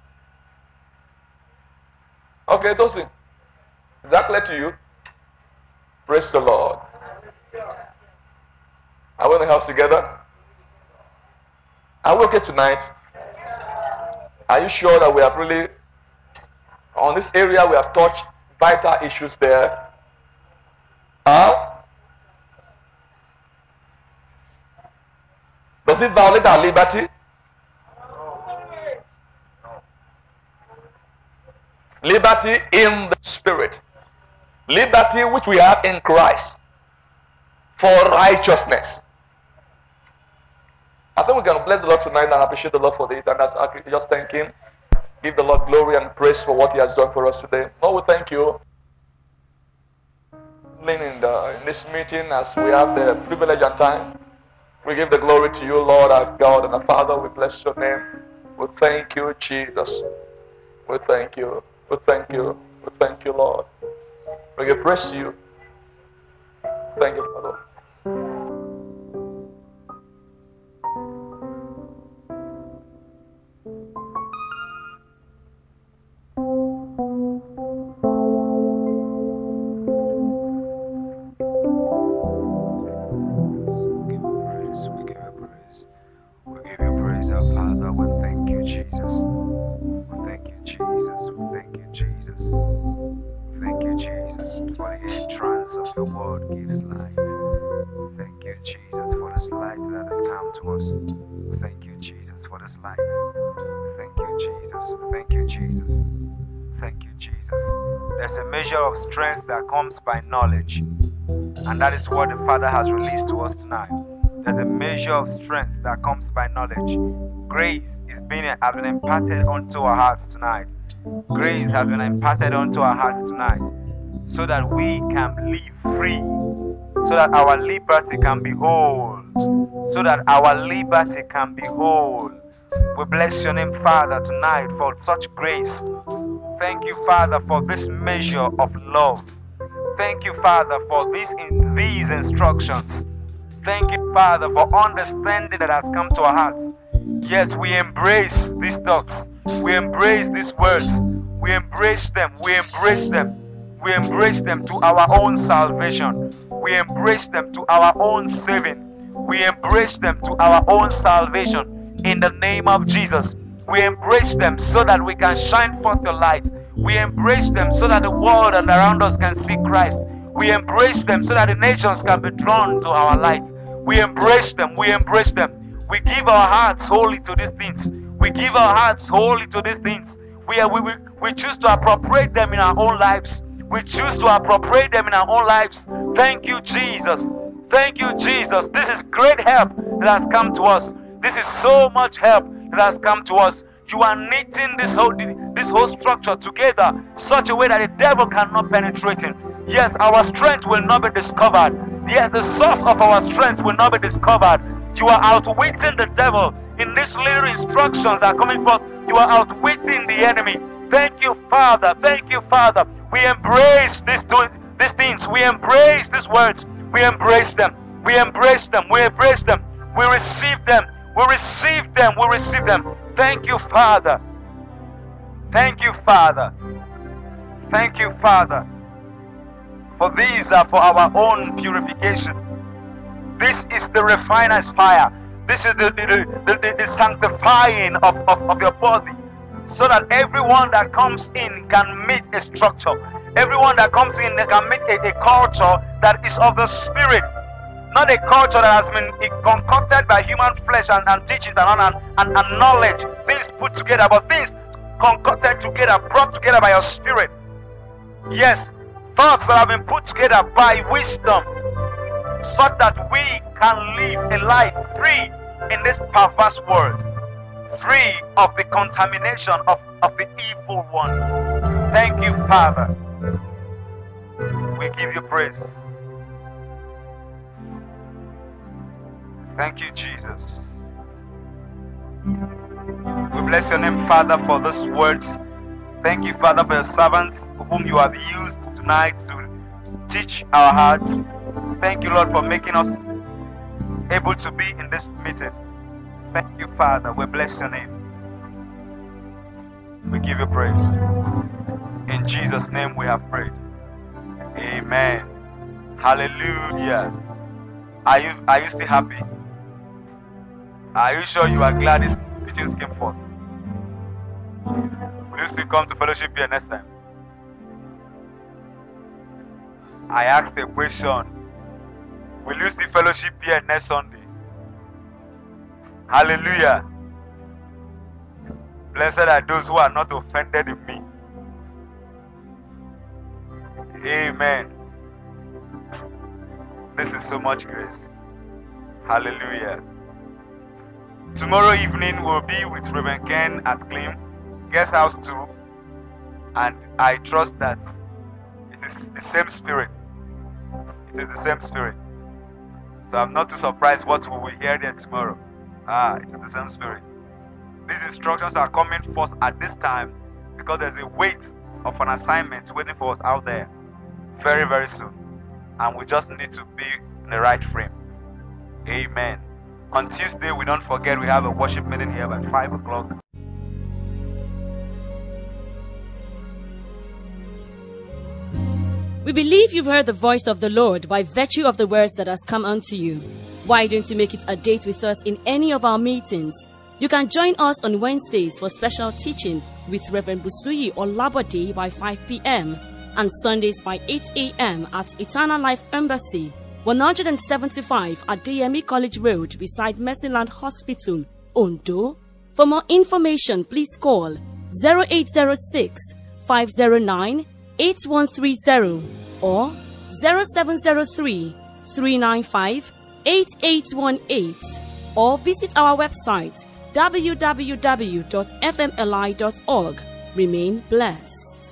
Okay, Tosin. Is that clear to you? Praise the Lord. Are we in the house together? Are we okay tonight? Are you sure that we have really, on this area, we have touched vital issues there? Huh? Does it violate our liberty? Liberty in the Spirit. Liberty which we have in Christ for righteousness. I think we can bless the Lord tonight and appreciate the Lord for it. And that's just thank Him. Give the Lord glory and praise for what He has done for us today. Lord, we thank you. In, the, in this meeting, as we have the privilege and time, we give the glory to you, Lord, our God and our Father. We bless your name. We thank you, Jesus. We thank you. We thank you. We thank you, Lord. We give praise to you. Thank you, Father. Light. Thank you, Jesus. Thank you, Jesus. Thank you, Jesus. There's a measure of strength that comes by knowledge, and that is what the Father has released to us tonight. There's a measure of strength that comes by knowledge. Grace is being has been imparted onto our hearts tonight. Grace has been imparted onto our hearts tonight, so that we can live free, so that our liberty can be whole, so that our liberty can be whole. We bless your name, Father, tonight for such grace. Thank you, Father, for this measure of love. Thank you, Father, for this in these instructions. Thank you, Father, for understanding that has come to our hearts. Yes, we embrace these thoughts. We embrace these words. We embrace them. We embrace them. We embrace them to our own salvation. We embrace them to our own saving. We embrace them to our own salvation. In the name of Jesus, we embrace them so that we can shine forth your light. We embrace them so that the world and around us can see Christ. We embrace them so that the nations can be drawn to our light. We embrace them. We embrace them. We give our hearts wholly to these things. We give our hearts wholly to these things. We, are, we, we, we choose to appropriate them in our own lives. We choose to appropriate them in our own lives. Thank you, Jesus. Thank you, Jesus. This is great help that has come to us. This is so much help that has come to us. You are knitting this whole this whole structure together such a way that the devil cannot penetrate it. Yes, our strength will not be discovered. Yes, the source of our strength will not be discovered. You are outwitting the devil in these little instructions that are coming forth. You are outwitting the enemy. Thank you, Father. Thank you, Father. We embrace these these things. We embrace these words. We embrace them. We embrace them. We embrace them. We receive them. We receive them. We receive them. Thank you, Father. Thank you, Father. Thank you, Father. For these are for our own purification. This is the refiner's fire. This is the, the, the, the, the sanctifying of, of, of your body. So that everyone that comes in can meet a structure. Everyone that comes in can meet a, a culture that is of the Spirit. Not a culture that has been concocted by human flesh and, and teachings and, and, and, and knowledge. Things put together, but things concocted together, brought together by your Spirit. Yes, thoughts that have been put together by wisdom, so that we can live a life free in this perverse world, free of the contamination of, of the evil one. Thank you, Father. We give you praise. Thank you, Jesus. We bless your name, Father, for these words. Thank you, Father, for your servants whom you have used tonight to teach our hearts. Thank you, Lord, for making us able to be in this meeting. Thank you, Father. We bless your name. We give you praise. In Jesus' name we have prayed. Amen. Hallelujah. Are you, are you still happy? Are you sure you are glad these teachings came forth? Will you still come to fellowship here next time? I asked a question. Will you still fellowship here next Sunday? Hallelujah. Blessed are those who are not offended in me. Amen. This is so much grace. Hallelujah. Tomorrow evening we'll be with Reverend Ken at Clean, Guest House two. And I trust that it is the same spirit. It is the same spirit. So I'm not too surprised what we will hear there tomorrow. Ah, it is the same spirit. These instructions are coming forth at this time because there's a weight of an assignment waiting for us out there very, very soon. And we just need to be in the right frame. Amen. On Tuesday, we don't forget we have a worship meeting here by five o'clock. We believe you've heard the voice of the Lord by virtue of the words that has come unto you. Why don't you make it a date with us in any of our meetings? You can join us on Wednesdays for special teaching with Reverend Busuyi Olabode by five p.m. and Sundays by eight a.m. at Eternal Life Embassy, one seventy-five at D M E College Road beside Mercyland Hospital, Ondo. For more information, please call zero eight zero six, five zero nine, eight one three zero or zero seven zero three, three nine five, eight eight one eight or visit our website w w w dot f m l i dot org. Remain blessed.